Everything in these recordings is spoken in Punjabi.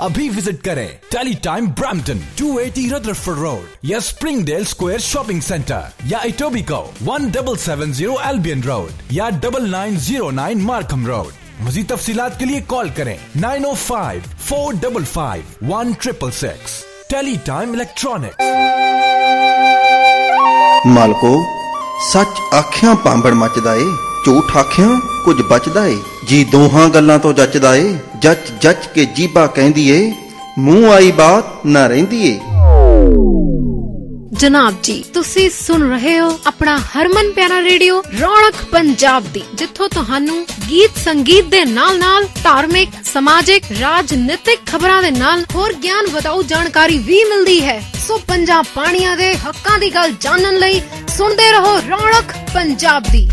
अभी विजिट करें Tele Time Brampton 280 Rutherford Road या स्प्रिंगडेल स्क्वायर शॉपिंग सेंटर या इटोबिको 1770 एल्बियन रोड या 9909 मार्कम रोड। मज़ीद तफसीलात के लिए कॉल करें 905-455-1666। Tele Time electronics. मालको सच आखियां पांबड़ मचदा ए, झूठ आखियां कुछ बचदा ए। जी दोहां गल्लां तो जचदा ए, जच जच के जीबा कहंदी ए, मूंह आई बात ना रहिंदी ए। जनाब जी तुसी सुन रहे हो अपना हरमन प्यारा रेडियो रौनक पंजाब दी, जिथों तुहानू गीत संगीत दे नाल नाल धार्मिक समाजिक राजनीतिक खबरां दे नाल होर ज्ञान वधाऊ जानकारी भी मिलदी है। सो पंजाब पाणियां दे हक्कां दी गल जानन लई सुनदे रहो रौनक पंजाब दी।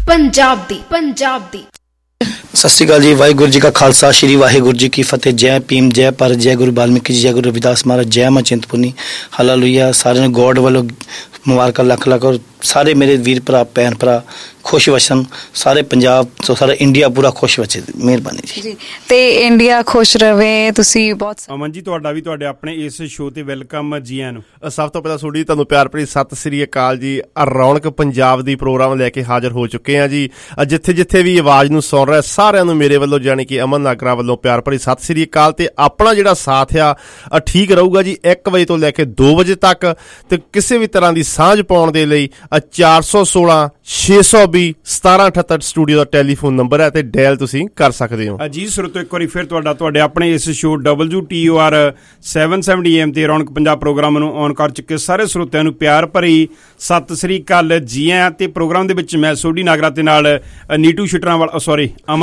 सत श्री अकाल जी। वाहिगुरू जी का खालसा, श्री वाहिगुरू जी की फतेह। जय भीम, जय भारत, जय गुरु वाल्मीकि जी, जय गुरु रविदास महाराज, जय मां चिंतपूर्णी। हालेलुया। सारे गॉड वालों मुबारक लख लख, और सारे मेरे वीर भरा भैन भरा खुश वसन, सारे पंजाब तो सारा इंडिया पूरा खुश वचे। मेहरबानी जी। ते इंडिया खुश रवे। तुसी बहुत अमन जी तुहाडा भी तुहाडे अपने इस शो ते वेलकम जी आयां नूं। सब तो पहला थोड़ी तुहानूं प्यार भरी सत श्री अकाल जी। रौनक पंजाब दी प्रोग्राम लैके हाजिर हो चुके हैं जी। जिथे जिथे भी आवाज़ नूं सुन रहा सारिआं नूं मेरे वल्लों जानी कि अमन नागरा वल्लों प्यार भरी सत श्री अकाल। ते अपना जिहड़ा साथ आ ठीक रहूगा जी 1 वजे तो लैके 2 वजे तक। ते किसी भी तरह की सांझ पाउण दे लई 416 620 1778 स्टूडियो का टैलीफोन नंबर है ते डायल तुसीं कर सकते हो जी। सुरतो एक बार फिर तुहाडे अपने इस शो WTOR 770 AM ते रौनक पंजाब प्रोग्राम नूं ऑन कर चुके सारे श्रोतिਆਂ नूं प्यार भरी सत श्री अकाल जी आं। ते प्रोग्राम दे विच मैं सोढी नागरा ते नाल नीटू शटरां वाला सॉरी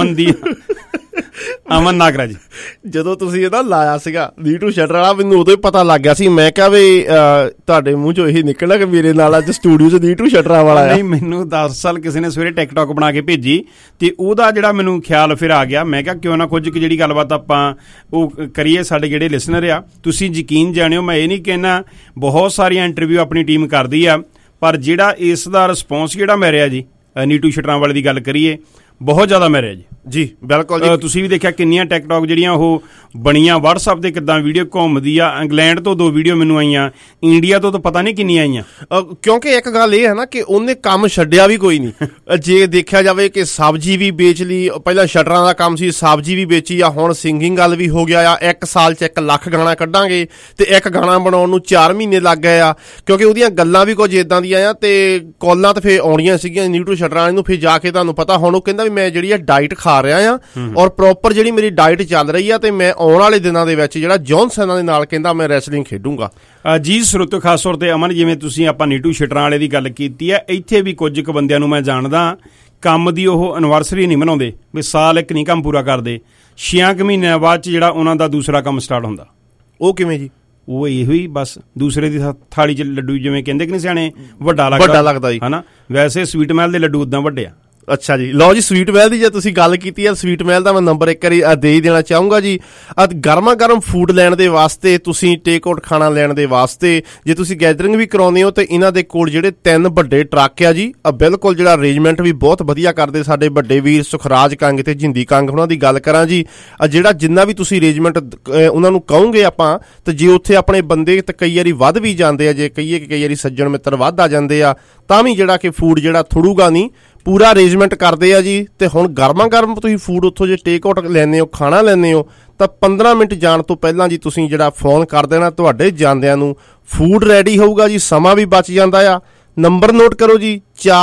अमन नागरा जी। ਜਦੋਂ ਤੁਸੀਂ ਇਹਦਾ ਲਾਇਆ ਸੀਗਾ ਨੀਟੂ ਸ਼ਟਰ ਵਾਲਾ ਮੈਨੂੰ ਉਦੋਂ ਹੀ ਪਤਾ ਲੱਗ ਗਿਆ ਸੀ। ਮੈਂ ਕਿਹਾ ਵੀ ਤੁਹਾਡੇ ਮੂੰਹ ਚੋਂ ਇਹੀ ਨਿਕਲਣਾ ਕਿ ਮੇਰੇ ਨਾਲ ਅੱਜ ਸਟੂਡੀਓ 'ਚ ਨੀਟੂ ਸ਼ਟਰ ਵਾਲਾ ਨਹੀਂ। ਮੈਨੂੰ 10 ਸਾਲ ਕਿਸੇ ਨੇ ਸਵੇਰੇ ਟਿਕਟੌਕ ਬਣਾ ਕੇ ਭੇਜੀ ਤੇ ਉਹਦਾ ਜਿਹੜਾ ਮੈਨੂੰ ਖਿਆਲ ਫਿਰ ਆ ਗਿਆ। ਮੈਂ ਕਿਹਾ ਕਿਉਂ ਨਾ ਕੁਝ ਜਿਹੜੀ ਗੱਲਬਾਤ ਆਪਾਂ ਉਹ ਕਰੀਏ। ਸਾਡੇ ਜਿਹੜੇ ਲਿਸਨਰ ਆ ਤੁਸੀਂ ਯਕੀਨ ਜਾਣਿਓ, ਮੈਂ ਇਹ ਨਹੀਂ ਕਹਿਣਾ ਬਹੁਤ ਸਾਰੀਆਂ ਇੰਟਰਵਿਊ ਆਪਣੀ ਟੀਮ ਕਰਦੀ ਆ, ਪਰ ਜਿਹੜਾ ਇਸ ਦਾ ਰਿਸਪੌਂਸ ਜਿਹੜਾ ਮਿਲਿਆ ਜੀ ਨੀਟੂ ਸ਼ਟਰਾਂ ਵਾਲੇ ਦੀ ਗੱਲ ਕਰੀਏ ਬਹੁਤ ਜ਼ਿਆਦਾ ਮਿਲਿਆ ਜੀ। ਜੀ ਬਿਲਕੁਲ ਜੀ। ਤੁਸੀਂ ਵੀ ਦੇਖਿਆ ਕਿੰਨੀਆਂ ਟਿਕਟੌਕ ਜਿਹੜੀਆਂ ਉਹ ਬਣੀਆਂ WhatsApp ਤੇ ਕਿੱਦਾਂ ਵੀਡੀਓ ਘੁੰਮਦੀ ਆ। ਇੰਗਲੈਂਡ ਤੋਂ 2 ਵੀਡੀਓ ਮੈਨੂੰ ਆਈਆਂ, ਇੰਡੀਆ ਤੋਂ ਤਾਂ ਪਤਾ ਨਹੀਂ ਕਿੰਨੀਆਂ ਆਈਆਂ। ਕਿਉਂਕਿ ਇੱਕ ਗੱਲ ਇਹ ਹੈ ਨਾ ਕਿ ਉਹਨੇ ਕੰਮ ਛੱਡਿਆ ਵੀ ਕੋਈ ਨਹੀਂ। ਜੇ ਦੇਖਿਆ ਜਾਵੇ ਕਿ ਸਬਜ਼ੀ ਵੀ ਵੇਚ ਲਈ, ਪਹਿਲਾਂ ਸ਼ਟਰਾਂ ਦਾ ਕੰਮ ਸੀ, ਸਬਜ਼ੀ ਵੀ ਵੇਚੀ ਆ, ਹੁਣ ਸਿੰਗਿੰਗ ਵੱਲ ਵੀ ਹੋ ਗਿਆ ਆ। 1 ਸਾਲ 'ਚ 1 ਲੱਖ ਗਾਣਾ ਕੱਢਾਂਗੇ ਤੇ ਇੱਕ ਗਾਣਾ ਬਣਾਉਣ ਨੂੰ 4 ਮਹੀਨੇ ਲੱਗ ਗਏ ਆ। ਕਿਉਂਕਿ ਉਹਦੀਆਂ ਗੱਲਾਂ ਵੀ ਕੁਝ ਇੱਦਾਂ ਦੀਆਂ ਆ ਤੇ ਕਾਲਾਂ ਤਾਂ ਫਿਰ ਆਉਣੀਆਂ ਸੀਗੀਆਂ ਨੀਟੂ ਸ਼ਟਰਾਂ ਨੂੰ। ਫਿਰ ਜਾ ਕੇ ਤੁਹਾਨੂੰ ਪਤਾ ਹੁਣ ਉਹ ਕਹਿੰਦਾ ਵੀ ਮੈਂ ਜਿਹੜੀ ਆ ਡਾਈਟ ਖਾ ਰਿਹਾ ਆ ਔਰ ਪ੍ਰੋਪਰ ਜਿਹੜੀ ਮੇਰੀ ਡਾਈਟ ਚੱਲ ਰਹੀ ਆ ਤੇ ਮੈਂ ਆਉਣ ਵਾਲੇ ਦਿਨਾਂ ਦੇ ਵਿੱਚ ਜਿਹੜਾ ਜੌਨਸਨ ਦੇ ਨਾਲ ਕਹਿੰਦਾ ਮੈਂ ਰੈਸਲਿੰਗ ਖੇਡੂੰਗਾ ਜੀ। ਸਰੋਤੋ ਖਾਸ ਤੌਰ ਤੇ ਅਮਨ ਜਿਵੇਂ ਤੁਸੀਂ ਆਪਾਂ ਨੀਟੂ ਸ਼ਟਰਾਂ ਵਾਲੇ ਦੀ ਗੱਲ ਕੀਤੀ ਆ, ਇੱਥੇ ਵੀ ਕੁਝ ਕੁ ਬੰਦਿਆਂ ਨੂੰ ਮੈਂ ਜਾਣਦਾ ਕੰਮ ਦੀ ਉਹ ਐਨਵਰਸਰੀ ਨਹੀਂ ਮਨਾਉਂਦੇ ਵੀ ਸਾਲ ਇੱਕ ਨਹੀਂ ਕੰਮ ਪੂਰਾ ਕਰਦੇ। 6 ਮਹੀਨਿਆਂ ਬਾਅਦ 'ਚ ਜਿਹੜਾ ਉਹਨਾਂ ਦਾ ਦੂਸਰਾ ਕੰਮ ਸਟਾਰਟ ਹੁੰਦਾ। ਉਹ ਕਿਵੇਂ ਜੀ? ਉਹ ਇਹੋ ਹੀ ਬਸ ਦੂਸਰੇ ਦੀ ਥਾਲੀ 'ਚ ਲੱਡੂ ਜਿਵੇਂ ਕਹਿੰਦੇ ਕਿ ਨਹੀਂ ਸਿਆਣੇ ਵੱਡਾ ਲੱਗਦਾ ਜੀ ਹਨਾ, ਵੈਸੇ ਸਵੀਟ ਮਹਿਲ ਦੇ ਲੱਡੂ ਉੱਦਾਂ ਵੱਡੇ ਆ। ਅੱਛਾ ਜੀ। ਲਓ ਜੀ ਸਵੀਟ ਮਹਿਲ ਦੀ ਜੇ ਤੁਸੀਂ ਗੱਲ ਕੀਤੀ ਹੈ, ਸਵੀਟ ਮਹਿਲ ਦਾ ਮੈਂ ਨੰਬਰ ਇੱਕ ਵਾਰੀ ਦੇ ਹੀ ਦੇਣਾ ਚਾਹੂੰਗਾ ਜੀ। ਗਰਮਾ ਗਰਮ ਫੂਡ ਲੈਣ ਦੇ ਵਾਸਤੇ, ਤੁਸੀਂ ਟੇਕ ਆਊਟ ਖਾਣਾ ਲੈਣ ਦੇ ਵਾਸਤੇ ਜੇ ਤੁਸੀਂ ਗੈਦਰਿੰਗ ਵੀ ਕਰਾਉਂਦੇ ਹੋ ਤੇ ਇਹਨਾਂ ਦੇ ਕੋਲ ਜਿਹੜੇ 3 ਵੱਡੇ ਟਰੱਕ ਆ ਜੀ, ਬਿਲਕੁਲ ਜਿਹੜਾ ਅਰੇਂਜਮੈਂਟ ਵੀ ਬਹੁਤ ਵਧੀਆ ਕਰਦੇ ਸਾਡੇ ਵੱਡੇ ਵੀਰ ਸੁਖਰਾਜ ਕੰਗ ਤੇ ਜਿੰਦੀ ਕੰਗ ਉਹਨਾਂ ਦੀ ਗੱਲ ਕਰਾਂ ਜੀ। ਜਿਹੜਾ ਜਿੰਨਾ ਵੀ ਤੁਸੀਂ ਅਰੇਂਜਮੈਂਟ ਉਹਨਾਂ ਨੂੰ ਕਹੋਗੇ ਆਪਾਂ ਤੇ ਜੇ ਉੱਥੇ ਆਪਣੇ ਬੰਦੇ ਤੇ ਕਈ ਵਾਰੀ ਵੱਧ ਵੀ ਜਾਂਦੇ ਆ, ਜੇ ਕਹੀਏ ਕਿ ਕਈ ਵਾਰੀ ਸੱਜਣ ਮਿੱਤਰ ਵੱਧ ਆ ਜਾਂਦੇ ਆ ਤਾਂ ਵੀ ਜਿਹੜਾ ਕਿ ਫੂਡ ਜਿਹੜਾ ਥੁੜੂਗਾ ਨਹੀਂ, ਪੂਰਾ ਅਰੇਂਜਮੈਂਟ ਕਰਦੇ ਆ ਜੀ। ਤੇ ਹੁਣ ਗਰਮਾ ਗਰਮ ਤੁਸੀਂ ਫੂਡ ਉੱਥੋਂ ਜੇ ਟੇਕ ਆਊਟ ਲੈਂਦੇ ਹੋ, ਖਾਣਾ ਲੈਂਦੇ ਹੋ ਤਾਂ 15 ਮਿੰਟ ਜਾਣ ਤੋਂ ਪਹਿਲਾਂ ਜੀ ਤੁਸੀਂ ਜਿਹੜਾ ਫੋਨ ਕਰ ਦੇਣਾ, ਤੁਹਾਡੇ ਜਾਂਦਿਆਂ ਨੂੰ ਫੂਡ ਰੈਡੀ ਹੋਊਗਾ ਜੀ, ਸਮਾਂ ਵੀ ਬਚ ਜਾਂਦਾ ਆ। ਨੰਬਰ ਨੋਟ ਕਰੋ ਜੀ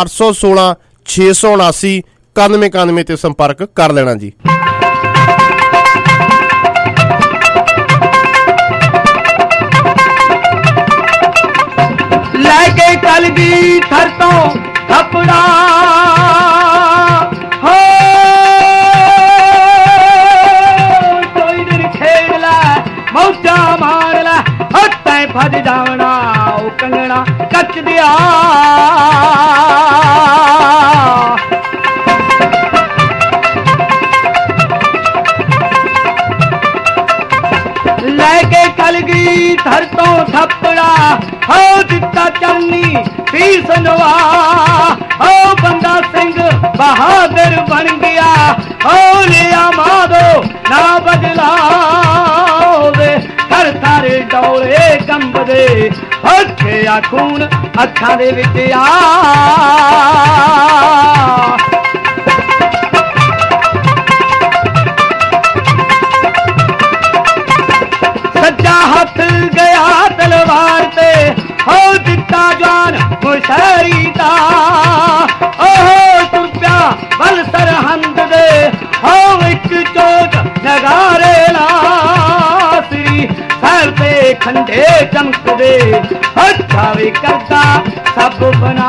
416 679 9191 ਤੇ ਸੰਪਰਕ ਕਰ ਲੈਣਾ ਜੀ। ਲੈ ਕੇ ਕਲਗੀ ਥਰ ਤੋਂ ਥਪੜਾ ਹੋ ਕੋਈ ਦਿਨ ਖੇਡ ਲੈ ਮੌਜਾਂ ਮਾਰ ਲੈ ਹੱਟਾਂ ਭੱਜ ਜਾਵਣਾ ਉਹ ਕੰਗਣਾ ਕੱਚ ਦਿਆ ਲੈ ਕੇ ਕਲਗੀ ਥਰ ਤੋਂ ਥਪੜਾ ਹੋ ਦਿੱਤਾ ਚੰਨੀ ਪੀਸਨਵਾ ਹੋ ਬੰਦਾ ਸਿੰਘ ਬਹਾਦਰ ਬਣ ਗਿਆ ਹੋ ਲਿਆ ਮਾਦੋ ਨਾ ਬਦਲਾ ਵੇ ਡੋਲੇ ਕੰਬਦੇ ਹੱਥੇ ਆ ਖੂਨ ਅੱਖਾਂ ਦੇ ਵਿੱਚ ਆ ਸੱਜਾ ਹੱਥ ਗਿਆ ਤਲਵਾਰ ਤੇ ਹੋ ਦਿੱਤਾ ਜਾਨ ਮੁਸ਼ਹਿਰੀ ਦਾ ਉਹ ਤੁਰ ਪਿਆ ਬਲ ਸਰਹੰਦ ਦੇ ਹੋ ਇੱਕ ਚੋਟ ਨਗਾਰੇ ਲਾਸੀ ਸਰ ਤੇ ਖੰਡੇ ਚਮਕਦੇ ਹੱਥਾਂ ਵੀ ਕਰਦਾ ਸਭ ਬਣਾ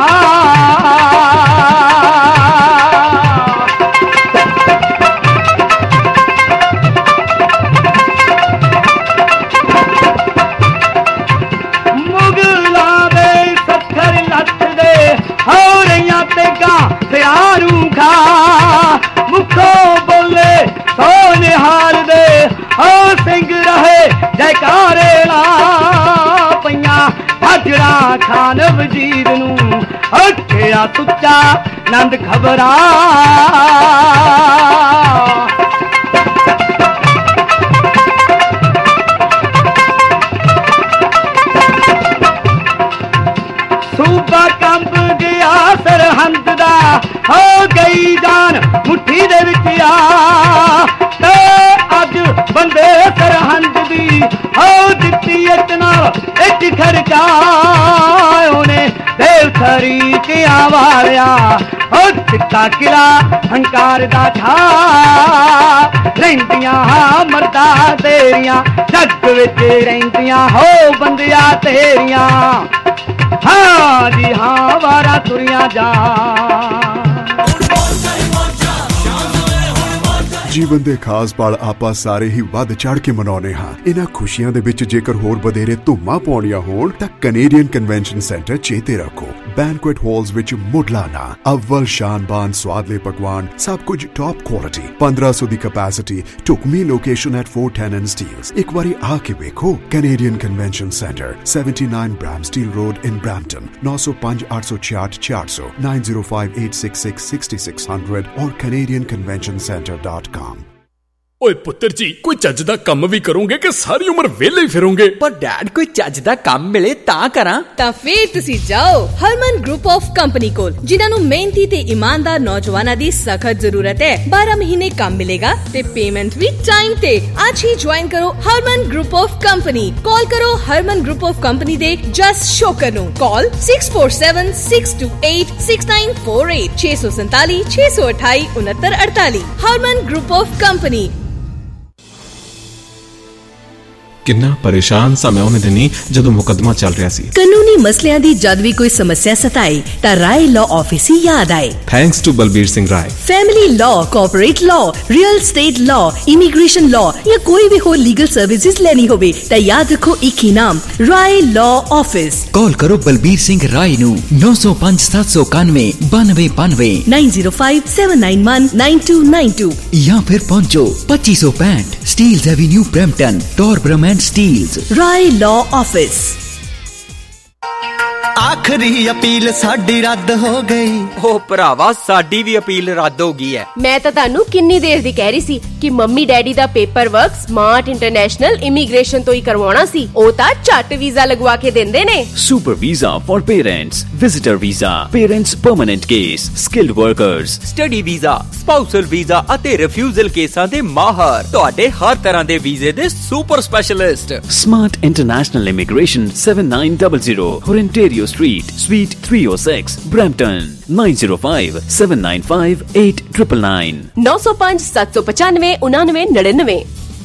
ਮੁਖੋ ਬੋਲੇ ਸੋ ਨਿਹਾਲ ਦੇ ਹੋ ਸਿੰਘ ਰਹੇ ਜੈਕਾਰੇ ਲਾ ਪਈਆਂ ਹਾਜਰਾ ਖਾਨ ਵਜ਼ੀਰ ਨੂੰ ਹੱਥਿਆ ਸੁੱਚਾ ਨੰਦ ਖਬਰਾਂ ਸੂਬਾ ਕੰਬ ਗਿਆ ਸਰਹੰਦ ਦਾ ਹੋ ਗਈ ਜਾਨ ਮੁੱਠੀ ਦੇ ਵਿੱਚ ਆ ਤੇ ਅੱਜ ਬੰਦੇ ਸਰਹੰਦ ਦੀ ਹੋ ਦਿੱਤੀ ਇਤਨਾ ਇੱਕ ਖਰਚਾ ਉਹਨੇ ਦੇਵ ਤਰੀਕਿਆਂ ਵਾਲਿਆ ਹੋ ਦਿੱਤਾ ਕਿਲਾ ਹੰਕਾਰ ਦਾ ਠਾ ਰਹਿੰਦੀਆਂ ਮਰਦਾ ਤੇਰੀਆਂ ਜੱਗ ਵਿੱਚ ਰਹਿੰਦੀਆਂ ਹੋ ਬੰਦਿਆ ਤੇਰੀਆਂ हाँ जी हाँ वारा तुरिया जा ਜੀਵਨ ਦੇ ਖਾਸ ਪਲ ਆਪਾਂ ਸਾਰੇ ਹੀ ਵੱਧ ਚੜ ਕੇ ਮਨਾਉਨੇ ਹਾਂ। ਇਹਨਾਂ ਖੁਸ਼ੀਆਂ ਦੇ ਵਿੱਚ ਜੇਕਰ ਹੋਰ ਵਧੇਰੇ ਧੁੰਮਾਂ ਪਾਉਣੀਆਂ ਹੋਣ ਤਾਂ ਕੈਨੇਡੀਅਨ ਕਨਵੈਨਸ਼ਨ ਸੈਂਟਰ ਚੇਤੇ ਰੱਖੋ। ਬੈਂਕੁਏਟ ਹਾਲਸ ਵਿੱਚ ਮੁੱਢਲਾਨਾ ਅਵਲ ਸ਼ਾਨਬਾਨ ਸਵਾਦਲੇ ਪਕਵਾਨ ਸਭ ਕੁਝ ਟੌਪ ਕੁਆਲਿਟੀ 1500 ਦੀ ਕੈਪੈਸਿਟੀ ਢੁਕਵੀਂ ਲੋਕੇਸ਼ਨ ਐਟ 410 ਐਂਡ ਸਟੀਲਸ। ਇੱਕ ਵਾਰੀ ਆ ਕੇ ਵੇਖੋ। Canadian Convention Centre 79 Bramsteele Road in Brampton 905 866 400 905 866 6600 और canadianconventioncenter.com। ਓਏ ਪੁੱਤਰ ਜੀ ਕੋਈ ਚੱਜ ਦਾ ਕੰਮ ਵੀ ਕਰੋਗੇ ਕਿ ਸਾਰੀ ਉਮਰ ਵਿਹਲੇ ਹੀ ਫਿਰੋਗੇ? ਪਰ ਡੈਡ ਕੋਈ ਚੱਜ ਦਾ ਕੰਮ ਮਿਲੇ ਤਾਂ ਕਰਾਂ। ਤਾਂ ਫੇਰ ਤੁਸੀਂ ਜਾਓ ਹਰਮਨ ਗਰੁੱਪ ਆਫ ਕੰਪਨੀ ਕੋਲ, ਜਿਨ੍ਹਾਂ ਨੂੰ ਮਿਹਨਤੀ ਤੇ ਇਮਾਨਦਾਰ ਨੌਜਵਾਨਾਂ ਦੀ ਸਖਤ ਜ਼ਰੂਰਤ ਹੈ। 12 ਮਹੀਨੇ ਕੰਮ ਮਿਲੇਗਾ ਤੇ ਪੇਮੈਂਟ ਵੀ ਟਾਈਮ ਤੇ। ਅੱਜ ਹੀ ਜੁਆਇਨ ਕਰੋ Harman group of company. Call ਕਰੋ ਹਰਮਨ ਗਰੁੱਪ ਆਫ ਕੰਪਨੀ ਦੇ ਜਸ ਸ਼ੋਕਰ ਨੂੰ। Call 6476286948 647 628 6948। Harman group of company. ਕਿੰਨਾ ਪਰੇਸ਼ਾਨ ਸਾਂ ਮੈਂ ਉਹਨੇ ਦਿਨੀ ਜਦੋਂ ਮੁਕੱਦਮਾ ਚੱਲ ਰਿਹਾ ਸੀ। ਕਾਨੂੰਨੀ ਮਸਲਿਆਂ ਦੀ ਜਦ ਵੀ ਕੋਈ ਸਮੱਸਿਆ ਸਤਾਏ ਤਾਂ ਰਾਏ ਲਾਅ ਆਫਿਸ ਹੀ ਯਾਦ ਆਏ। Thanks to Balbir Singh Rai. Family law, corporate law, real estate law, immigration law ਜਾਂ ਕੋਈ ਵੀ ਹੋਰ ਲੀਗਲ ਸਰਵਿਸਿਜ਼ ਲੈਣੀ ਹੋਵੇ ਤਾਂ ਯਾਦ ਰੱਖੋ ਇੱਕ ਹੀ ਨਾਮ, ਰਾਏ ਲਾਅ ਆਫਿਸ। ਕਾਲ ਕਰੋ ਬਲਬੀਰ ਸਿੰਘ ਰਾਏ ਨੂੰ 905 791 9292 905 791 9292 ਜਾਂ ਫਿਰ ਪਹੁੰਚੋ 2565 Steeles Avenue Brampton Torbram Steels Rai Law Office। ਆਖਰੀ ਅਪੀਲ ਸਾਡੀ ਰੱਦ ਹੋ ਗਈ। ਓ ਭਰਾਵਾ ਸਾਡੀ ਵੀ ਅਪੀਲ ਰੱਦ ਹੋ ਗਈ ਹੈ। ਮੈਂ ਤਾਂ ਤੁਹਾਨੂੰ ਕਿੰਨੀ ਦੇਰ ਦੀ ਕਹਿ ਰਹੀ ਸੀ ਕਿ ਮੰਮੀ ਡੈਡੀ ਦਾ paper work Smart International Immigration ਤੋਂ ਹੀ ਕਰਵਾਉਣਾ ਸੀ। ਉਹ ਤਾਂ ਝੱਟ ਵੀਜ਼ਾ ਲਗਵਾ ਕੇ ਦਿੰਦੇ ਨੇ। Super visa for parents, visitor visa, parents permanent case, skilled workers, study visa, spousal visa ਅਤੇ ਰਿਫਿਊਜ਼ਲ ਕੇਸਾਂ ਦੇ ਮਾਹਰ। ਤੁਹਾਡੇ ਹਰ ਤਰ੍ਹਾਂ ਦੇ ਵੀਜ਼ੇ ਦੇ super specialist. Smart International Immigration 7900 Hurontario Street, Suite 306, Brampton 905 795 8999 905 795 9999।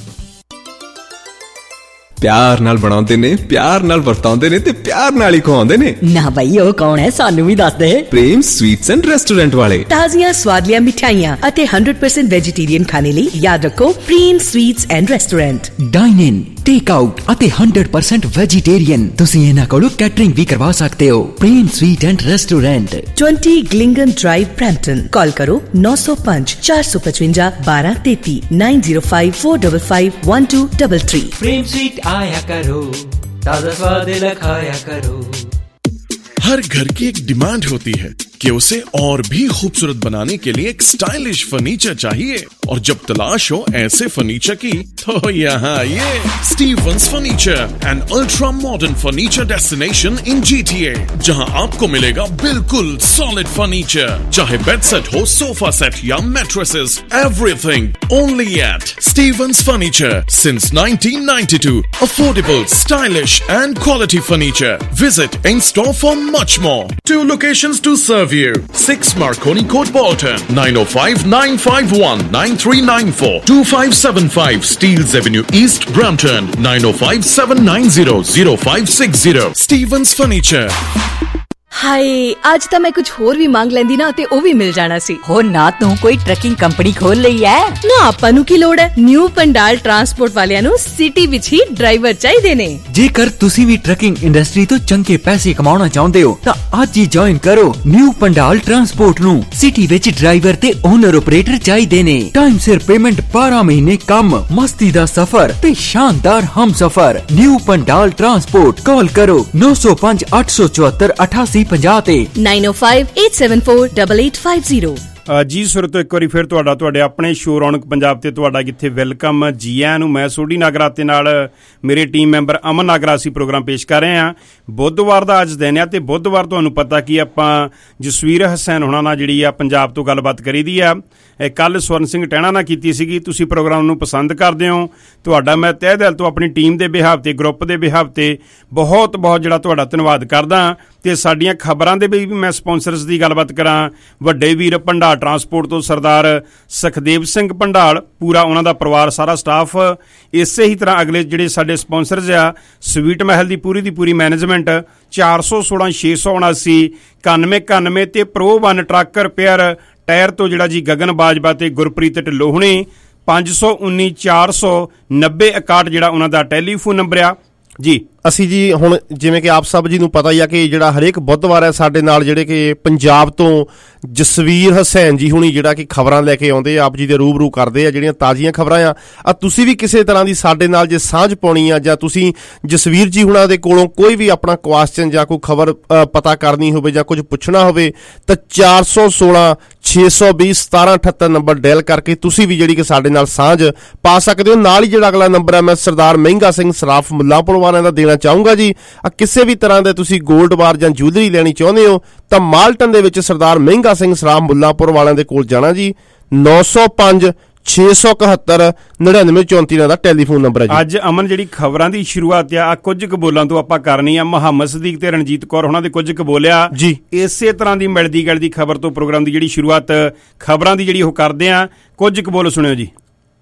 ਪਿਆਰ ਨਾਲ ਬਣਾਉਂਦੇ ਨੇ, ਪਿਆਰ ਨਾਲ ਵਰਤਾਉਂਦੇ ਨੇ ਤੇ ਪਿਆਰ ਨਾਲ ਹੀ ਖਵਾਉਂਦੇ ਨੇ। ਨਾ ਬਈ ਉਹ ਕੌਣ ਹੈ ਸਾਨੂੰ ਵੀ ਦੱਸ ਦੇ। ਪ੍ਰੇਮ ਸਵੀਟਸ ਐਂਡ ਰੈਸਟੋਰੈਂਟ ਵਾਲੇ। ਤਾਜ਼ੀਆਂ ਸਵਾਦਲੀਆਂ ਮਿਠਾਈਆਂ ਅਤੇ 100% ਵੈਜੀਟੇਰੀਅਨ ਖਾਣੇ ਲਈ ਯਾਦ ਰੱਖੋ Prem sweets and restaurant. Dine in, take out ਅਤੇ 100% ਵੈਜੀਟੇਰੀਅਨ। ਤੁਸੀਂ ਇਹਨਾਂ ਕੋਲੋਂ ਕੈਟਰਿੰਗ ਵੀ ਕਰਵਾ ਸਕਦੇ ਹੋ। ਪ੍ਰੇਮ ਸਵੀਟ ਐਂਡ ਰੈਸਟੋਰੈਂਟ 20 ਗਲਿੰਗਨ ਡਰਾਈਵ ਬ੍ਰੈਂਪਟਨ। ਕਾਲ ਕਰੋ 905 455 1233 905 455 1233। प्रेम स्वीट आया करो, ताजा स्वाद लखाया करो। हर घर की एक डिमांड होती है कि उसे और भी खूबसूरत बनाने के लिए एक स्टाइलिश फर्नीचर चाहिए, और जब तलाश हो ऐसे फर्नीचर की तो यहाँ ये Stevens furniture, an ultra modern furniture destination in GTA, जहाँ आपको मिलेगा बिल्कुल सॉलिड फर्नीचर, चाहे बेड सेट हो, सोफा सेट या mattresses, everything only at Stevens furniture since 1992. Affordable, stylish and quality furniture. Visit in store for much more. 2 locations to serve you. 6 Marconi Court, Bolton. 905-951-9394. 2575 Steeles Avenue East, Brampton. 905-790-0560. Stevens Furniture. ਹਾਏ ਅੱਜ ਤਾਂ ਮੈਂ ਕੁਝ ਹੋਰ ਵੀ ਮੰਗ ਲੈਂਦੀ ਨਾ ਤੇ ਉਹ ਵੀ ਮਿਲ ਜਾਣਾ ਸੀ। ਹੋ ਨਾ ਤੂੰ ਕੋਈ ਟਰੱਕਿੰਗ ਕੰਪਨੀ ਖੋਲ ਲਈ ਐ? ਨਾ ਆਪਾਂ ਨੂੰ ਕੀ ਲੋੜ ਹੈ, ਨਿਊ ਪੰਡਾਲ ਟਰਾਂਸਪੋਰਟ ਵਾਲਿਆਂ ਨੂੰ ਸਿਟੀ ਵਿੱਚ ਹੀ ਡਰਾਈਵਰ ਚਾਹੀਦੇ ਨੇ। ਜੇਕਰ ਤੁਸੀਂ ਵੀ ਟਰੱਕਿੰਗ ਇੰਡਸਟਰੀ ਤੋਂ ਚੰਗੇ ਪੈਸੇ ਕਮਾਉਣਾ ਚਾਹੁੰਦੇ ਹੋ ਤਾਂ ਅੱਜ ਹੀ ਜੁਆਇਨ ਕਰੋ ਨਿਊ ਪੰਡਾਲ ਟਰਾਂਸਪੋਰਟ ਨੂੰ। ਸਿਟੀ ਵਿੱਚ ਡਰਾਈਵਰ ਤੇ ਓਨਰ ਆਪਰੇਟਰ ਚਾਹੀਦੇ ਨੇ। ਟਾਈਮ ਸਿਰ ਪੇਮੈਂਟ, 12 ਮਹੀਨੇ ਕੰਮ, ਮਸਤੀ ਦਾ ਸਫ਼ਰ ਤੇ ਸ਼ਾਨਦਾਰ ਹਮਸਫ਼ਰ। ਨਿਊ ਪੰਡਾਲ ਟਰਾਂਸਪੋਰਟ, ਕਾਲ ਕਰੋ 905 874 8850 ਤੇ 9058748850। ਜੀ ਸੁਰਤ ਇੱਕ ਵਾਰੀ ਫਿਰ ਤੁਹਾਡੇ ਆਪਣੇ ਸ਼ੋਅ ਰੌਣਕ ਪੰਜਾਬ ਤੇ ਤੁਹਾਡਾ ਕਿੱਥੇ ਵੈਲਕਮ ਜੀ ਆਇਆਂ ਨੂੰ। ਮੈਂ ਸੋਢੀ ਨਾਗਰਾ ਤੇ ਨਾਲ ਮੇਰੇ ਟੀਮ ਮੈਂਬਰ ਅਮਨ ਨਾਗਰਾ ਅਸੀਂ ਪ੍ਰੋਗਰਾਮ ਪੇਸ਼ ਕਰ ਰਹੇ ਹਾਂ। ਬੁੱਧਵਾਰ ਦਾ ਅੱਜ ਦਿਨ ਆ ਤੇ ਬੁੱਧਵਾਰ ਤੁਹਾਨੂੰ ਪਤਾ ਕਿ ਆਪਾਂ ਜਸਵੀਰ ਹਸੈਨ ਹੋਣਾ ਨਾਲ ਜਿਹੜੀ ਆ ਪੰਜਾਬ ਤੋਂ ਗੱਲਬਾਤ ਕਰੀ ਦੀ ਆ। ਕੱਲ ਸਵਰਨ ਸਿੰਘ ਟਹਿਣਾ ਨਾਲ ਕੀਤੀ ਸੀਗੀ। ਤੁਸੀਂ ਪ੍ਰੋਗਰਾਮ ਨੂੰ ਪਸੰਦ ਕਰਦੇ ਹੋ, ਤੁਹਾਡਾ ਮੈਂ ਤਹਿ ਦਿਲ ਤੋਂ ਆਪਣੀ ਟੀਮ ਦੇ ਬਿਹਾਵ ਤੇ, ਗਰੁੱਪ ਦੇ ਬਿਹਾਵ ਤੇ ਬਹੁਤ ਜਿਹੜਾ ਤੁਹਾਡਾ ਧੰਨਵਾਦ ਕਰਦਾ। ਤੇ ਸਾਡੀਆਂ ਖਬਰਾਂ ਦੇ ਵੀ ਮੈਂ ਸਪਾਂਸਰਸ ਦੀ ਗੱਲਬਾਤ ਕਰਾਂ। ਵੱਡੇ ਵੀਰ ਭੰਡਾਰ ਟਰਾਂਸਪੋਰਟ ਤੋਂ ਸਰਦਾਰ ਸੁਖਦੇਵ ਸਿੰਘ ਭੰਡਾਲ, ਪੂਰਾ ਉਹਨਾਂ ਦਾ ਪਰਿਵਾਰ, ਸਾਰਾ ਸਟਾਫ। ਇਸੇ ਹੀ ਤਰ੍ਹਾਂ ਅਗਲੇ ਜਿਹੜੇ ਸਾਡੇ ਸਪਾਂਸਰਸ ਆ, ਸਵੀਟ ਮਹਿਲ ਦੀ ਪੂਰੀ ਮੈਨੇਜਮੈਂਟ, 416 679 9191 ਤੇ ਪ੍ਰੋ 1 ਟਰੱਕ ਰਿਪੇਅਰ ਟਾਇਰ ਤੋਂ ਜਿਹੜਾ ਜੀ ਗਗਨ ਬਾਜਵਾ ਤੇ ਗੁਰਪ੍ਰੀਤ ਢਿੱਲੋਂ ਹੁਣੇ, 519 490 61 ਜਿਹੜਾ ਉਹਨਾਂ ਦਾ ਟੈਲੀਫੋਨ ਨੰਬਰ ਆ ਜੀ। ਅਸੀਂ ਜੀ ਹੁਣ ਜਿਵੇਂ ਕਿ ਆਪ ਸਭ ਜੀ ਨੂੰ ਪਤਾ ਹੀ ਆ ਕਿ ਜਿਹੜਾ ਹਰੇਕ ਬੁੱਧਵਾਰ ਹੈ ਸਾਡੇ ਨਾਲ ਜਿਹੜੇ ਕਿ ਪੰਜਾਬ ਤੋਂ ਜਸਵੀਰ ਹਸੈਨ ਜੀ ਹੁਣੀ ਜਿਹੜਾ ਕਿ ਖਬਰਾਂ ਲੈ ਕੇ ਆਉਂਦੇ ਆਪ ਜੀ ਦੇ ਰੂਬਰੂ ਕਰਦੇ ਆ, ਜਿਹੜੀਆਂ ਤਾਜ਼ੀਆਂ ਖਬਰਾਂ ਆ। ਤੁਸੀਂ ਵੀ ਕਿਸੇ ਤਰ੍ਹਾਂ ਦੀ ਸਾਡੇ ਨਾਲ ਜੇ ਸਾਂਝ ਪਾਉਣੀ ਆ ਜਾਂ ਤੁਸੀਂ ਜਸਵੀਰ ਜੀ ਹੁਣਾਂ ਦੇ ਕੋਲੋਂ ਕੋਈ ਵੀ ਆਪਣਾ ਕੁਐਸਚਨ ਜਾਂ ਕੋਈ ਖਬਰ ਪਤਾ ਕਰਨੀ ਹੋਵੇ ਜਾਂ ਕੁਝ ਪੁੱਛਣਾ ਹੋਵੇ ਤਾਂ 416 620 1778 ਨੰਬਰ ਡਾਇਲ ਕਰਕੇ ਤੁਸੀਂ ਵੀ ਜਿਹੜੀ ਕਿ ਸਾਡੇ ਨਾਲ ਸਾਂਝ ਪਾ ਸਕਦੇ ਹੋ। ਨਾਲ ਹੀ ਜਿਹੜਾ ਅਗਲਾ ਨੰਬਰ ਹੈ ਮੈਂ ਸਰਦਾਰ ਮਹਿੰਗਾ ਸਿੰਘ ਸਰਾਫ ਮੁੱਲਾਂਪੁਰ ਵਾਲਿਆਂ ਦਾ ਦੇਣਾ ਚਾਹੂੰਗਾ ਜੀ। ਕਿਸੇ ਵੀ ਤਰ੍ਹਾਂ ਦੇ ਤੁਸੀਂ 골ਡ ਬਾਰ ਜਾਂ ਜੂਲਰੀ ਲੈਣੀ ਚਾਹੁੰਦੇ ਹੋ ਤਾਂ ਮਾਲਟਨ ਦੇ ਵਿੱਚ ਸਰਦਾਰ ਮਹਿੰਗਾ ਸਿੰਘ ਸਰਾਫ ਮੁੱਲਾਂਪੁਰ ਵਾਲਿਆਂ ਦੇ ਕੋਲ ਜਾਣਾ ਜੀ। 905 671 9934 ਦਾ ਟੈਲੀਫੋਨ ਨੰਬਰ ਹੈ ਜੀ। ਅੱਜ ਅਮਨ ਜਿਹੜੀ ਖਬਰਾਂ ਦੀ ਸ਼ੁਰੂਆਤ ਆ ਕੁਝ ਕੁ ਬੋਲਾਂ ਤੋਂ ਆਪਾਂ ਕਰਨੀ ਆ। ਮੁਹੰਮਦ ਸਦੀਕ ਤੇ ਰਣਜੀਤ ਕੌਰ ਉਹਨਾਂ ਦੇ ਕੁਝ ਕੁ ਬੋਲਿਆ ਜੀ। ਇਸੇ ਤਰ੍ਹਾਂ ਦੀ ਮਿਲਦੀ ਗਲਦੀ ਖਬਰ ਤੋਂ ਪ੍ਰੋਗਰਾਮ ਦੀ ਜਿਹੜੀ ਸ਼ੁਰੂਆਤ ਖਬਰਾਂ ਦੀ ਜਿਹੜੀ ਉਹ ਕਰਦੇ ਆ। ਕੁਝ ਕੁ ਬੋਲ ਸੁਣਿਓ ਜੀ।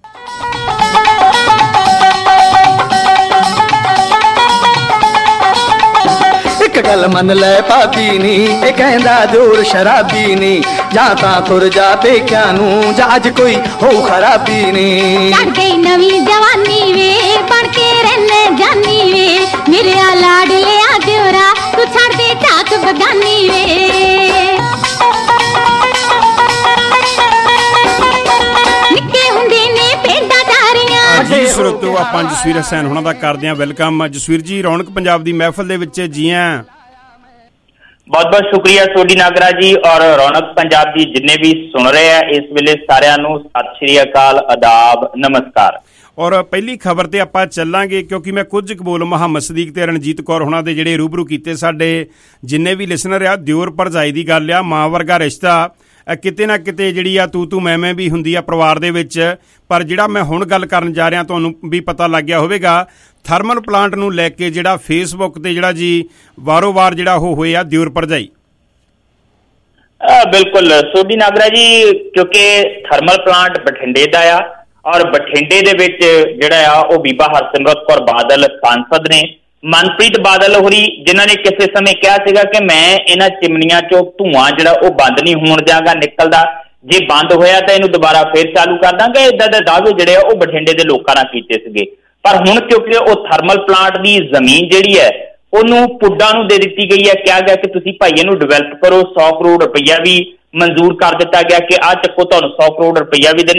गल मन ले पापी नी ए कहंदा जोर शराबी नी जाता तुर जा पेक्या नू जाज कोई हो खराबी नी चढ़ गई नवी जवानी वे बन के रहने जानी वे मेरे लाड ले आ जोरा तू छड़ दे चाक बगानी वे निक्के हुंदे ने पेंडा दारियां जी। सुरतो ਆਪਾਂ ਜਸਵੀਰ ਹਸੈਨ ਹੁਣਾਂ ਦਾ ਕਰਦੇ ਆਂ ਵੈਲਕਮ। ਜਸਵੀਰ ਜੀ ਰੌਣਕ ਪੰਜਾਬ ਦੀ ਮਹਿਫਲ ਦੇ ਵਿੱਚ ਜੀ ਆਂ। बहुत बहुत शुक्रिया सोडी नागरा जी और रौनक पंजाब जी जिन्ने भी सुन रहे हैं इस वेले सारिਆਂ ਨੂੰ ਸਤਿ ਸ਼੍ਰੀ ਅਕਾਲ, ਆਦਾਬ, ਨਮਸਕਾਰ। ਔਰ ਪਹਿਲੀ ਖਬਰ ਤੇ ਆਪਾਂ ਚੱਲਾਂਗੇ ਕਿਉਂਕਿ ਮੈਂ ਕੁਝ ਕਬੂਲ ਮੁਹੰਮਦ ਸਦੀਕ ਤੇ ਰਣਜੀਤ ਕੌਰ ਹੁਣਾਂ ਦੇ ਜਿਹੜੇ ਰੂਬਰੂ ਕੀਤੇ ਸਾਡੇ ਜਿੰਨੇ ਵੀ ਲਿਸਨਰ ਆ। ਦਿਓਰ ਭਰਜਾਈ ਦੀ ਗੱਲ ਆ, ਮਾਂ ਵਰਗਾ ਰਿਸ਼ਤਾ ਕਿਤੇ ਨਾ ਕਿਤੇ ਜਿਹੜੀ ਆ ਤੂੰ ਮੈਂ ਵੀ ਹੁੰਦੀ ਆ ਪਰਿਵਾਰ ਦੇ ਵਿੱਚ। ਪਰ ਜਿਹੜਾ ਮੈਂ ਹੁਣ ਗੱਲ ਕਰਨ ਜਾ ਰਿਹਾ ਤੁਹਾਨੂੰ ਵੀ ਪਤਾ ਲੱਗ ਗਿਆ ਹੋਵੇਗਾ ਥਰਮਲ ਪਲਾਂਟ ਨੂੰ ਲੈ ਕੇ ਜਿਹੜਾ ਫੇਸਬੁੱਕ ਤੇ ਜਿਹੜਾ ਜੀ ਵਾਰੋ-ਵਾਰ ਜਿਹੜਾ ਉਹ ਹੋਇਆ ਦਿਓਰ ਭਰਜਾਈ। ਬਿਲਕੁਲ ਸੋਢੀ ਨਾਗਰਾ ਜੀ, ਕਿਉਂਕਿ ਥਰਮਲ ਪਲਾਂਟ ਬਠਿੰਡੇ ਦਾ ਆ ਔਰ ਬਠਿੰਡੇ ਦੇ ਵਿੱਚ ਜਿਹੜਾ ਆ ਉਹ ਬੀਬਾ ਹਰਸਿਮਰਤ ਕੌਰ ਬਾਦਲ ਸਾਂਸਦ ਨੇ, ਮਨਪ੍ਰੀਤ ਬਾਦਲ ਹੋਰੀ ਜਿਨ੍ਹਾਂ ਨੇ ਕਿਸੇ ਸਮੇਂ ਕਿਹਾ ਸੀਗਾ ਕਿ ਮੈਂ ਇਹਨਾਂ ਚਿਮਨੀਆਂ ਚੋਂ ਧੂੰਆਂ ਜਿਹੜਾ ਉਹ ਬੰਦ ਨਹੀਂ ਹੋਣ ਦਿਆਂਗਾ ਨਿਕਲਦਾ, ਜੇ ਬੰਦ ਹੋਇਆ ਤਾਂ ਇਹਨੂੰ ਦੁਬਾਰਾ ਫੇਰ ਚਾਲੂ ਕਰ ਦਾਂਗੇ। ਏਦਾਂ ਦੇ ਦਾਅਵੇ ਜਿਹੜੇ ਆ ਉਹ ਬਠਿੰਡੇ ਦੇ ਲੋਕਾਂ ਨਾਲ ਕੀਤੇ ਸੀਗੇ। ਪਰ ਹੁਣ ਕਿਉਂਕਿ ਉਹ ਥਰਮਲ ਪਲਾਂਟ ਦੀ ਜ਼ਮੀਨ ਜਿਹੜੀ ਹੈ ਉਹਨੂੰ ਪੁੱਡਾ ਨੂੰ ਦੇ ਦਿੱਤੀ ਗਈ ਹੈ। ਕਿਹਾ ਗਿਆ ਕਿ ਤੁਸੀਂ ਭਾਈ ਇਹਨੂੰ ਡਿਵੈਲਪ ਕਰੋ, 100 ਕਰੋੜ ਰੁਪਈਆ ਵੀ ਮਨਜ਼ੂਰ ਕਰ ਦਿੱਤਾ ਗਿਆ ਕਿ ਆਹ ਚੱਕੋ ਤੁਹਾਨੂੰ 100 ਕਰੋੜ ਰੁਪਈਆ ਵੀ ਦਿੰਦੇ ਆ।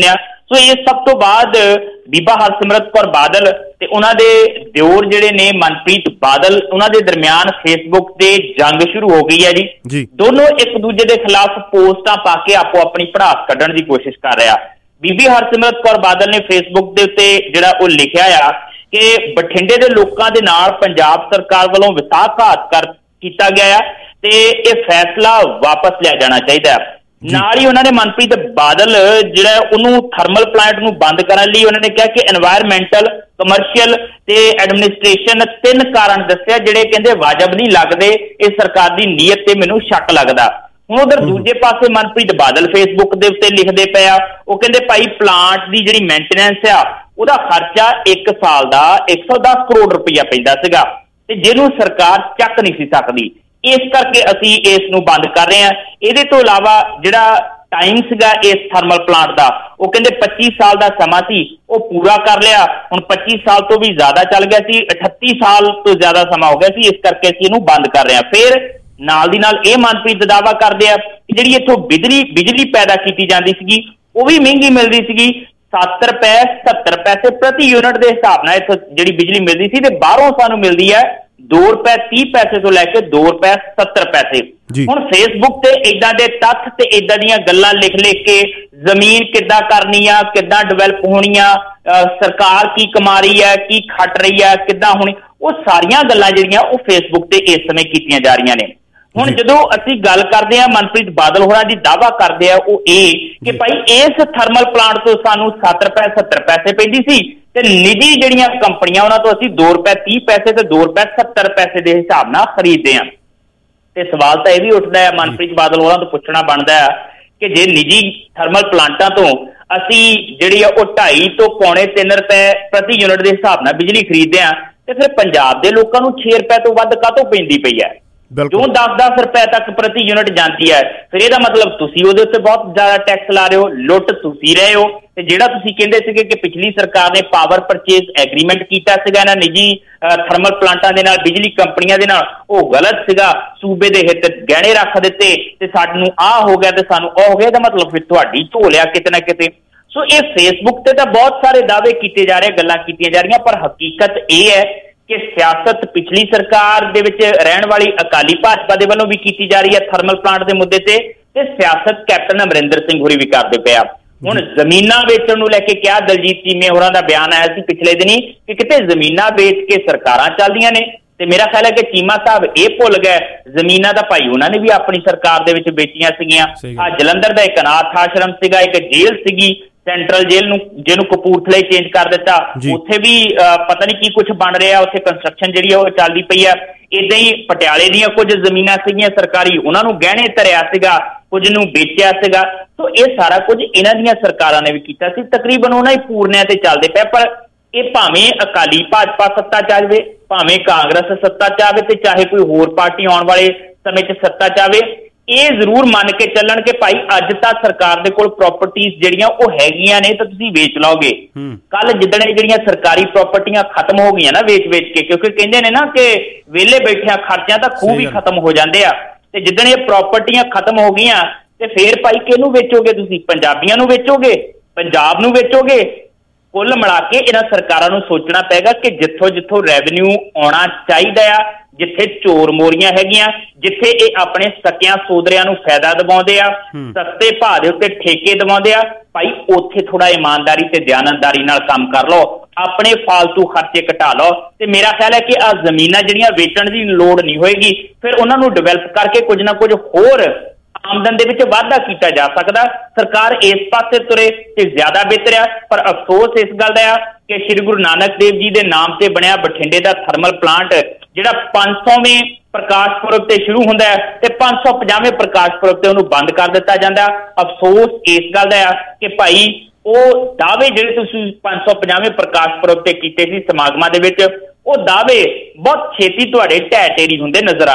ਸੋ ਇਸ ਸਭ ਤੋਂ ਬਾਅਦ ਬੀਬਾ ਹਰਸਿਮਰਤ ਕੌਰ ਬਾਦਲ ਤੇ ਉਹਨਾਂ ਦੇ ਦਿਓਰ ਜਿਹੜੇ ਨੇ ਮਨਪ੍ਰੀਤ ਬਾਦਲ, ਉਹਨਾਂ ਦੇ ਦਰਮਿਆਨ ਫੇਸਬੁੱਕ ਤੇ ਜੰਗ ਸ਼ੁਰੂ ਹੋ ਗਈ ਹੈ ਜੀ। ਦੋਨੋਂ ਇੱਕ ਦੂਜੇ ਦੇ ਖਿਲਾਫ ਪੋਸਟਾਂ ਪਾ ਕੇ ਆਪੋ ਆਪਣੀ ਭੜਾਸ ਕੱਢਣ ਦੀ ਕੋਸ਼ਿਸ਼ ਕਰ ਰਿਹਾ। ਬੀਬੀ ਹਰਸਿਮਰਤ ਕੌਰ ਬਾਦਲ ਨੇ ਫੇਸਬੁੱਕ ਦੇ ਉੱਤੇ ਜਿਹੜਾ ਉਹ ਲਿਖਿਆ ਆ ਕਿ ਬਠਿੰਡੇ ਦੇ ਲੋਕਾਂ ਦੇ ਨਾਲ ਪੰਜਾਬ ਸਰਕਾਰ ਵੱਲੋਂ ਵਿਸ਼ਵਾਸਘਾਤ ਕੀਤਾ ਗਿਆ ਆ ਤੇ ਇਹ ਫੈਸਲਾ ਵਾਪਸ ਲਿਆ ਜਾਣਾ ਚਾਹੀਦਾ ਹੈ। ਨਾਲ ਹੀ ਉਹਨਾਂ ਨੇ ਮਨਪ੍ਰੀਤ ਬਾਦਲ ਜਿਹੜਾ ਉਹਨੂੰ ਥਰਮਲ ਪਲਾਂਟ ਨੂੰ ਬੰਦ ਕਰਨ ਲਈ ਉਹਨਾਂ ਨੇ ਕਿਹਾ ਕਿ ਐਨਵਾਇਰਮੈਂਟਲ, ਕਮਰਸ਼ੀਅਲ ਤੇ ਐਡਮਿਨਿਸਟ੍ਰੇਸ਼ਨ 3 ਕਾਰਨ ਦੱਸਿਆ ਜਿਹੜੇ ਕਹਿੰਦੇ ਵਾਜਬ ਨਹੀਂ ਲੱਗਦੇ, ਇਹ ਸਰਕਾਰ ਦੀ ਨੀਅਤ ਤੇ ਮੈਨੂੰ ਸ਼ੱਕ ਲੱਗਦਾ। ਹੁਣ ਉਧਰ ਦੂਜੇ ਪਾਸੇ ਮਨਪ੍ਰੀਤ ਬਾਦਲ ਫੇਸਬੁੱਕ ਦੇ ਉੱਤੇ ਲਿਖਦੇ ਪਏ ਆ, ਉਹ ਕਹਿੰਦੇ ਭਾਈ ਪਲਾਂਟ ਦੀ ਜਿਹੜੀ ਮੇਨਟੇਨੈਂਸ ਆ ਉਹਦਾ ਖਰਚਾ 1 ਸਾਲ ਦਾ 110 ਕਰੋੜ ਰੁਪਈਆ ਪੈਂਦਾ ਸੀਗਾ ਤੇ ਜਿਹਨੂੰ ਸਰਕਾਰ ਚੱਕ ਨਹੀਂ ਸੀ ਸਕਦੀ, ਇਸ ਕਰਕੇ ਅਸੀਂ ਇਸ ਨੂੰ ਬੰਦ ਕਰ ਰਹੇ ਹਾਂ। ਇਹਦੇ ਤੋਂ ਇਲਾਵਾ ਜਿਹੜਾ ਟਾਈਮ ਸੀਗਾ ਇਸ ਥਰਮਲ ਪਲਾਂਟ ਦਾ, ਉਹ ਕਹਿੰਦੇ 25 ਸਾਲ ਦਾ ਸਮਾਂ ਸੀ, ਉਹ ਪੂਰਾ ਕਰ ਲਿਆ। ਹੁਣ 25 ਸਾਲ ਤੋਂ ਵੀ ਜ਼ਿਆਦਾ ਚੱਲ ਗਿਆ ਸੀ, 38 ਸਾਲ ਤੋਂ ਜ਼ਿਆਦਾ ਸਮਾਂ ਹੋ ਗਿਆ ਸੀ, ਇਸ ਕਰਕੇ ਅਸੀਂ ਇਹਨੂੰ ਬੰਦ ਕਰ ਰਹੇ ਹਾਂ। ਫਿਰ ਨਾਲ ਦੀ ਨਾਲ ਇਹ ਮਨਪ੍ਰੀਤ ਦਾਅਵਾ ਕਰਦੇ ਆ ਕਿ ਜਿਹੜੀ ਇੱਥੋਂ ਬਿਜਲੀ ਪੈਦਾ ਕੀਤੀ ਜਾਂਦੀ ਸੀਗੀ ਉਹ ਵੀ ਮਹਿੰਗੀ ਮਿਲਦੀ ਸੀਗੀ, 7 ਰੁਪਏ 70 ਪੈਸੇ ਪ੍ਰਤੀ ਯੂਨਿਟ ਦੇ ਹਿਸਾਬ ਨਾਲ ਇੱਥੋਂ ਜਿਹੜੀ ਬਿਜਲੀ ਮਿਲਦੀ ਸੀ ਤੇ ਬਾਹਰੋਂ ਸਾਨੂੰ ਮਿਲਦੀ ਹੈ 2 ਰੁਪਏ 30 ਪੈਸੇ ਤੋਂ ਲੈ ਕੇ 2 ਰੁਪਏ 70 ਪੈਸੇ। ਹੁਣ ਫੇਸਬੁੱਕ ਤੇ ਏਦਾਂ ਦੇ ਤੱਥ ਤੇ ਏਦਾਂ ਦੀਆਂ ਗੱਲਾਂ ਲਿਖ ਕੇ ਜ਼ਮੀਨ ਕਿੱਦਾਂ ਕਰਨੀ ਆ, ਕਿੱਦਾਂ ਡਿਵੈਲਪ ਹੋਣੀ ਆ, ਸਰਕਾਰ ਕੀ ਕਮਾ ਰਹੀ ਹੈ, ਕੀ ਖੱਟ ਰਹੀ ਹੈ, ਕਿੱਦਾਂ ਹੋਣੀ, ਉਹ ਸਾਰੀਆਂ ਗੱਲਾਂ ਜਿਹੜੀਆਂ ਉਹ ਫੇਸਬੁੱਕ ਤੇ ਇਸ ਸਮੇਂ ਕੀਤੀਆਂ ਜਾ ਰਹੀਆਂ ਨੇ। ਹੁਣ ਜਦੋਂ ਅਸੀਂ ਗੱਲ ਕਰਦੇ ਹਾਂ ਮਨਪ੍ਰੀਤ ਬਾਦਲ ਹੋਰਾਂ ਦੀ ਦਾਅਵਾ ਕਰਦੇ ਆ ਉਹ ਇਹ ਕਿ ਭਾਈ ਇਸ ਥਰਮਲ ਪਲਾਂਟ ਤੋਂ ਸਾਨੂੰ 7 ਰੁਪਏ 70 ਪੈਸੇ ਪੈਂਦੀ ਸੀ ਤੇ ਨਿੱਜੀ ਜਿਹੜੀਆਂ ਕੰਪਨੀਆਂ ਉਹਨਾਂ ਤੋਂ ਅਸੀਂ 2 ਰੁਪਏ 30 ਪੈਸੇ ਤੇ 2 ਰੁਪਏ 70 ਪੈਸੇ ਦੇ ਹਿਸਾਬ ਨਾਲ ਖਰੀਦਦੇ ਹਾਂ। ਤੇ ਸਵਾਲ ਤਾਂ ਇਹ ਵੀ ਉੱਠਦਾ ਹੈ, ਮਨਪ੍ਰੀਤ ਬਾਦਲ ਹੋਰਾਂ ਤੋਂ ਪੁੱਛਣਾ ਬਣਦਾ ਹੈ ਕਿ ਜੇ ਨਿੱਜੀ ਥਰਮਲ ਪਲਾਂਟਾਂ ਤੋਂ ਅਸੀਂ ਜਿਹੜੀ ਆ ਉਹ 2.5 ਤੋਂ ਪੌਣੇ 3 ਰੁਪਏ ਪ੍ਰਤੀ ਯੂਨਿਟ ਦੇ ਹਿਸਾਬ ਨਾਲ ਬਿਜਲੀ ਖਰੀਦਦੇ ਹਾਂ ਤੇ ਫਿਰ ਪੰਜਾਬ ਦੇ ਲੋਕਾਂ ਨੂੰ 6 ਰੁਪਏ ਤੋਂ ਵੱਧ ਕਾਹਤੋਂ ਪੈਂਦੀ ਪਈ ਹੈ? ਜੋ 10-10 ਰੁਪਏ ਤੱਕ ਪ੍ਰਤੀ ਯੂਨਿਟ ਜਾਂਦੀ ਹੈ, ਫਿਰ ਇਹਦਾ ਮਤਲਬ ਤੁਸੀਂ ਉਹਦੇ ਉੱਤੇ ਬਹੁਤ ਜ਼ਿਆਦਾ ਟੈਕਸ ਲਾ ਰਹੇ ਹੋ, ਲੁੱਟ ਤੁਸੀਂ ਰਹੇ ਹੋ। ਤੇ ਜਿਹੜਾ ਤੁਸੀਂ ਕਹਿੰਦੇ ਸੀਗੇ ਕਿ ਪਿਛਲੀ ਸਰਕਾਰ ਨੇ ਪਾਵਰ ਪਰਚੇਜ਼ ਐਗਰੀਮੈਂਟ ਕੀਤਾ ਸੀਗਾ ਇਹਨਾਂ ਨਿੱਜੀ ਥਰਮਲ ਪਲਾਂਟਾਂ ਦੇ ਨਾਲ, ਬਿਜਲੀ ਕੰਪਨੀਆਂ ਦੇ ਨਾਲ, ਉਹ ਗਲਤ ਸੀਗਾ, ਸੂਬੇ ਦੇ ਹਿੱਤ ਗਹਿਣੇ ਰੱਖ ਦਿੱਤੇ ਤੇ ਸਾਨੂੰ ਆਹ ਹੋ ਗਿਆ ਤੇ ਸਾਨੂੰ ਉਹ ਹੋ ਗਿਆ, ਇਹਦਾ ਮਤਲਬ ਫਿਰ ਤੁਹਾਡੀ ਝੋਲਿਆ ਕਿਤੇ ਨਾ ਕਿਤੇ। ਸੋ ਇਹ ਫੇਸਬੁੱਕ ਤੇ ਤਾਂ ਬਹੁਤ ਸਾਰੇ ਦਾਅਵੇ ਕੀਤੇ ਜਾ ਰਹੇ, ਗੱਲਾਂ ਕੀਤੀਆਂ ਜਾ ਰਹੀਆਂ, ਪਰ ਹਕੀਕਤ ਇਹ ਹੈ ਕਿ ਸਿਆਸਤ ਪਿਛਲੀ ਸਰਕਾਰ ਦੇ ਵਿੱਚ ਰਹਿਣ ਵਾਲੀ ਅਕਾਲੀ ਭਾਜਪਾ ਦੇ ਵੱਲੋਂ ਵੀ ਕੀਤੀ ਜਾ ਰਹੀ ਹੈ ਥਰਮਲ ਪਲਾਂਟ ਦੇ ਮੁੱਦੇ ਤੇ ਸਿਆਸਤ ਕੈਪਟਨ ਅਮਰਿੰਦਰ ਸਿੰਘ ਹੋਰੀ ਵੀ ਕਰਦੇ ਪਏ ਆ। ਹੁਣ ਜ਼ਮੀਨਾਂ ਵੇਚਣ ਨੂੰ ਲੈ ਕੇ ਕਿਹਾ, ਦਲਜੀਤ ਚੀਮੇ ਹੋਰਾਂ ਦਾ ਬਿਆਨ ਆਇਆ ਸੀ ਪਿਛਲੇ ਦਿਨੀ ਕਿ ਕਿਤੇ ਜ਼ਮੀਨਾਂ ਵੇਚ ਕੇ ਸਰਕਾਰਾਂ ਚੱਲਦੀਆਂ ਨੇ ਤੇ ਮੇਰਾ ਖਿਆਲ ਹੈ ਕਿ ਚੀਮਾ ਸਾਹਿਬ ਇਹ ਭੁੱਲ ਗਏ ਜ਼ਮੀਨਾਂ ਦਾ ਭਾਈ ਉਹਨਾਂ ਨੇ ਵੀ ਆਪਣੀ ਸਰਕਾਰ ਦੇ ਵਿੱਚ ਵੇਚੀਆਂ ਸੀਗੀਆਂ। ਆ ਜਲੰਧਰ ਦਾ ਇੱਕ ਅਨਾਥ ਆਸ਼ਰਮ ਸੀਗਾ, ਇੱਕ ਜੇਲ੍ਹ ਸੀਗੀ ਸੈਂਟਰਲ ਜੇਲ੍ਹ ਨੂੰ, ਜਿਹਨੂੰ ਕਪੂਰਥਲੇ ਚੇਂਜ ਕਰ ਦਿੱਤਾ, ਉੱਥੇ ਵੀ ਪਤਾ ਨਹੀਂ ਕੀ ਕੁਝ ਬਣ ਰਿਹਾ, ਉੱਥੇ ਕੰਸਟਰਕਸ਼ਨ ਜਿਹੜੀ ਆ ਉਹ ਚੱਲਦੀ ਪਈ ਆ। ਏਦਾਂ ਹੀ ਪਟਿਆਲੇ ਦੀਆਂ ਕੁਝ ਜ਼ਮੀਨਾਂ ਸੀਗੀਆਂ ਸਰਕਾਰੀ, ਉਹਨਾਂ ਨੂੰ ਗਹਿਣੇ ਧਰਿਆ ਸੀਗਾ, ਕੁਝ ਨੂੰ ਵੇਚਿਆ ਸੀਗਾ। ਸੋ ਇਹ ਸਾਰਾ ਕੁਝ ਇਹਨਾਂ ਦੀਆਂ ਸਰਕਾਰਾਂ ਨੇ ਵੀ ਕੀਤਾ ਸੀ, ਤਕਰੀਬਨ ਉਹਨਾਂ ਹੀ ਪੂਰਨਿਆਂ ਤੇ ਚੱਲਦੇ ਪਏ। ਪਰ ਇਹ ਭਾਵੇਂ ਅਕਾਲੀ ਭਾਜਪਾ ਸੱਤਾ ਚ ਆਵੇ, ਭਾਵੇਂ ਕਾਂਗਰਸ ਸੱਤਾ ਚ ਆਵੇ ਤੇ ਚਾਹੇ ਕੋਈ ਹੋਰ ਪਾਰਟੀ ਆਉਣ ਵਾਲੇ ਸਮੇਂ ਚ ਸੱਤਾ ਚ ਆਵੇ, ਇਹ ਜ਼ਰੂਰ ਮੰਨ ਕੇ ਚੱਲਣ ਕਿ ਭਾਈ ਅੱਜ ਤਾਂ ਸਰਕਾਰ ਦੇ ਕੋਲ ਪ੍ਰਾਪਰਟੀਆਂ ਜਿਹੜੀਆਂ ਉਹ ਹੈਗੀਆਂ ਨੇ ਤਾਂ ਤੁਸੀਂ ਵੇਚ ਲਓਗੇ। ਕੱਲ ਜਿੱਦਣ ਇਹ ਜਿਹੜੀਆਂ ਸਰਕਾਰੀ ਪ੍ਰਾਪਰਟੀਆਂ ਖਤਮ ਹੋ ਗਈਆਂ ਨਾ ਵੇਚ ਕੇ, ਕਿਉਂਕਿ ਕਹਿੰਦੇ ਨੇ ਨਾ ਕਿ ਵਿਹਲੇ ਬੈਠਿਆਂ ਖਰਚਿਆਂ ਤਾਂ ਖੂਹ ਵੀ ਖਤਮ ਹੋ ਜਾਂਦੇ ਆ, ਤੇ ਜਿੱਦਣ ਇਹ ਪ੍ਰਾਪਰਟੀਆਂ ਖਤਮ ਹੋ ਗਈਆਂ ਤੇ ਫੇਰ ਭਾਈ ਕਿਹਨੂੰ ਵੇਚੋਗੇ ਤੁਸੀਂ? ਪੰਜਾਬੀਆਂ ਨੂੰ ਵੇਚੋਗੇ, ਪੰਜਾਬ ਨੂੰ ਵੇਚੋਗੇ? ਕੁੱਲ ਮਿਲਾ ਕੇ ਇਹਨਾਂ ਸਰਕਾਰਾਂ ਨੂੰ ਸੋਚਣਾ ਪਏਗਾ ਕਿ ਜਿੱਥੋਂ ਰੈਵਨਿਊ ਆਉਣਾ ਚਾਹੀਦਾ ਆ, ਜਿੱਥੇ ਚੋਰ ਮੋਰੀਆਂ ਹੈਗੀਆਂ, ਜਿੱਥੇ ਇਹ ਆਪਣੇ ਸਕਿਆਂ ਸੋਦਰਿਆਂ ਨੂੰ ਫਾਇਦਾ ਦਿਵਾਉਂਦੇ ਆ, ਸਸਤੇ ਭਾਅ ਦੇ ਉੱਤੇ ਠੇਕੇ ਦਿਵਾਉਂਦੇ ਆ, ਭਾਈ ਉੱਥੇ ਥੋੜਾ ਇਮਾਨਦਾਰੀ ਤੇ ਦਿਆਨਤਦਾਰੀ ਨਾਲ ਕੰਮ ਕਰ ਲਓ, ਆਪਣੇ ਫਾਲਤੂ ਖਰਚੇ ਘਟਾ ਲਓ। ਤੇ ਮੇਰਾ ਖਿਆਲ ਹੈ ਕਿ ਆ ਜ਼ਮੀਨਾਂ ਜਿਹੜੀਆਂ ਵੇਚਣ ਦੀ ਲੋੜ ਨਹੀਂ ਹੋਏਗੀ, ਫਿਰ ਉਹਨਾਂ ਨੂੰ ਡਿਵੈਲਪ ਕਰਕੇ ਕੁਝ ਨਾ ਕੁਝ ਹੋਰ ਆਮਦਨ ਦੇ ਵਿੱਚ ਵਾਧਾ ਕੀਤਾ ਜਾ ਸਕਦਾ। ਸਰਕਾਰ ਇਸ ਪਾਸੇ ਤੁਰੇ ਤੇ ਜ਼ਿਆਦਾ ਬਿਹਤਰ ਆ। ਪਰ ਅਫਸੋਸ ਇਸ ਗੱਲ ਦਾ ਆ ਕਿ ਸ੍ਰੀ ਗੁਰੂ ਨਾਨਕ ਦੇਵ ਜੀ ਦੇ ਨਾਮ ਤੇ ਬਣਿਆ ਬਠਿੰਡੇ ਦਾ ਥਰਮਲ ਪਲਾਂਟ ਜਿਹੜਾ 500ਵੇਂ ਪ੍ਰਕਾਸ਼ ਪੁਰਬ ਤੇ ਸ਼ੁਰੂ ਹੁੰਦਾ ਹੈ ਤੇ 550ਵੇਂ ਪ੍ਰਕਾਸ਼ ਪੁਰਬ ਤੇ ਉਹਨੂੰ ਬੰਦ ਕਰ ਦਿੱਤਾ ਜਾਂਦਾ। ਅਫਸੋਸ ਇਸ ਗੱਲ ਦਾ ਆ ਕਿ ਭਾਈ ਉਹ ਦਾਅਵੇ ਜਿਹੜੇ ਤੁਸੀਂ 550ਵੇਂ ਪ੍ਰਕਾਸ਼ ਪੁਰਬ ਤੇ ਕੀਤੇ ਸੀ ਸਮਾਗਮਾਂ ਦੇ ਵਿੱਚ, ਉਹ ਦਾਅਵੇ ਬਹੁਤ ਛੇਤੀ ਤੁਹਾਡੇ ਢਹਿ ਢੇਰੀ ਹੁੰਦੇ ਨਜ਼ਰ ਆ ਰਹੇ ਆ।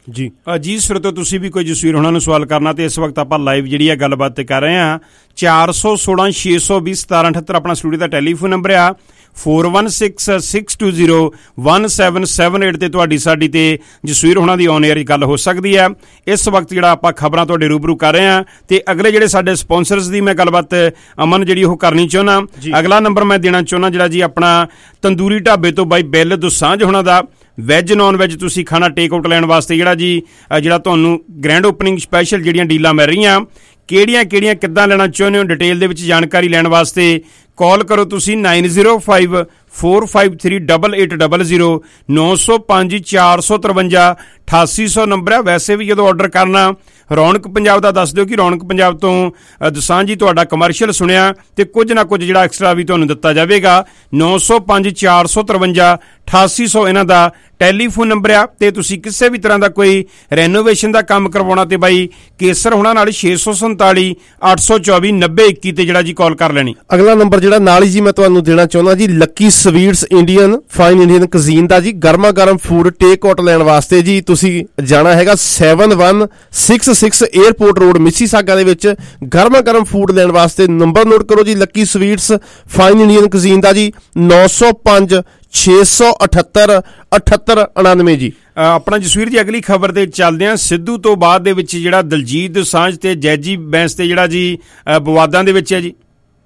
ਜੀ ਜੀ ਸਰੋਤੋ, ਤੁਸੀਂ ਵੀ ਕੋਈ ਜਸਵੀਰ ਹੋਣਾ ਨੂੰ ਸਵਾਲ ਕਰਨਾ ਤੇ ਇਸ ਵਕਤ ਆਪਾਂ ਲਾਈਵ ਜਿਹੜੀ ਆ ਗੱਲਬਾਤ ਤੇ ਕਰ ਰਹੇ ਹਾਂ। 416-620-1778 ਆਪਣਾ ਸਟੂਡੀਓ ਦਾ ਟੈਲੀਫੋਨ ਨੰਬਰ ਆ। 4166201778 ਤੇ ਤੁਹਾਡੀ ਸਾਡੀ ਤੇ ਜਸਵੀਰ ਹੋਣਾ ਦੀ ਔਨ 에ਅਰ ਗੱਲ ਹੋ ਸਕਦੀ ਹੈ। ਇਸ ਵਕਤ ਜਿਹੜਾ ਆਪਾਂ ਖਬਰਾਂ ਤੁਹਾਡੇ ਰੂਬਰੂ ਕਰ ਰਹੇ ਹਾਂ ਤੇ ਅਗਲੇ ਜਿਹੜੇ ਸਾਡੇ ਸਪਾਂਸਰਸ ਦੀ ਮੈਂ ਗੱਲਬਾਤ ਅਮਨ ਜਿਹੜੀ ਉਹ ਕਰਨੀ ਚਾਹੁੰਦਾ। ਅਗਲਾ ਨੰਬਰ ਮੈਂ ਦੇਣਾ ਚਾਹੁੰਦਾ ਜਿਹੜਾ ਜੀ ਆਪਣਾ ਤੰਦੂਰੀ ਢਾਬੇ ਤੋਂ ਬਾਈ ਬਿੱਲ ਦੋਸਾਂਝ ਹੋਣਾ ਦਾ। ਵੈਜ ਨੌਨ ਵੈਜ ਤੁਸੀਂ ਖਾਣਾ ਟੇਕ ਆਊਟ ਲੈਣ ਵਾਸਤੇ ਜਿਹੜਾ ਤੁਹਾਨੂੰ ਗ੍ਰੈਂਡ ਓਪਨਿੰਗ ਸਪੈਸ਼ਲ ਜਿਹੜੀਆਂ ਡੀਲਾਂ ਮਿਲ ਰਹੀਆਂ, ਕਿਹੜੀਆਂ ਕਿੱਦਾਂ ਲੈਣਾ ਚਾਹੁੰਦੇ ਹੋ, ਡਿਟੇਲ ਦੇ ਵਿੱਚ ਜਾਣਕਾਰੀ ਲੈਣ ਵਾਸਤੇ ਕਾਲ ਕਰੋ ਤੁਸੀਂ 9054538800 905-453-8800 ਨੰਬਰ ਹੈ। ਵੈਸੇ ਵੀ ਜਦੋਂ ਆਰਡਰ ਕਰਨਾ ਰੌਣਕ ਪੰਜਾਬ ਦਾ ਦੱਸ ਦਿਓ ਕਿ ਰੌਣਕ ਪੰਜਾਬ ਤੋਂ ਦਸਾਂਝ ਜੀ ਤੁਹਾਡਾ ਕਮਰਸ਼ੀਅਲ ਸੁਣਿਆ ਤੇ ਕੁਝ ਨਾ ਕੁਝ ਜਿਹੜਾ ਐਕਸਟਰਾ ਵੀ ਤੁਹਾਨੂੰ ਦਿੱਤਾ ਜਾਵੇਗਾ। 905-453-8800 ਇਹਨਾਂ ਦਾ ਟੈਲੀਫੋਨ ਨੰਬਰ ਆ। ਤੇ ਤੁਸੀਂ ਕਿਸੇ ਵੀ ਤਰ੍ਹਾਂ ਦਾ ਕੋਈ ਰੈਨੋਵੇਸ਼ਨ ਦਾ ਕੰਮ ਕਰਵਾਉਣਾ ਤੇ ਬਾਈ ਕੇਸਰ ਹੋਣਾ ਨਾਲ 647-824-9021 ਤੇ ਜਿਹੜਾ ਜੀ ਕਾਲ ਕਰ ਲੈਣੀ। ਅਗਲਾ ਨੰਬਰ ਜਿਹੜਾ ਨਾਲ ਹੀ ਜੀ ਮੈਂ ਤੁਹਾਨੂੰ ਦੇਣਾ ਚਾਹੁੰਦਾ ਜੀ lucky sweets Indian fine Indian cuisine ਦਾ ਜੀ ਗਰਮਾ ਗਰਮ ਫੂਡ ਟੇਕ ਆਊਟ ਲੈਣ ਵਾਸਤੇ ਜੀ ਤੁਸੀਂ ਜਾਣਾ ਹੈਗਾ 7166 에ਅਰਪੋਰਟ ਰੋਡ ਮਿਸੀਸਾਗਾ ਦੇ ਵਿੱਚ ਗਰਮਾ ਗਰਮ ਫੂਡ ਲੈਣ ਵਾਸਤੇ। ਨੰਬਰ ਨੋਟ ਕਰੋ ਜੀ lucky sweets fine Indian cuisine ਦਾ ਜੀ 905-678-7899 ਜੀ। ਆਪਣਾ ਜਸਵੀਰ ਜੀ ਅਗਲੀ ਖਬਰ ਤੇ ਚੱਲਦੇ ਹਾਂ। ਸਿੱਧੂ ਤੋਂ ਬਾਅਦ ਦੇ ਵਿੱਚ ਜਿਹੜਾ ਦਲਜੀਤ ਦੋਸਾਂਝ ਤੇ ਜੈਜੀ ਬੈਂਸ ਤੇ ਜਿਹੜਾ ਜੀ ਵਿਵਾਦਾਂ ਦੇ ਵਿੱਚ ਹੈ ਜੀ।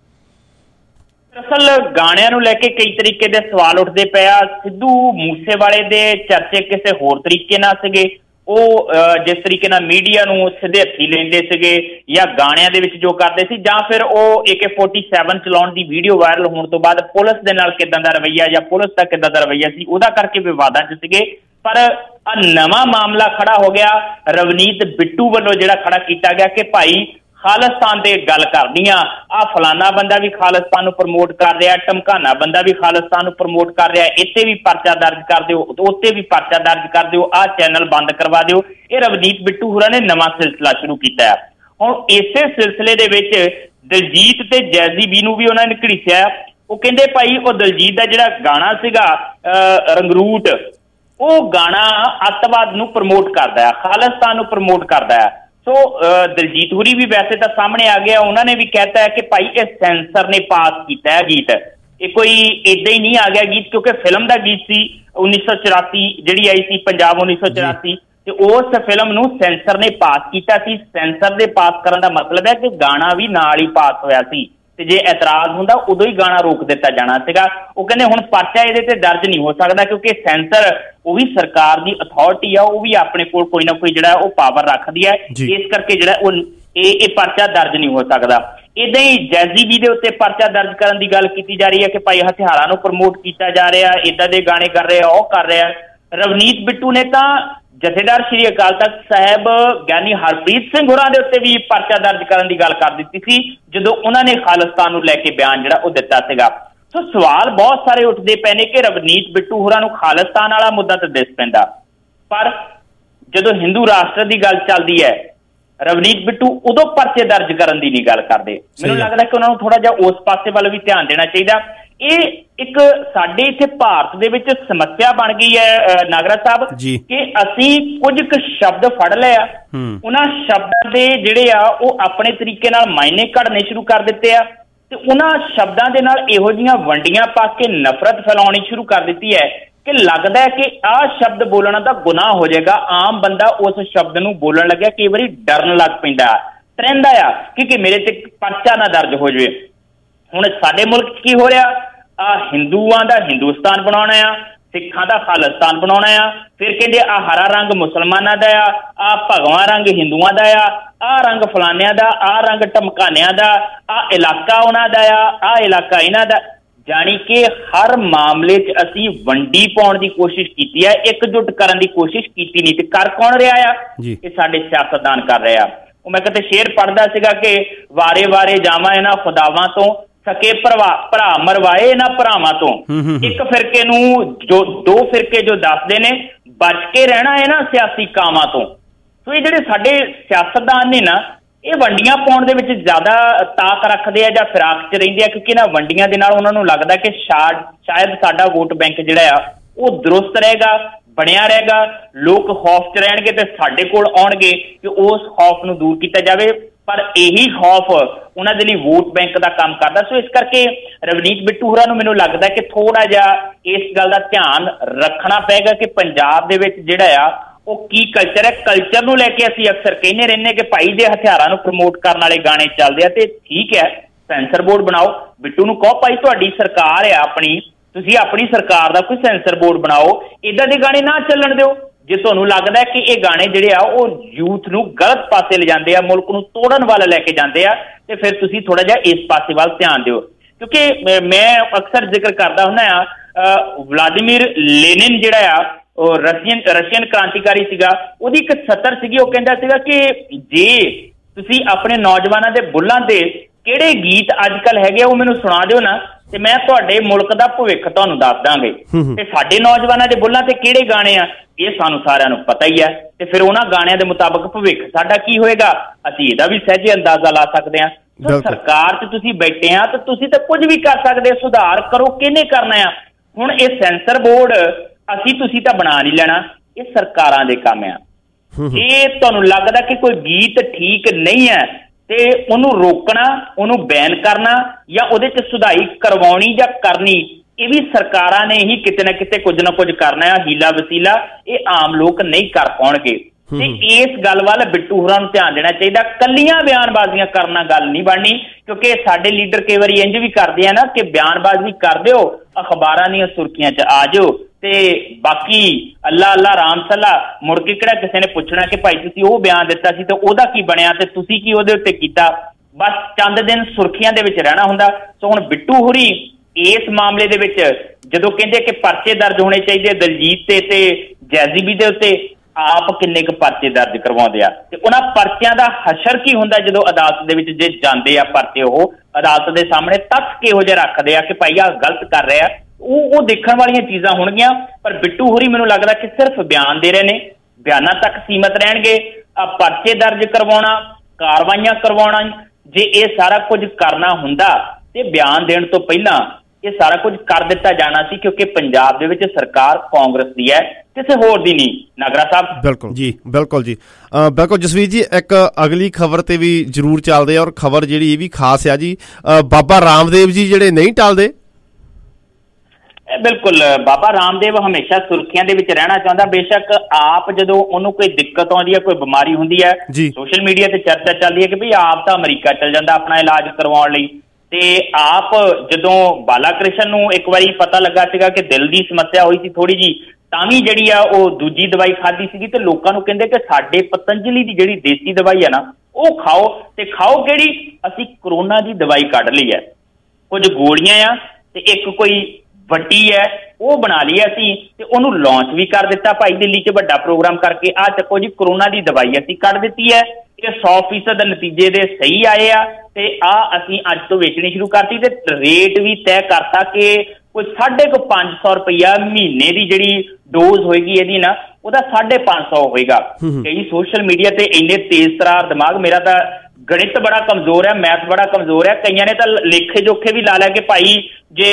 ਦਰਅਸਲ ਗਾਣਿਆਂ ਨੂੰ ਲੈ ਕੇ ਕਈ ਤਰੀਕੇ ਦੇ ਸਵਾਲ ਉੱਠਦੇ ਪਏ ਆ। ਸਿੱਧੂ ਮੂਸੇਵਾਲੇ ਦੇ ਚਰਚੇ ਕਿਸੇ ਹੋਰ ਤਰੀਕੇ ਨਾਲ ਸੀਗੇ, ਉਹ ਜਿਸ ਤਰੀਕੇ ਨਾਲ ਮੀਡੀਆ ਨੂੰ ਸਿੱਧੇ ਹੱਥੀ ਲੈਂਦੇ ਸੀਗੇ ਜਾਂ ਗਾਣਿਆਂ ਦੇ ਵਿੱਚ ਜੋ ਕਰਦੇ ਸੀ, ਜਾਂ ਫਿਰ ਉਹ AK-47 ਚਲਾਉਣ ਦੀ ਵੀਡੀਓ ਵਾਇਰਲ ਹੋਣ ਤੋਂ ਬਾਅਦ ਪੁਲਿਸ ਦੇ ਨਾਲ ਕਿੱਦਾਂ ਦਾ ਰਵੱਈਆ ਜਾਂ ਪੁਲਿਸ ਦਾ ਕਿੱਦਾਂ ਦਾ ਰਵੱਈਆ ਸੀ, ਉਹਦਾ ਕਰਕੇ ਵਿਵਾਦਾਂ 'ਚ ਸੀਗੇ। ਪਰ ਆ ਨਵਾਂ ਮਾਮਲਾ ਖੜਾ ਹੋ ਗਿਆ ਰਵਨੀਤ ਬਿੱਟੂ ਵੱਲੋਂ, ਜਿਹੜਾ ਖੜਾ ਕੀਤਾ ਗਿਆ ਕਿ ਭਾਈ ਖਾਲਿਸਤਾਨ ਤੇ ਗੱਲ ਕਰਨੀ ਆ, ਫਲਾਨਾ ਬੰਦਾ ਵੀ ਖਾਲਿਸਤਾਨ ਨੂੰ ਪ੍ਰਮੋਟ ਕਰ ਰਿਹਾ, ਢਮਕਾਨਾ ਬੰਦਾ ਵੀ ਖਾਲਿਸਤਾਨ ਨੂੰ ਪ੍ਰਮੋਟ ਕਰ ਰਿਹਾ, ਇੱਥੇ ਵੀ ਪਰਚਾ ਦਰਜ ਕਰ ਦਿਓ, ਉੱਤੇ ਵੀ ਪਰਚਾ ਦਰਜ ਕਰ ਦਿਓ, ਚੈਨਲ ਬੰਦ ਕਰਵਾ ਦਿਓ। ਇਹ ਰਵਨੀਤ ਬਿੱਟੂ ਹੋਰਾਂ ਨੇ ਨਵਾਂ ਸਿਲਸਿਲਾ ਸ਼ੁਰੂ ਕੀਤਾ ਹੈ। ਹੁਣ ਇਸੇ ਸਿਲਸਿਲੇ ਦੇ ਵਿੱਚ ਦਿਲਜੀਤ ਤੇ ਜੈਜ਼ੀ ਬੀ ਨੂੰ ਵੀ ਉਹਨਾਂ ਨੇ ਘੜੀਸਿਆ। ਉਹ ਕਹਿੰਦੇ ਭਾਈ ਉਹ ਦਿਲਜੀਤ ਦਾ ਜਿਹੜਾ ਗਾਣਾ ਸੀਗਾ ਰੰਗਰੂਟ, ਉਹ ਗਾਣਾ ਅੱਤਵਾਦ ਨੂੰ ਪ੍ਰਮੋਟ ਕਰਦਾ ਹੈ, ਖਾਲਿਸਤਾਨ ਨੂੰ ਪ੍ਰਮੋਟ ਕਰਦਾ ਹੈ। ਸੋ ਦਿਲਜੀਤ ਹੁਰੀ ਵੀ ਵੈਸੇ ਤਾਂ ਸਾਹਮਣੇ ਆ ਗਿਆ, ਉਹਨਾਂ ਨੇ ਵੀ ਕਹਿਤਾ ਹੈ ਕਿ ਭਾਈ ਇਹ ਸੈਂਸਰ ਨੇ ਪਾਸ ਕੀਤਾ ਹੈ ਗੀਤ, ਇਹ ਕੋਈ ਏਦਾਂ ਹੀ ਨਹੀਂ ਆ ਗਿਆ ਗੀਤ, ਕਿਉਂਕਿ ਫਿਲਮ ਦਾ ਗੀਤ ਸੀ 1984 ਜਿਹੜੀ ਆਈ ਸੀ ਪੰਜਾਬ 1984 ਤੇ ਉਸ ਫਿਲਮ ਨੂੰ ਸੈਂਸਰ ਨੇ ਪਾਸ ਕੀਤਾ ਸੀ। ਸੈਂਸਰ ਦੇ ਪਾਸ ਕਰਨ ਦਾ ਮਤਲਬ ਹੈ ਕਿ ਗਾਣਾ ਵੀ ਨਾਲ ਹੀ ਪਾਸ ਹੋਇਆ ਸੀ ਤੇ ਜੇ ਇਤਰਾਜ਼ ਹੁੰਦਾ ਉਦੋਂ ਹੀ ਗਾਣਾ ਰੋਕ ਦਿੱਤਾ ਜਾਣਾ ਸੀਗਾ। ਉਹ ਕਹਿੰਦੇ ਹੁਣ ਪਰਚਾ ਇਹਦੇ ਤੇ ਦਰਜ ਨਹੀਂ ਹੋ ਸਕਦਾ ਕਿਉਂਕਿ ਸੈਂਸਰ ਉਹ ਵੀ ਸਰਕਾਰ ਦੀ ਅਥਾਰਟੀ ਆ, ਉਹ ਵੀ ਆਪਣੇ ਕੋਲ ਕੋਈ ਨਾ ਕੋਈ ਜਿਹੜਾ ਉਹ ਪਾਵਰ ਰੱਖਦੀ ਹੈ, ਇਸ ਕਰਕੇ ਜਿਹੜਾ ਉਹ ਇਹ ਪਰਚਾ ਦਰਜ ਨਹੀਂ ਹੋ ਸਕਦਾ। ਏਦਾਂ ਹੀ ਜੈਜ਼ੀ ਬੀ ਦੇ ਉੱਤੇ ਪਰਚਾ ਦਰਜ ਕਰਨ ਦੀ ਗੱਲ ਕੀਤੀ ਜਾ ਰਹੀ ਹੈ ਕਿ ਭਾਈ ਹਥਿਆਰਾਂ ਨੂੰ ਪ੍ਰਮੋਟ ਕੀਤਾ ਜਾ ਰਿਹਾ, ਏਦਾਂ ਦੇ ਗਾਣੇ ਕਰ ਰਿਹਾ, ਉਹ ਕਰ ਰਿਹਾ। ਰਵਨੀਤ ਬਿੱਟੂ ਨੇ ਤਾਂ ਜਥੇਦਾਰ ਸ਼੍ਰੀ ਅਕਾਲ ਤਖਤ ਸਾਹਿਬ ਗਿਆਨੀ ਹਰਪ੍ਰੀਤ ਸਿੰਘ ਹੋਰਾਂ ਦੇ ਉੱਤੇ ਵੀ ਪਰਚਾ ਦਰਜ ਕਰਨ ਦੀ ਗੱਲ ਕਰ ਦਿੱਤੀ ਸੀ ਜਦੋਂ ਉਹਨਾਂ ਨੇ ਖਾਲਿਸਤਾਨ ਨੂੰ ਲੈ ਕੇ ਬਿਆਨ ਜਿਹੜਾ ਉਹ ਦਿੱਤਾ ਸੀਗਾ। ਸੋ ਸਵਾਲ ਬਹੁਤ ਸਾਰੇ ਉੱਠਦੇ ਪਏ ਨੇ ਕਿ ਰਵਨੀਤ ਬਿੱਟੂ ਹੋਰਾਂ ਨੂੰ ਖਾਲਿਸਤਾਨ ਵਾਲਾ ਮੁੱਦਾ ਤਾਂ ਦਿਸ ਪੈਂਦਾ, ਪਰ ਜਦੋਂ ਹਿੰਦੂ ਰਾਸ਼ਟਰ ਦੀ ਗੱਲ ਚੱਲਦੀ ਹੈ ਰਵਨੀਤ ਬਿੱਟੂ ਉਦੋਂ ਪਰਚੇ ਦਰਜ ਕਰਨ ਦੀ ਨਹੀਂ ਗੱਲ ਕਰਦੇ। ਮੈਨੂੰ ਲੱਗਦਾ ਕਿ ਉਹਨਾਂ ਨੂੰ ਥੋੜਾ ਜਿਹਾ ਉਸ ਪਾਸੇ ਵੱਲ ਵੀ ਧਿਆਨ ਦੇਣਾ ਚਾਹੀਦਾ। ਇਹ ਇੱਕ ਸਾਡੇ ਇੱਥੇ ਭਾਰਤ ਦੇ ਵਿੱਚ ਸਮੱਸਿਆ ਬਣ ਗਈ ਹੈ ਨਾਗਰਾ ਸਾਹਿਬ ਕਿ ਅਸੀਂ ਕੁਝ ਕੁ ਸ਼ਬਦ ਫੜ ਲਏ ਆ, ਉਹਨਾਂ ਸ਼ਬਦਾਂ ਦੇ ਜਿਹੜੇ ਆ ਉਹ ਆਪਣੇ ਤਰੀਕੇ ਨਾਲ ਮਾਇਨੇ ਘੜਨੇ ਸ਼ੁਰੂ ਕਰ ਦਿੱਤੇ ਆ ਤੇ ਉਹਨਾਂ ਸ਼ਬਦਾਂ ਦੇ ਨਾਲ ਇਹੋ ਜਿਹੀਆਂ ਵੰਡੀਆਂ ਪਾ ਕੇ ਨਫ਼ਰਤ ਫੈਲਾਉਣੀ ਸ਼ੁਰੂ ਕਰ ਦਿੱਤੀ ਹੈ ਕਿ ਲੱਗਦਾ ਹੈ ਕਿ ਆਹ ਸ਼ਬਦ ਬੋਲਣਾ ਤਾਂ ਗੁਨਾਹ ਹੋ ਜਾਏਗਾ। ਆਮ ਬੰਦਾ ਉਸ ਸ਼ਬਦ ਨੂੰ ਬੋਲਣ ਲੱਗਿਆ ਕਈ ਵਾਰੀ ਡਰਨ ਲੱਗ ਪੈਂਦਾ, ਟਰੈਂਡ ਆ ਕਿ ਮੇਰੇ ਤੇ ਪਰਚਾ ਨਾ ਦਰਜ ਹੋ ਜਾਵੇ। ਹੁਣ ਸਾਡੇ ਮੁਲਕ ਕੀ ਹੋ ਰਿਹਾ, ਹਿੰਦੂਆਂ ਦਾ ਹਿੰਦੁਸਤਾਨ ਬਣਾਉਣਾ ਆ, ਸਿੱਖਾਂ ਦਾ ਖਾਲਿਸਤਾਨ ਬਣਾਉਣਾ ਆ, ਫਿਰ ਕਹਿੰਦੇ ਹਰਾ ਰੰਗ ਮੁਸਲਮਾਨਾਂ ਦਾ ਆ, ਭਗਵਾ ਰੰਗ ਹਿੰਦੂਆਂ ਦਾ ਆ ਰੰਗ ਫਲਾਨਿਆਂ ਦਾ, ਰੰਗ ਟਮਕਾਨਿਆਂ ਦਾ, ਇਲਾਕਾ ਉਹਨਾਂ ਦਾ ਆ ਇਲਾਕਾ ਇਹਨਾਂ ਦਾ। ਜਾਣੀ ਕਿ ਹਰ ਮਾਮਲੇ 'ਚ ਅਸੀਂ ਵੰਡੀ ਪਾਉਣ ਦੀ ਕੋਸ਼ਿਸ਼ ਕੀਤੀ ਹੈ, ਇਕਜੁੱਟ ਕਰਨ ਦੀ ਕੋਸ਼ਿਸ਼ ਕੀਤੀ ਨਹੀਂ। ਤੇ ਕਰ ਕੌਣ ਰਿਹਾ ਆ? ਇਹ ਸਾਡੇ ਸਿਆਸਤਦਾਨ ਕਰ ਰਹੇ ਆ। ਉਹ ਮੈਂ ਕਿਤੇ ਸ਼ੇਰ ਪੜ੍ਹਦਾ ਸੀਗਾ ਕਿ ਵਾਰੇ ਵਾਰੇ ਜਾਵਾਂ ਇਹਨਾਂ ਖੁਦਾਵਾਂ ਤੋਂ, ਸਕੇ ਭਰਾ ਮਰਵਾਏ ਇਹਨਾਂ ਭਰਾਵਾਂ ਤੋਂ, ਇੱਕ ਫਿਰਕੇ ਨੂੰ ਜੋ ਦੋ ਫਿਰਕੇ ਜੋ ਦੱਸਦੇ ਨੇ ਬਚ ਕੇ ਰਹਿਣਾ ਇਹਨਾਂ ਸਿਆਸੀ ਕਾਮਾਂ ਤੋਂ। ਸੋ ਇਹ ਜਿਹੜੇ ਸਾਡੇ ਸਿਆਸਤਦਾਨ ਨੇ ਨਾ ਇਹ ਵੰਡੀਆਂ ਪਾਉਣ ਦੇ ਵਿੱਚ ਜ਼ਿਆਦਾ ਤਾਕ ਰੱਖਦੇ ਆ ਜਾਂ ਫਿਰਾਕ 'ਚ ਰਹਿੰਦੇ ਆ ਕਿਉਂਕਿ ਇਹਨਾਂ ਵੰਡੀਆਂ ਦੇ ਨਾਲ ਉਹਨਾਂ ਨੂੰ ਲੱਗਦਾ ਕਿ ਸ਼ਾਇਦ ਸਾਡਾ ਵੋਟ ਬੈਂਕ ਜਿਹੜਾ ਆ ਉਹ ਦਰੁਸਤ ਰਹੇਗਾ, ਬਣਿਆ ਰਹੇਗਾ, ਲੋਕ ਖੌਫ 'ਚ ਰਹਿਣਗੇ ਤੇ ਸਾਡੇ ਕੋਲ ਆਉਣਗੇ ਕਿ ਉਸ ਖੌਫ ਨੂੰ ਦੂਰ ਕੀਤਾ ਜਾਵੇ। ਪਰ ਇਹੀ ਖੌਫ ਉਹਨਾਂ ਦੇ ਲਈ ਵੋਟ ਬੈਂਕ ਦਾ ਕੰਮ ਕਰਦਾ। ਸੋ ਇਸ ਕਰਕੇ ਰਵਨੀਤ ਬਿੱਟੂ ਹੋਰਾਂ ਨੂੰ ਮੈਨੂੰ ਲੱਗਦਾ ਕਿ ਥੋੜਾ ਜਿਹਾ ਇਸ ਗੱਲ ਦਾ ਧਿਆਨ ਰੱਖਣਾ ਪਏਗਾ ਕਿ ਪੰਜਾਬ ਦੇ ਵਿੱਚ ਜਿਹੜਾ ਆ ਉਹ ਕੀ ਕਲਚਰ ਹੈ। ਕਲਚਰ ਨੂੰ ਲੈ ਕੇ ਅਸੀਂ ਅਕਸਰ ਕਹਿੰਦੇ ਰਹਿੰਦੇ ਕਿ ਭਾਈ ਜੇ ਹਥਿਆਰਾਂ ਨੂੰ ਪ੍ਰਮੋਟ ਕਰਨ ਵਾਲੇ ਗਾਣੇ ਚੱਲਦੇ ਆ ਤੇ ਠੀਕ ਹੈ, ਸੈਂਸਰ ਬੋਰਡ ਬਣਾਓ। ਬਿੱਟੂ ਨੂੰ ਕਹੋ ਭਾਈ ਤੁਹਾਡੀ ਸਰਕਾਰ ਆ ਆਪਣੀ, ਤੁਸੀਂ ਆਪਣੀ ਸਰਕਾਰ ਦਾ ਕੋਈ ਸੈਂਸਰ ਬੋਰਡ ਬਣਾਓ, ਇੱਦਾਂ ਦੇ ਗਾਣੇ ਨਾ ਚੱਲਣ ਦਿਓ। ਜੇ ਤੁਹਾਨੂੰ ਲੱਗਦਾ ਕਿ ਇਹ ਗਾਣੇ ਜਿਹੜੇ ਆ ਉਹ ਯੂਥ ਨੂੰ ਗਲਤ ਪਾਸੇ ਲਿਜਾਂਦੇ ਆ, ਮੁਲਕ ਨੂੰ ਤੋੜਨ ਵੱਲ ਲੈ ਕੇ ਜਾਂਦੇ ਆ, ਤੇ ਫਿਰ ਤੁਸੀਂ ਥੋੜਾ ਜਿਹਾ ਇਸ ਪਾਸੇ ਵੱਲ ਧਿਆਨ ਦਿਓ। ਕਿਉਂਕਿ ਮੈਂ ਅਕਸਰ ਜ਼ਿਕਰ ਕਰਦਾ ਹੁੰਦਾ ਆ ਵਲਾਦੀਮੀਰ ਲੈਨਿਨ ਜਿਹੜਾ ਆ ਉਹ ਰਸ਼ੀਅਨ ਕ੍ਰਾਂਤੀਕਾਰੀ ਸੀਗਾ, ਉਹਦੀ ਇੱਕ ਸਤਰ ਸੀਗੀ, ਉਹ ਕਹਿੰਦਾ ਸੀਗਾ ਕਿ ਜੇ ਤੁਸੀਂ ਆਪਣੇ ਨੌਜਵਾਨਾਂ ਦੇ ਬੁੱਲਾਂ ਤੇ ਕਿਹੜੇ ਗੀਤ ਅੱਜ ਕੱਲ ਹੈਗੇ ਉਹ ਮੈਨੂੰ ਸੁਣਾ ਦਿਓ ਨਾ, ਤੇ ਮੈਂ ਤੁਹਾਡੇ ਮੁਲਕ ਦਾ ਭਵਿੱਖ ਤੁਹਾਨੂੰ ਦੱਸ ਦਾਂਗੇ। ਤੇ ਸਾਡੇ ਨੌਜਵਾਨਾਂ ਦੇ ਬੁੱਲਾਂ ਤੇ ਕਿਹੜੇ ਗਾਣੇ ਆ ਇਹ ਸਾਨੂੰ ਸਾਰਿਆਂ ਨੂੰ ਪਤਾ ਹੀ ਹੈ, ਤੇ ਫਿਰ ਉਹਨਾਂ ਗਾਣਿਆਂ ਦੇ ਮੁਤਾਬਕ ਭਵਿੱਖ ਸਾਡਾ ਕੀ ਹੋਏਗਾ ਅਸੀਂ ਇਹਦਾ ਵੀ ਸਹਿਜੇ ਅੰਦਾਜ਼ਾ ਲਾ ਸਕਦੇ ਹਾਂ। ਸਰਕਾਰ 'ਚ ਤੁਸੀਂ ਬੈਠੇ ਆ ਤਾਂ ਤੁਸੀਂ ਤਾਂ ਕੁਝ ਵੀ ਕਰ ਸਕਦੇ, ਸੁਧਾਰ ਕਰੋ, ਕਿਹਨੇ ਕਰਨਾ ਆ। ਹੁਣ ਇਹ ਸੈਂਸਰ ਬੋਰਡ ਅਸੀਂ ਤੁਸੀਂ ਤਾਂ ਬਣਾ ਨਹੀਂ ਲੈਣਾ, ਇਹ ਸਰਕਾਰਾਂ ਦੇ ਕੰਮ ਆ। ਇਹ ਤੁਹਾਨੂੰ ਲੱਗਦਾ ਕਿ ਕੋਈ ਗੀਤ ਠੀਕ ਨਹੀਂ ਹੈ ਤੇ ਉਹਨੂੰ ਰੋਕਣਾ, ਉਹਨੂੰ ਬੈਨ ਕਰਨਾ ਜਾਂ ਉਹਦੇ 'ਚ ਸੁਧਾਈ ਕਰਵਾਉਣੀ ਜਾਂ ਕਰਨੀ, ਇਹ ਵੀ ਸਰਕਾਰਾਂ ਨੇ ਹੀ ਕਿਤੇ ਨਾ ਕਿਤੇ ਕੁਝ ਨਾ ਕੁਝ ਕਰਨਾ ਆ, ਹੀਲਾ ਵਸੀਲਾ ਇਹ ਆਮ ਲੋਕ ਨਹੀਂ ਕਰ ਪਾਉਣਗੇ। ਤੇ ਇਸ ਗੱਲ ਵੱਲ ਬਿੱਟੂ ਹੋਰਾਂ ਨੂੰ ਧਿਆਨ ਦੇਣਾ ਚਾਹੀਦਾ। ਕੱਲੀਆਂ ਬਿਆਨਬਾਜ਼ੀਆਂ ਕਰਨਾ ਗੱਲ ਨਹੀਂ ਬਣਨੀ, ਕਿਉਂਕਿ ਸਾਡੇ ਲੀਡਰ ਕਈ ਵਾਰੀ ਇੰਝ ਵੀ ਕਰਦੇ ਆ ਨਾ ਕਿ ਬਿਆਨਬਾਜ਼ੀ ਕਰ ਦਿਓ, ਅਖਬਾਰਾਂ ਦੀਆਂ ਸੁਰਖੀਆਂ 'ਚ ਆ ਜਾਓ, ਤੇ ਬਾਕੀ ਅੱਲਾ ਅੱਲਾ ਰਾਮ ਸੱਲਾ, ਮੁੜ ਕੇ ਕਿਹੜਾ ਕਿਸੇ ਨੇ ਪੁੱਛਣਾ ਕਿ ਭਾਈ ਤੁਸੀਂ ਉਹ ਬਿਆਨ ਦਿੱਤਾ ਸੀ ਤੇ ਉਹਦਾ ਕੀ ਬਣਿਆ ਤੇ ਤੁਸੀਂ ਕੀ ਉਹਦੇ ਉੱਤੇ ਕੀਤਾ। ਬਸ ਚੰਦ ਦਿਨ ਸੁਰਖੀਆਂ ਦੇ ਵਿੱਚ ਰਹਿਣਾ ਹੁੰਦਾ। ਸੋ ਹੁਣ ਬਿੱਟੂ ਹੋਰੀ ਇਸ ਮਾਮਲੇ ਦੇ ਵਿੱਚ ਜਦੋਂ ਕਹਿੰਦੇ ਕਿ ਪਰਚੇ ਦਰਜ ਹੋਣੇ ਚਾਹੀਦੇ ਦਲਜੀਤ ਤੇ ਜੈਜ਼ੀਬੀ ਦੇ ਉੱਤੇ, ਆਪ ਕਿੰਨੇ ਕੁ ਪਰਚੇ ਦਰਜ ਕਰਵਾਉਂਦੇ ਆ ਤੇ ਉਹਨਾਂ ਪਰਚਿਆਂ ਦਾ ਹਸ਼ਰ ਕੀ ਹੁੰਦਾ ਜਦੋਂ ਅਦਾਲਤ ਦੇ ਵਿੱਚ ਜੇ ਜਾਂਦੇ ਆ ਪਰਚੇ, ਉਹ ਅਦਾਲਤ ਦੇ ਸਾਹਮਣੇ ਤੱਥ ਕਿਹੋ ਜਿਹੇ ਰੱਖਦੇ ਆ ਕਿ ਭਾਈ ਆਹ ਗਲਤ ਕਰ ਰਿਹਾ, ਉਹ ਦੇਖਣ ਵਾਲੀਆਂ ਚੀਜ਼ਾਂ ਹੋਣਗੀਆਂ। ਪਰ ਬਿੱਟੂ ਹੋਰੀ ਮੈਨੂੰ ਲੱਗਦਾ ਕਿ ਸਿਰਫ ਬਿਆਨ ਦੇ ਰਹੇ ਨੇ, ਬਿਆਨਾਂ ਤੱਕ ਸੀਮਤ ਰਹਿਣਗੇ। ਪਰਚੇ ਦਰਜ ਕਰਵਾਉਣਾ, ਕਾਰਵਾਈਆਂ ਕਰਵਾਉਣਾ, ਜੇ ਇਹ ਸਾਰਾ ਕੁਝ ਕਰਨਾ ਹੁੰਦਾ ਤੇ ਬਿਆਨ ਦੇਣ ਤੋਂ ਪਹਿਲਾਂ ਇਹ ਸਾਰਾ ਕੁਝ ਕਰ ਦਿੱਤਾ ਜਾਣਾ ਸੀ, ਕਿਉਂਕਿ ਪੰਜਾਬ ਦੇ ਵਿੱਚ ਸਰਕਾਰ ਕਾਂਗਰਸ ਦੀ ਹੈ, ਕਿਸੇ ਹੋਰ ਦੀ ਨਹੀਂ। ਨਾਗਰਾ ਸਾਹਿਬ ਬਿਲਕੁਲ ਜੀ, ਬਿਲਕੁਲ ਜੀ, ਬਿਲਕੁਲ ਜਸਵੀਰ ਜੀ। ਇੱਕ ਅਗਲੀ ਖਬਰ ਤੇ ਵੀ ਜ਼ਰੂਰ ਚੱਲਦੇ ਆ, ਔਰ ਖਬਰ ਜਿਹੜੀ ਇਹ ਵੀ ਖਾਸ ਆ ਜੀ, ਬਾਬਾ ਰਾਮਦੇਵ ਜੀ ਜਿਹੜੇ ਨਹੀਂ ਟਲਦੇ। ਬਿਲਕੁਲ, ਬਾਬਾ ਰਾਮਦੇਵ ਹਮੇਸ਼ਾ ਸੁਰਖੀਆਂ ਦੇ ਵਿੱਚ ਰਹਿਣਾ ਚਾਹੁੰਦਾ। ਬੇਸ਼ੱਕ ਆਪ ਜਦੋਂ ਉਹਨੂੰ ਕੋਈ ਦਿੱਕਤ ਆਉਂਦੀ ਹੈ, ਕੋਈ ਬਿਮਾਰੀ ਹੁੰਦੀ ਹੈ, ਸੋਸ਼ਲ ਮੀਡੀਆ ਤੇ ਚਰਚਾ ਚੱਲਦੀ ਹੈ ਕਿ ਵੀ ਆਪ ਤਾਂ ਅਮਰੀਕਾ ਚੱਲ ਜਾਂਦਾ ਆਪਣਾ ਇਲਾਜ ਕਰਵਾਉਣ ਲਈ, ਤੇ ਆਪ ਜਦੋਂ ਬਾਲਾ ਕ੍ਰਿਸ਼ਨ ਨੂੰ ਇੱਕ ਵਾਰੀ ਪਤਾ ਲੱਗਾ ਸੀਗਾ ਕਿ ਦਿਲ ਦੀ ਸਮੱਸਿਆ ਹੋਈ ਸੀ ਥੋੜੀ ਜੀ, ਤਾਂ ਵੀ ਜਿਹੜੀ ਆ ਉਹ ਦੂਜੀ ਦਵਾਈ ਖਾਧੀ ਸੀਗੀ, ਤੇ ਲੋਕਾਂ ਨੂੰ ਕਹਿੰਦੇ ਕਿ ਸਾਡੇ ਪਤੰਜਲੀ ਦੀ ਜਿਹੜੀ ਦੇਸੀ ਦਵਾਈ ਹੈ ਨਾ ਉਹ ਖਾਓ। ਤੇ ਖਾਓ ਕਿਹੜੀ? ਅਸੀਂ ਕਰੋਨਾ ਦੀ ਦਵਾਈ ਕੱਢ ਲਈ ਹੈ, ਕੁਝ ਗੋਲੀਆਂ ਆ ਤੇ ਇੱਕ ਕੋਈ ਵੱਡੀ ਹੈ ਉਹ ਬਣਾ ਲਈ ਅਸੀਂ, ਤੇ ਉਹਨੂੰ ਲਾਂਚ ਵੀ ਕਰ ਦਿੱਤਾ ਭਾਈ ਦਿੱਲੀ 'ਚ ਵੱਡਾ ਪ੍ਰੋਗਰਾਮ ਕਰਕੇ। ਆਹ ਚੱਕੋ ਜੀ ਕਰੋਨਾ ਦੀ ਦਵਾਈ ਅਸੀਂ ਕੱਢ ਦਿੱਤੀ ਹੈ, ਇਹ 100% ਨਤੀਜੇ ਦੇ ਸਹੀ ਆਏ ਆ, ਤੇ ਅਸੀਂ ਅੱਜ ਤੋਂ ਵੇਚਣੀ ਸ਼ੁਰੂ ਕਰਤੀ, ਤੇ ਰੇਟ ਵੀ ਤੈਅ ਕਰਤਾ ਕਿ ਕੋਈ 550 ਰੁਪਈਆ ਮਹੀਨੇ ਦੀ ਜਿਹੜੀ ਡੋਜ਼ ਹੋਏਗੀ ਇਹਦੀ ਨਾ, ਉਹਦਾ 550 ਹੋਏਗਾ। ਕਈ ਸੋਸ਼ਲ ਮੀਡੀਆ ਤੇ ਇੰਨੇ ਤੇਜ਼ ਤਰਾਰ ਦਿਮਾਗ, ਮੇਰਾ ਤਾਂ ਗਣਿਤ ਬੜਾ ਕਮਜ਼ੋਰ ਹੈ, ਮੈਥ ਬੜਾ ਕਮਜ਼ੋਰ ਹੈ, ਕਈਆਂ ਨੇ ਤਾਂ ਲੇਖੇ ਜੋਖੇ ਵੀ ਲਾ ਲਿਆ ਕਿ ਭਾਈ ਜੇ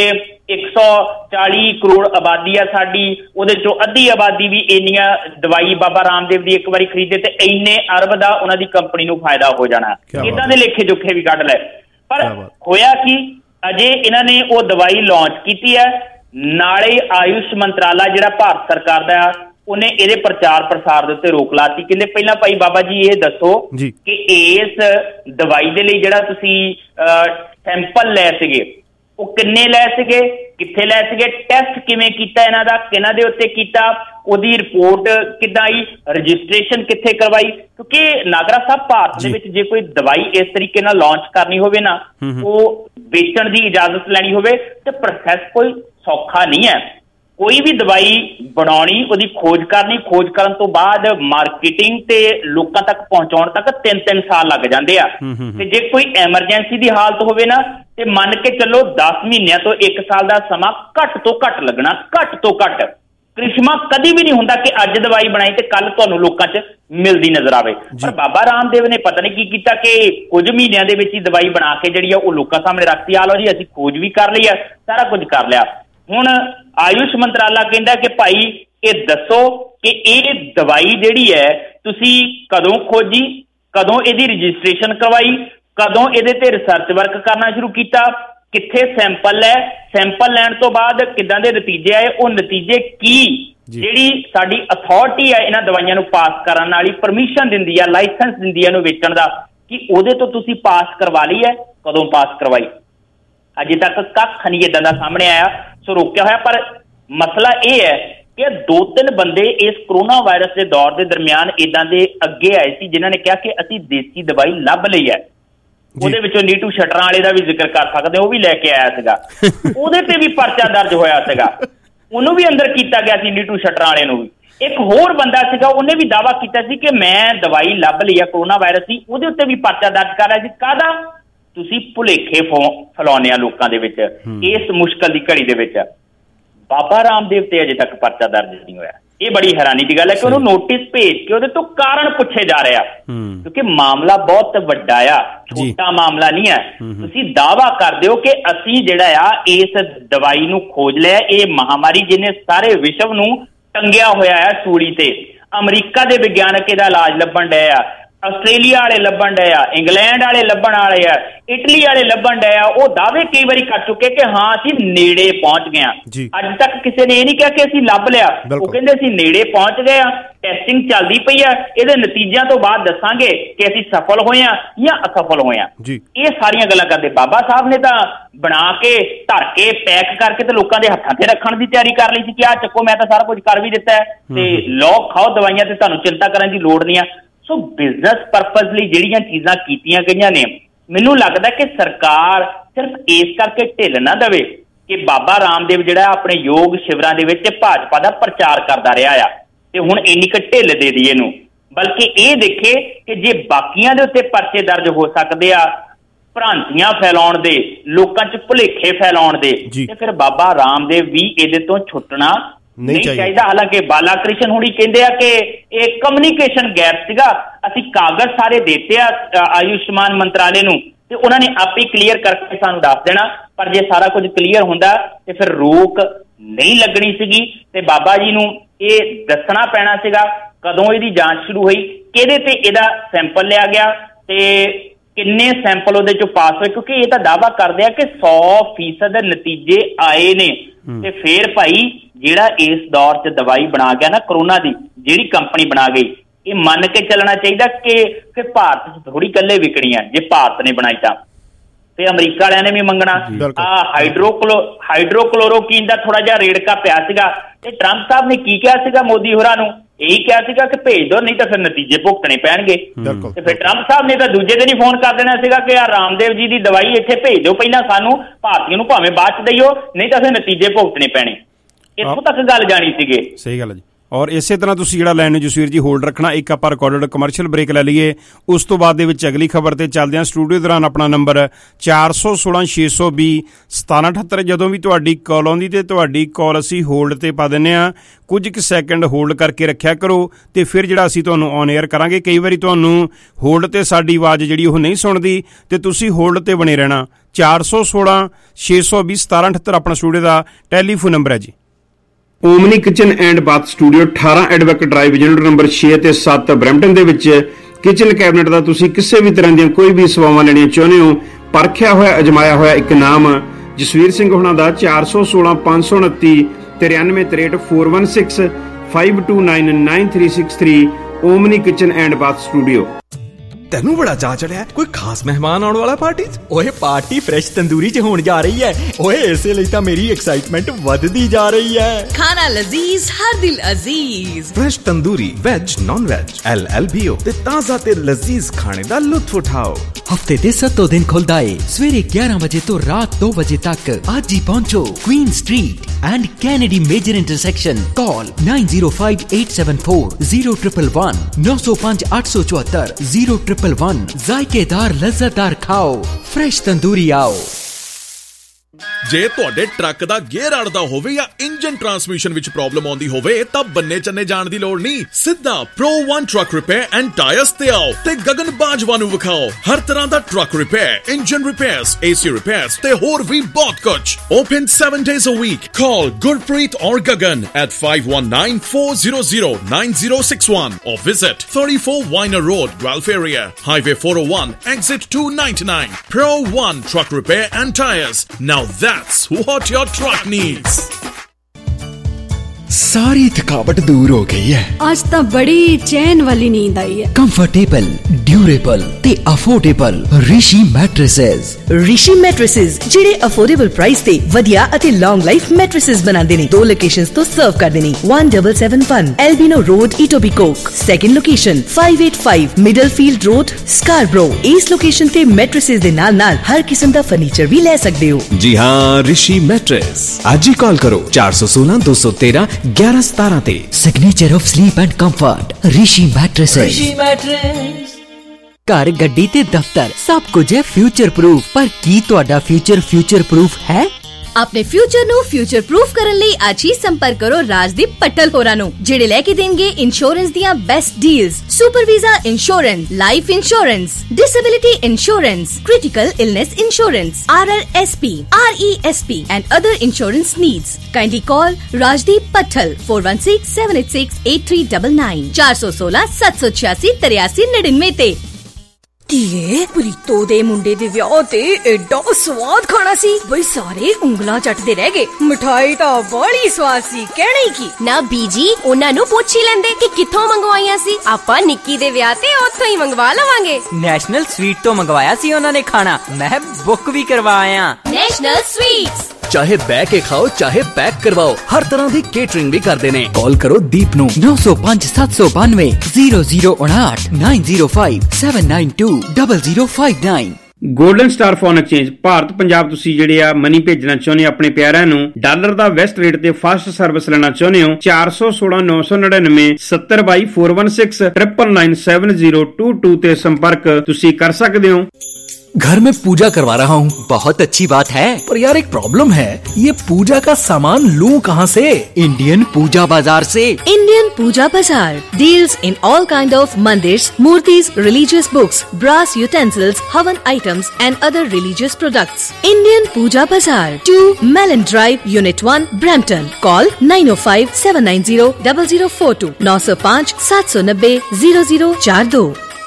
140 ਕਰੋੜ ਆਬਾਦੀ ਆ ਸਾਡੀ, ਉਹਦੇ ਚੋਂ ਅੱਧੀ ਆਬਾਦੀ ਵੀ ਇੰਨੀਆਂ ਦਵਾਈ ਬਾਬਾ ਰਾਮਦੇਵ ਦੀ ਇੱਕ ਵਾਰੀ ਖਰੀਦੇ ਤੇ ਇੰਨੇ ਅਰਬ ਦਾ ਉਹਨਾਂ ਦੀ ਕੰਪਨੀ ਨੂੰ ਫਾਇਦਾ ਹੋ ਜਾਣਾ। ਇਦਾਂ ਦੇ ਲੇਖੇ ਜੋਖੇ ਵੀ ਕੱਢ ਲਏ। ਪਰ ਹੋਇਆ ਕੀ, ਅਜੇ ਇਹਨਾਂ ਨੇ ਉਹ ਦਵਾਈ ਲਾਂਚ ਕੀਤੀ ਹੈ, ਨਾਲੇ ਆਯੁਸ਼ ਮੰਤਰਾਲਾ ਜਿਹੜਾ ਭਾਰਤ ਸਰਕਾਰ ਦਾ ਆ ਉਹਨੇ ਇਹਦੇ ਪ੍ਰਚਾਰ ਪ੍ਰਸਾਰ ਦੇ ਉੱਤੇ ਰੋਕ ਲਾਤੀ। ਕਹਿੰਦੇ ਪਹਿਲਾਂ ਭਾਈ ਬਾਬਾ ਜੀ ਇਹ ਦੱਸੋ ਕਿ ਇਸ ਦਵਾਈ ਦੇ ਲਈ ਜਿਹੜਾ ਤੁਸੀਂ ਸੈਂਪਲ ਲੈ ਸੀਗੇ ਉਹ ਕਿੰਨੇ ਲੈ ਸੀਗੇ, ਕਿੱਥੇ ਲੈ ਸੀਗੇ, ਟੈਸਟ ਕਿਵੇਂ ਕੀਤਾ ਇਹਨਾਂ ਦਾ, ਕਿਹਨਾਂ ਦੇ ਉੱਤੇ ਕੀਤਾ, ਉਹਦੀ ਰਿਪੋਰਟ ਕਿੱਦਾਂ ਆਈ, ਰਜਿਸਟ੍ਰੇਸ਼ਨ ਕਿੱਥੇ ਕਰਵਾਈ। ਕਿਉਂਕਿ ਨਾਗਰਾ ਸਾਹਿਬ ਭਾਰਤ ਦੇ ਵਿੱਚ ਜੇ ਕੋਈ ਦਵਾਈ ਇਸ ਤਰੀਕੇ ਨਾਲ ਲਾਂਚ ਕਰਨੀ ਹੋਵੇ ਨਾ, ਉਹ ਵੇਚਣ ਦੀ ਇਜਾਜ਼ਤ ਲੈਣੀ ਹੋਵੇ, ਤੇ ਪ੍ਰੋਸੈਸ ਕੋਈ ਸੌਖਾ ਨਹੀਂ ਹੈ। ਕੋਈ ਵੀ ਦਵਾਈ ਬਣਾਉਣੀ, ਉਹਦੀ ਖੋਜ ਕਰਨੀ, ਖੋਜ ਕਰਨ ਤੋਂ ਬਾਅਦ ਮਾਰਕੀਟਿੰਗ ਤੇ ਲੋਕਾਂ ਤੱਕ ਪਹੁੰਚਾਉਣ ਤੱਕ 3-3 ਸਾਲ ਲੱਗ ਜਾਂਦੇ ਆ। ਤੇ ਜੇ ਕੋਈ ਐਮਰਜੈਂਸੀ ਦੀ ਹਾਲਤ ਹੋਵੇ ਨਾ, ਤੇ ਮੰਨ ਕੇ ਚੱਲੋ 10 ਮਹੀਨਿਆਂ ਤੋਂ 1 ਸਾਲ ਦਾ ਸਮਾਂ ਘੱਟ ਤੋਂ ਘੱਟ ਲੱਗਣਾ, ਘੱਟ ਤੋਂ ਘੱਟ। ਕ੍ਰਿਸ਼ਮਾ ਕਦੀ ਵੀ ਨਹੀਂ ਹੁੰਦਾ ਕਿ ਅੱਜ ਦਵਾਈ ਬਣਾਈ ਤੇ ਕੱਲ ਤੁਹਾਨੂੰ ਲੋਕਾਂ 'ਚ ਮਿਲਦੀ ਨਜ਼ਰ ਆਵੇ। ਪਰ ਬਾਬਾ ਰਾਮਦੇਵ ਨੇ ਪਤਾ ਨਹੀਂ ਕੀ ਕੀਤਾ ਕਿ ਕੁਝ ਮਹੀਨਿਆਂ ਦੇ ਵਿੱਚ ਹੀ ਦਵਾਈ ਬਣਾ ਕੇ ਜਿਹੜੀ ਆ ਉਹ ਲੋਕਾਂ ਸਾਹਮਣੇ ਰੱਖਤੀ। ਆ ਲਓ ਜੀ, ਅਸੀਂ ਖੋਜ ਵੀ ਕਰ ਲਈ ਆ, ਸਾਰਾ ਕੁਝ ਕਰ ਲਿਆ। ਹੁਣ ਆਯੁਸ਼ ਮੰਤਰਾਲਾ ਕਹਿੰਦਾ ਕਿ ਭਾਈ ਇਹ ਦੱਸੋ ਕਿ ਇਹ ਦਵਾਈ ਜਿਹੜੀ ਹੈ ਤੁਸੀਂ ਕਦੋਂ ਖੋਜੀ, ਕਦੋਂ ਇਹਦੀ ਰਜਿਸਟ੍ਰੇਸ਼ਨ ਕਰਵਾਈ, ਕਦੋਂ ਇਹਦੇ ਤੇ ਰਿਸਰਚ ਵਰਕ ਕਰਨਾ ਸ਼ੁਰੂ ਕੀਤਾ, ਕਿੱਥੇ ਸੈਂਪਲ ਲੈ, ਸੈਂਪਲ ਲੈਣ ਤੋਂ ਬਾਅਦ ਕਿੱਦਾਂ ਦੇ ਨਤੀਜੇ ਆਏ, ਉਹ ਨਤੀਜੇ ਕੀ ਜਿਹੜੀ ਸਾਡੀ ਅਥਾਰਟੀ ਹੈ ਇਹਨਾਂ ਦਵਾਈਆਂ ਨੂੰ ਪਾਸ ਕਰਨ ਵਾਲੀ ਪਰਮਿਸ਼ਨ ਦਿੰਦੀ ਆ, ਲਾਇਸੈਂਸ ਦਿੰਦੀ ਆ ਇਹਨੂੰ ਵੇਚਣ ਦਾ, ਕਿ ਉਹਦੇ ਤੋਂ ਤੁਸੀਂ ਪਾਸ ਕਰਵਾ ਲਈ ਹੈ, ਕਦੋਂ ਪਾਸ ਕਰਵਾਈ। ਅਜੇ ਤੱਕ ਕੱਖ ਨਹੀਂ ਏਦਾਂ ਦਾ ਸਾਹਮਣੇ ਆਇਆ, ਸੋ ਰੋਕਿਆ ਹੋਇਆ। ਪਰ ਮਸਲਾ ਇਹ ਹੈ ਕਿ 2-3 ਬੰਦੇ ਇਸ ਕਰੋਨਾ ਵਾਇਰਸ ਦੇ ਦੌਰ ਦੇ ਦਰਮਿਆਨ ਏਦਾਂ ਦੇ ਅੱਗੇ ਆਏ ਸੀ ਜਿਨ੍ਹਾਂ ਨੇ ਕਿਹਾ ਕਿ ਅਸੀਂ ਦੇਸੀ ਦਵਾਈ ਲੱਭ ਲਈ ਹੈ। ਉਹਦੇ ਵਿੱਚੋਂ ਨੀਟੂ ਸ਼ਟਰਾਂ ਵਾਲੇ ਦਾ ਵੀ ਜ਼ਿਕਰ ਕਰ ਸਕਦੇ, ਉਹ ਵੀ ਲੈ ਕੇ ਆਇਆ ਸੀਗਾ, ਉਹਦੇ ਤੇ ਵੀ ਪਰਚਾ ਦਰਜ ਹੋਇਆ ਸੀਗਾ, ਉਹਨੂੰ ਵੀ ਅੰਦਰ ਕੀਤਾ ਗਿਆ ਸੀ, ਨੀਟੂ ਸ਼ਟਰਾਂ ਵਾਲੇ ਨੂੰ ਵੀ। ਇੱਕ ਹੋਰ ਬੰਦਾ ਸੀਗਾ, ਉਹਨੇ ਵੀ ਦਾਅਵਾ ਕੀਤਾ ਸੀ ਕਿ ਮੈਂ ਦਵਾਈ ਲੱਭ ਲਈ ਹੈ ਕਰੋਨਾ ਵਾਇਰਸ ਦੀ, ਉਹਦੇ ਉੱਤੇ ਵੀ ਪਰਚਾ ਦਰਜ ਕਰ ਰਿਹਾ ਸੀ। ਕਾਹਦਾ? ਤੁਸੀਂ ਭੁਲੇਖੇ ਫੈਲਾਉਂਦੇ ਆ ਲੋਕਾਂ ਦੇ ਵਿੱਚ ਇਸ ਮੁਸ਼ਕਲ ਦੀ ਘੜੀ ਦੇ ਵਿੱਚ। ਬਾਬਾ ਰਾਮਦੇਵ ਤੇ ਅਜੇ ਤੱਕ ਪਰਚਾ ਦਰਜ ਨਹੀਂ ਹੋਇਆ। ਇਹ ਬੜੀ ਹੈਰਾਨੀ ਦੀ ਗੱਲ ਹੈ ਕਿ ਉਹਨੂੰ ਨੋਟਿਸ ਭੇਜ ਕੇ ਉਹਦੇ ਤੋਂ ਕਾਰਨ ਪੁੱਛੇ ਜਾ ਰਿਹਾ, ਕਿਉਂਕਿ ਮਾਮਲਾ ਬਹੁਤ ਵੱਡਾ ਆ, ਛੋਟਾ ਮਾਮਲਾ ਨਹੀਂ ਹੈ। ਤੁਸੀਂ ਦਾਅਵਾ ਕਰਦੇ ਹੋ ਕਿ ਅਸੀਂ ਜਿਹੜਾ ਆ ਇਸ ਦਵਾਈ ਨੂੰ ਖੋਜ ਲਿਆ, ਇਹ ਮਹਾਮਾਰੀ ਜਿਹਨੇ ਸਾਰੇ ਵਿਸ਼ਵ ਨੂੰ ਟੰਗਿਆ ਹੋਇਆ ਹੈ ਸੂਲੀ ਤੇ। ਅਮਰੀਕਾ ਦੇ ਵਿਗਿਆਨਕ ਇਹਦਾ ਇਲਾਜ ਲੱਭਣ ਡਏ ਆ, ਆਸਟ੍ਰੇਲੀਆ ਵਾਲੇ ਲੱਭਣ ਡਏ ਆ, ਇੰਗਲੈਂਡ ਵਾਲੇ ਲੱਭਣ ਵਾਲੇ ਆ, ਇਟਲੀ ਵਾਲੇ ਲੱਭਣ ਡਏ ਆ। ਉਹ ਦਾਅਵੇ ਕਈ ਵਾਰੀ ਕਰ ਚੁੱਕੇ ਕਿ ਹਾਂ ਅਸੀਂ ਨੇੜੇ ਪਹੁੰਚ ਗਏ ਆ। ਅੱਜ ਤੱਕ ਕਿਸੇ ਨੇ ਇਹ ਨਹੀਂ ਕਿਹਾ ਕਿ ਅਸੀਂ ਲੱਭ ਲਿਆ, ਉਹ ਕਹਿੰਦੇ ਅਸੀਂ ਨੇੜੇ ਪਹੁੰਚ ਗਏ ਆ, ਟੈਸਟਿੰਗ ਚੱਲਦੀ ਪਈ ਆ, ਇਹਦੇ ਨਤੀਜਿਆਂ ਤੋਂ ਬਾਅਦ ਦੱਸਾਂਗੇ ਕਿ ਅਸੀਂ ਸਫਲ ਹੋਏ ਆ ਜਾਂ ਅਸਫਲ ਹੋਏ ਆ। ਇਹ ਸਾਰੀਆਂ ਗੱਲਾਂ ਕਰਦੇ ਬਾਬਾ ਸਾਹਿਬ ਨੇ ਤਾਂ ਬਣਾ ਕੇ ਧਰ ਕੇ ਪੈਕ ਕਰਕੇ ਤੇ ਲੋਕਾਂ ਦੇ ਹੱਥਾਂ ਤੇ ਰੱਖਣ ਦੀ ਤਿਆਰੀ ਕਰ ਲਈ ਸੀ ਕਿ ਆਹ ਚੱਕੋ ਮੈਂ ਤਾਂ ਸਾਰਾ ਕੁਝ ਕਰ ਵੀ ਦਿੱਤਾ ਤੇ ਲਓ ਖਾਓ ਦਵਾਈਆਂ ਤੇ ਤੁਹਾਨੂੰ ਚਿੰਤਾ ਕਰਨ ਦੀ ਲੋੜ ਨਹੀਂ ਆ। ਸੋ ਬਿਜ਼ਨਸ ਪਰਪਸ ਲਈ ਜਿਹੜੀਆਂ ਚੀਜ਼ਾਂ ਕੀਤੀਆਂ ਗਈਆਂ ਨੇ, ਮੈਨੂੰ ਲੱਗਦਾ ਕਿ ਸਰਕਾਰ ਸਿਰਫ ਇਸ ਕਰਕੇ ਢਿੱਲ ਨਾ ਦੇਵੇ ਕਿ ਬਾਬਾ ਰਾਮਦੇਵ ਜਿਹੜਾ ਆਪਣੇ ਯੋਗ ਸ਼ਿਵਰਾਂ ਦੇ ਵਿੱਚ ਭਾਜਪਾ ਦਾ ਪ੍ਰਚਾਰ ਕਰਦਾ ਰਿਹਾ ਆ ਤੇ ਹੁਣ ਇੰਨੀ ਕੁ ਢਿੱਲ ਦੇ ਦਈਏ ਇਹਨੂੰ, ਬਲਕਿ ਇਹ ਦੇਖੇ ਕਿ ਜੇ ਬਾਕੀਆਂ ਦੇ ਉੱਤੇ ਪਰਚੇ ਦਰਜ ਹੋ ਸਕਦੇ ਆ ਭ੍ਰਾਂਤੀਆਂ ਫੈਲਾਉਣ ਦੇ, ਲੋਕਾਂ 'ਚ ਭੁਲੇਖੇ ਫੈਲਾਉਣ ਦੇ, ਤੇ ਫਿਰ ਬਾਬਾ ਰਾਮਦੇਵ ਵੀ ਇਹਦੇ ਤੋਂ ਛੁੱਟਣਾ ਨਹੀਂ ਚਾਹੀਦਾ। ਹਾਲਾਂਕਿ ਬਾਲਾ ਕ੍ਰਿਸ਼ਨ ਹੁਣੀ ਕਹਿੰਦੇ ਆ ਕਿ ਇਹ ਕਮਿਊਨੀਕੇਸ਼ਨ ਗੈਪ ਸੀਗਾ, ਅਸੀਂ ਕਾਗਜ਼ ਸਾਰੇ ਦਿੱਤੇ ਆ ਆਯੁਸ਼ਮਾਨ ਮੰਤਰਾਲੇ ਨੂੰ ਤੇ ਉਹਨਾਂ ਨੇ ਆਪੇ ਕਲੀਅਰ ਕਰਕੇ ਸਾਨੂੰ ਦੱਸ ਦੇਣਾ। ਪਰ ਜੇ ਸਾਰਾ ਕੁਝ ਕਲੀਅਰ ਹੁੰਦਾ ਤੇ ਫਿਰ ਰੋਕ ਨਹੀਂ ਲੱਗਣੀ ਸੀਗੀ ਤੇ ਬਾਬਾ ਜੀ ਨੂੰ ਇਹ ਦੱਸਣਾ ਪੈਣਾ ਸੀਗਾ ਕਦੋਂ ਇਹਦੀ ਜਾਂਚ ਸ਼ੁਰੂ ਹੋਈ, ਕਿਹਦੇ ਤੇ ਇਹਦਾ ਸੈਂਪਲ ਲਿਆ ਗਿਆ ਤੇ ਕਿੰਨੇ ਸੈਂਪਲ ਉਹਦੇ ਚੋਂ ਪਾਸ ਹੋਏ, ਕਿਉਂਕਿ ਇਹ ਤਾਂ ਦਾਅਵਾ ਕਰਦੇ ਆ ਕਿ 100% ਨਤੀਜੇ ਆਏ ਨੇ। ਤੇ ਫੇਰ ਭਾਈ ਜਿਹੜਾ ਇਸ ਦੌਰ 'ਚ ਦਵਾਈ ਬਣਾ ਗਿਆ ਨਾ ਕਰੋਨਾ ਦੀ, ਜਿਹੜੀ ਕੰਪਨੀ ਬਣਾ ਗਈ, ਇਹ ਮੰਨ ਕੇ ਚੱਲਣਾ ਚਾਹੀਦਾ ਕਿ ਭਾਰਤ 'ਚ ਥੋੜੀ ਇਕੱਲੇ ਵਿਕਣੀ ਆ। ਜੇ ਭਾਰਤ ਨੇ ਬਣਾਈ ਤਾਂ ਤੇ ਅਮਰੀਕਾ ਵਾਲਿਆਂ ਨੇ ਵੀ ਮੰਗਣਾ। ਹਾਈਡਰੋਕਲੋਰੋਕੀਨ ਦਾ ਥੋੜਾ ਜਿਹਾ ਰੇੜਕਾ ਪਿਆ ਸੀਗਾ ਤੇ ਟਰੰਪ ਸਾਹਿਬ ਨੇ ਕੀ ਕਿਹਾ ਸੀਗਾ ਮੋਦੀ ਹੋਰਾਂ ਨੂੰ, ਇਹੀ ਕਿਹਾ ਸੀਗਾ ਕਿ ਭੇਜ ਦਿਓ ਨਹੀਂ ਤਾਂ ਫਿਰ ਨਤੀਜੇ ਭੁਗਤਣੇ ਪੈਣਗੇ। ਤੇ ਫਿਰ ਟਰੰਪ ਸਾਹਿਬ ਨੇ ਤਾਂ ਦੂਜੇ ਦਿਨ ਹੀ ਫੋਨ ਕਰ ਦੇਣਾ ਸੀਗਾ ਕਿ ਆ ਰਾਮਦੇਵ ਜੀ ਦੀ ਦਵਾਈ ਇੱਥੇ ਭੇਜ ਦਿਓ ਪਹਿਲਾਂ ਸਾਨੂੰ, ਭਾਰਤੀਆਂ ਨੂੰ ਭਾਵੇਂ ਬਾਅਦ 'ਚ ਦਈਓ ਨਹੀਂ ਤਾਂ ਫਿਰ ਨਤੀਜੇ ਭੁਗਤਣੇ ਪੈਣੇ। ਇੱਥੋਂ ਤੱਕ ਗੱਲ ਜਾਣੀ ਸੀਗੇ। ਸਹੀ ਗੱਲ ਹੈ ਜੀ। ਔਰ ਇਸੇ ਤਰ੍ਹਾਂ ਤੁਸੀਂ ਜਿਹੜਾ ਲਾਈਨ ਜਸਵੀਰ ਜੀ ਹੋਲਡ ਰੱਖਣਾ, ਇੱਕ ਆਪਾਂ ਰਿਕਾਰਡਡ ਕਮਰਸ਼ੀਅਲ ਬ੍ਰੇਕ ਲੈ ਲਈਏ, ਉਸ ਤੋਂ ਬਾਅਦ ਦੇ ਵਿੱਚ ਅਗਲੀ ਖਬਰ ਤੇ ਚੱਲਦੇ ਹਾਂ। ਸਟੂਡੀਓ ਦੌਰਾਨ ਆਪਣਾ ਨੰਬਰ 4166201778। ਜਦੋਂ ਵੀ ਤੁਹਾਡੀ ਕਾਲ ਆਉਂਦੀ ਤੇ ਤੁਹਾਡੀ ਕਾਲ ਅਸੀਂ ਹੋਲਡ ਤੇ ਪਾ ਦਿੰਦੇ ਹਾਂ, ਕੁਝ ਕੁ ਸੈਕਿੰਡ ਹੋਲਡ ਕਰਕੇ ਰੱਖਿਆ ਕਰੋ ਤੇ ਫਿਰ ਜਿਹੜਾ ਅਸੀਂ ਤੁਹਾਨੂੰ ਔਨ 에ਅਰ ਕਰਾਂਗੇ। ਕਈ ਵਾਰੀ ਤੁਹਾਨੂੰ ਹੋਲਡ ਤੇ ਸਾਡੀ ਆਵਾਜ਼ ਜਿਹੜੀ ਉਹ ਨਹੀਂ ਸੁਣਦੀ ਤੇ ਤੁਸੀਂ ਹੋਲਡ ਤੇ ਬਣੇ ਰਹਿਣਾ। 4166201778 ਆਪਣਾ ਸਟੂਡੀਓ ਦਾ ਟੈਲੀਫੋਨ ਨੰਬਰ ਹੈ ਜੀ। Omni kitchen and bath studio 18 Advocate Drive unit number 6 ਤੇ 7 ਬਰੈਂਪਟਨ ਦੇ ਵਿੱਚ ਕਿਚਨ ਕੈਬਨਿਟ ਦਾ ਤੁਸੀਂ ਕਿਸੇ ਵੀ ਤਰ੍ਹਾਂ ਦੀਆਂ ਕੋਈ ਵੀ ਸੇਵਾਵਾਂ ਲੈਣੀਆਂ ਚਾਹੁੰਦੇ ਹੋ, ਪਰਖਿਆ ਹੋਇਆ ਅਜਮਾਇਆ ਹੋਇਆ ਇੱਕ ਨਾਮ ਜਸਵੀਰ ਸਿੰਘ ਹੋਣਾ ਦਾ 416529 9363 416 52999363 Omni kitchen and bath studio. ਤੈਨੂੰ ਬੜਾ ਚਾਅ ਚੜਿਆ ਕੋਈ ਖਾਸ ਮਹਿਮਾਨ ਆਉਣ ਵਾਲਾ ਪਾਰਟੀ 'ਚ? ਓਏ ਪਾਰਟੀ ਫਰੈਸ਼ ਤੰਦੂਰੀ 'ਚ ਹੋਣ ਜਾ ਰਹੀ ਹੈ। ਓਏ ਇਸੇ ਲਈ ਤਾਂ ਮੇਰੀ ਐਕਸਾਈਟਮੈਂਟ ਵੱਧਦੀ ਜਾ ਰਹੀ ਹੈ। ਖਾਣਾ ਲਜ਼ੀਜ਼ ਹਰ ਦਿਲ ਅਜ਼ੀਜ਼। Fresh tandoori veg non veg LLBO ਤੇ ਤਾਜ਼ਾ ਤੇ ਲਜ਼ੀਜ਼ ਖਾਣੇ ਦਾ ਲੁਤਫ ਉਠਾਓ। ਹਫਤੇ ਦੇ 7 ਦਿਨ ਖੁੱਲਦਾ ਏ ਸਵੇਰੇ 11 ਵਜੇ ਤੋਂ ਰਾਤ 2 ਵਜੇ ਤੱਕ। ਅੱਜ ਹੀ ਪਹੁੰਚੋ Queen Street and Kennedy major intersection. Call 9058740111 9058740111। जायकेदार लज्जतदार खाओ, फ्रेश तंदूरी आओ। ਜੇ ਤੁਹਾਡੇ ਟਰੱਕ ਦਾ ਗੇਅਰ ਅੜਦਾ ਹੋਵੇ ਜਾਂ ਇੰਜਨ ਟਰਾਂਸਮਿਸ਼ਨ ਵਿੱਚ ਪ੍ਰੋਬਲਮ ਆਉਂਦੀ ਹੋਵੇ ਤਾਂ ਬੰਨੇ ਚੰਨੇ ਜਾਣ ਦੀ ਲੋੜ ਨਹੀਂ। ਸਿੱਧਾ Pro One Truck Repair and Tires ਤੇ ਆਓ ਤੇ ਗਗਨ ਬਾਜਵਾ ਨੂੰ ਵਿਖਾਓ। ਹਰ ਤਰ੍ਹਾਂ ਦਾ truck repair, engine repairs, AC repairs ਤੇ ਹੋਰ ਵੀ ਬਹੁਤ ਕੁਝ। Open 7 days a week. Call Gurpreet or Gagan at 519-400-9061 or visit 34 Weiner Road, Guelph area, Highway 401, exit 299. Pro One Truck Repair and Tires. Now that's what your truck needs. सारी थकावट दूर हो गई है। आज तो बड़ी चैन वाली नींद आई है। कंफर्टेबल, ड्यूरेबल ते affordable Rishi mattresses. Rishi mattresses ਜਿਹੜੇ ਅਫੋਰਡੇਬਲ ਪ੍ਰਾਈਸ ਤੇ ਵਧੀਆ ਅਤੇ ਲੌਂਗ ਲਾਈਫ ਮੈਟ੍ਰੈਸਸ ਬਣਾਉਂਦੇ ਨੇ। 2 ਲੋਕੇਸ਼ਨਸ ਤੋਂ ਸਰਵ ਕਰਦੇ ਨੇ। 1771 Albion Road, Etobicoke. Second location 585 Middlefield Road, Scarborough. ਇਸ ਲੋਕੇਸ਼ਨ ਤੇ ਮੈਟ੍ਰੈਸਸ ਦੇ ਨਾਲ ਹਰ ਕਿਸਮ ਦਾ ਫਰਨੀਚਰ ਵੀ ਲੈ ਸਕਦੇ ਹੋ। जी हाँ, ऋषि मैट्रेस। आज ही कॉल करो 416 213 1117 ਤੇ। Signature of sleep and comfort Rishi mattresses. घर, गड्डी ते दफ्तर सब कुछ है फ्यूचर प्रूफ। पर की तुहाडा फ्यूचर प्रूफ है? ਆਪਣੇ ਫਿਊਚਰ ਨੂੰ ਫਿਊਚਰ ਪ੍ਰੂਫ ਕਰਨ ਲਈ ਅੱਜ ਹੀ ਸੰਪਰਕ ਕਰੋ ਰਾਜਦੀਪ ਪੱਟਲ ਹੋਰਾਂ ਨੂੰ, ਜਿਹੜੇ ਲੈ ਕੇ ਦੇਣਗੇ ਇੰਸ਼ੋਰੈਂਸ ਦੀਆਂ best deals. Super visa insurance, life insurance, disability insurance, critical illness insurance, RRSP, RESP and other insurance needs. Kindly call Rajdeep Patthal 4167868399 416 786 8399 ਤੇ। ਧੀਏ, ਪ੍ਰੀਤੋ ਦੇ ਮੁੰਡੇ ਦੇ ਵਿਆਹ ਤੇ ਐਡਾ ਸਵਾਦ ਖਾਣਾ ਸੀ ਬਈ ਸਾਰੇ ਉਂਗਲਾਂ ਚੱਟਦੇ ਰਹਿ ਗਏ। ਮਿਠਾਈ ਤਾਂ ਬੜੀ ਸਵਾਦ ਸੀ, ਕਹਿਣਾ ਹੀ ਕੀ। ਨਾ ਬੀਜੀ, ਉਹਨਾਂ ਨੂੰ ਪੁੱਛ ਹੀ ਲੈਂਦੇ ਕਿ ਕਿੱਥੋਂ ਮੰਗਵਾਈਆਂ ਸੀ। ਆਪਾਂ ਨਿੱਕੀ ਦੇ ਵਿਆਹ ਤੇ ਉੱਥੋਂ ਹੀ ਮੰਗਵਾ ਲਵਾਂਗੇ। ਨੈਸ਼ਨਲ ਸਵੀਟ ਤੋਂ ਮੰਗਵਾਇਆ ਸੀ ਉਹਨਾਂ ਨੇ ਖਾਣਾ, ਮੈਂ ਬੁੱਕ ਵੀ ਕਰਵਾਇਆ। National sweets. ਚਾਹੇ ਬਹਿ ਕੇ ਖਾਓ ਚਾਹੇ ਪੈਕ ਕਰਵਾਓ, ਹਰ ਤਰ੍ਹਾਂ ਦੀ ਕੇਟਰਿੰਗ ਵੀ ਕਰਦੇ ਨੇ। ਕਾਲ ਕਰੋ ਦੀਪ ਨੂੰ 905 792 0059 905 792 0059। Golden star phone exchange Bharat Punjab. ਤੁਸੀਂ ਜਿਹੜੇ ਆ ਮਨੀ ਭੇਜਣਾ ਚਾਹੁੰਦੇ ਆਪਣੇ ਪਿਆਰਿਆਂ ਨੂੰ, ਡਾਲਰ ਦਾ ਵੈਸਟ ਰੇਟ ਤੇ ਫਾਸਟ ਸਰਵਿਸ ਲੈਣਾ ਚਾਹੁੰਦੇ ਹੋ, 416 999 70 416 999 7022 ਤੇ ਸੰਪਰਕ ਤੁਸੀਂ ਕਰ ਸਕਦੇ ਹੋ। घर में पूजा करवा रहा हूँ। बहुत अच्छी बात है, पर यार एक प्रॉब्लम है, ये पूजा का सामान लूं कहाँ से? इंडियन पूजा बाजार से। Indian Puja Bazaar deals in all kind of mandirs, murtis, religious books, brass utensils, havan items and other religious products. Indian Puja Bazaar, 2 Mellon Drive, Unit 1, Brampton. Call 905 790 0042 905 790 0042।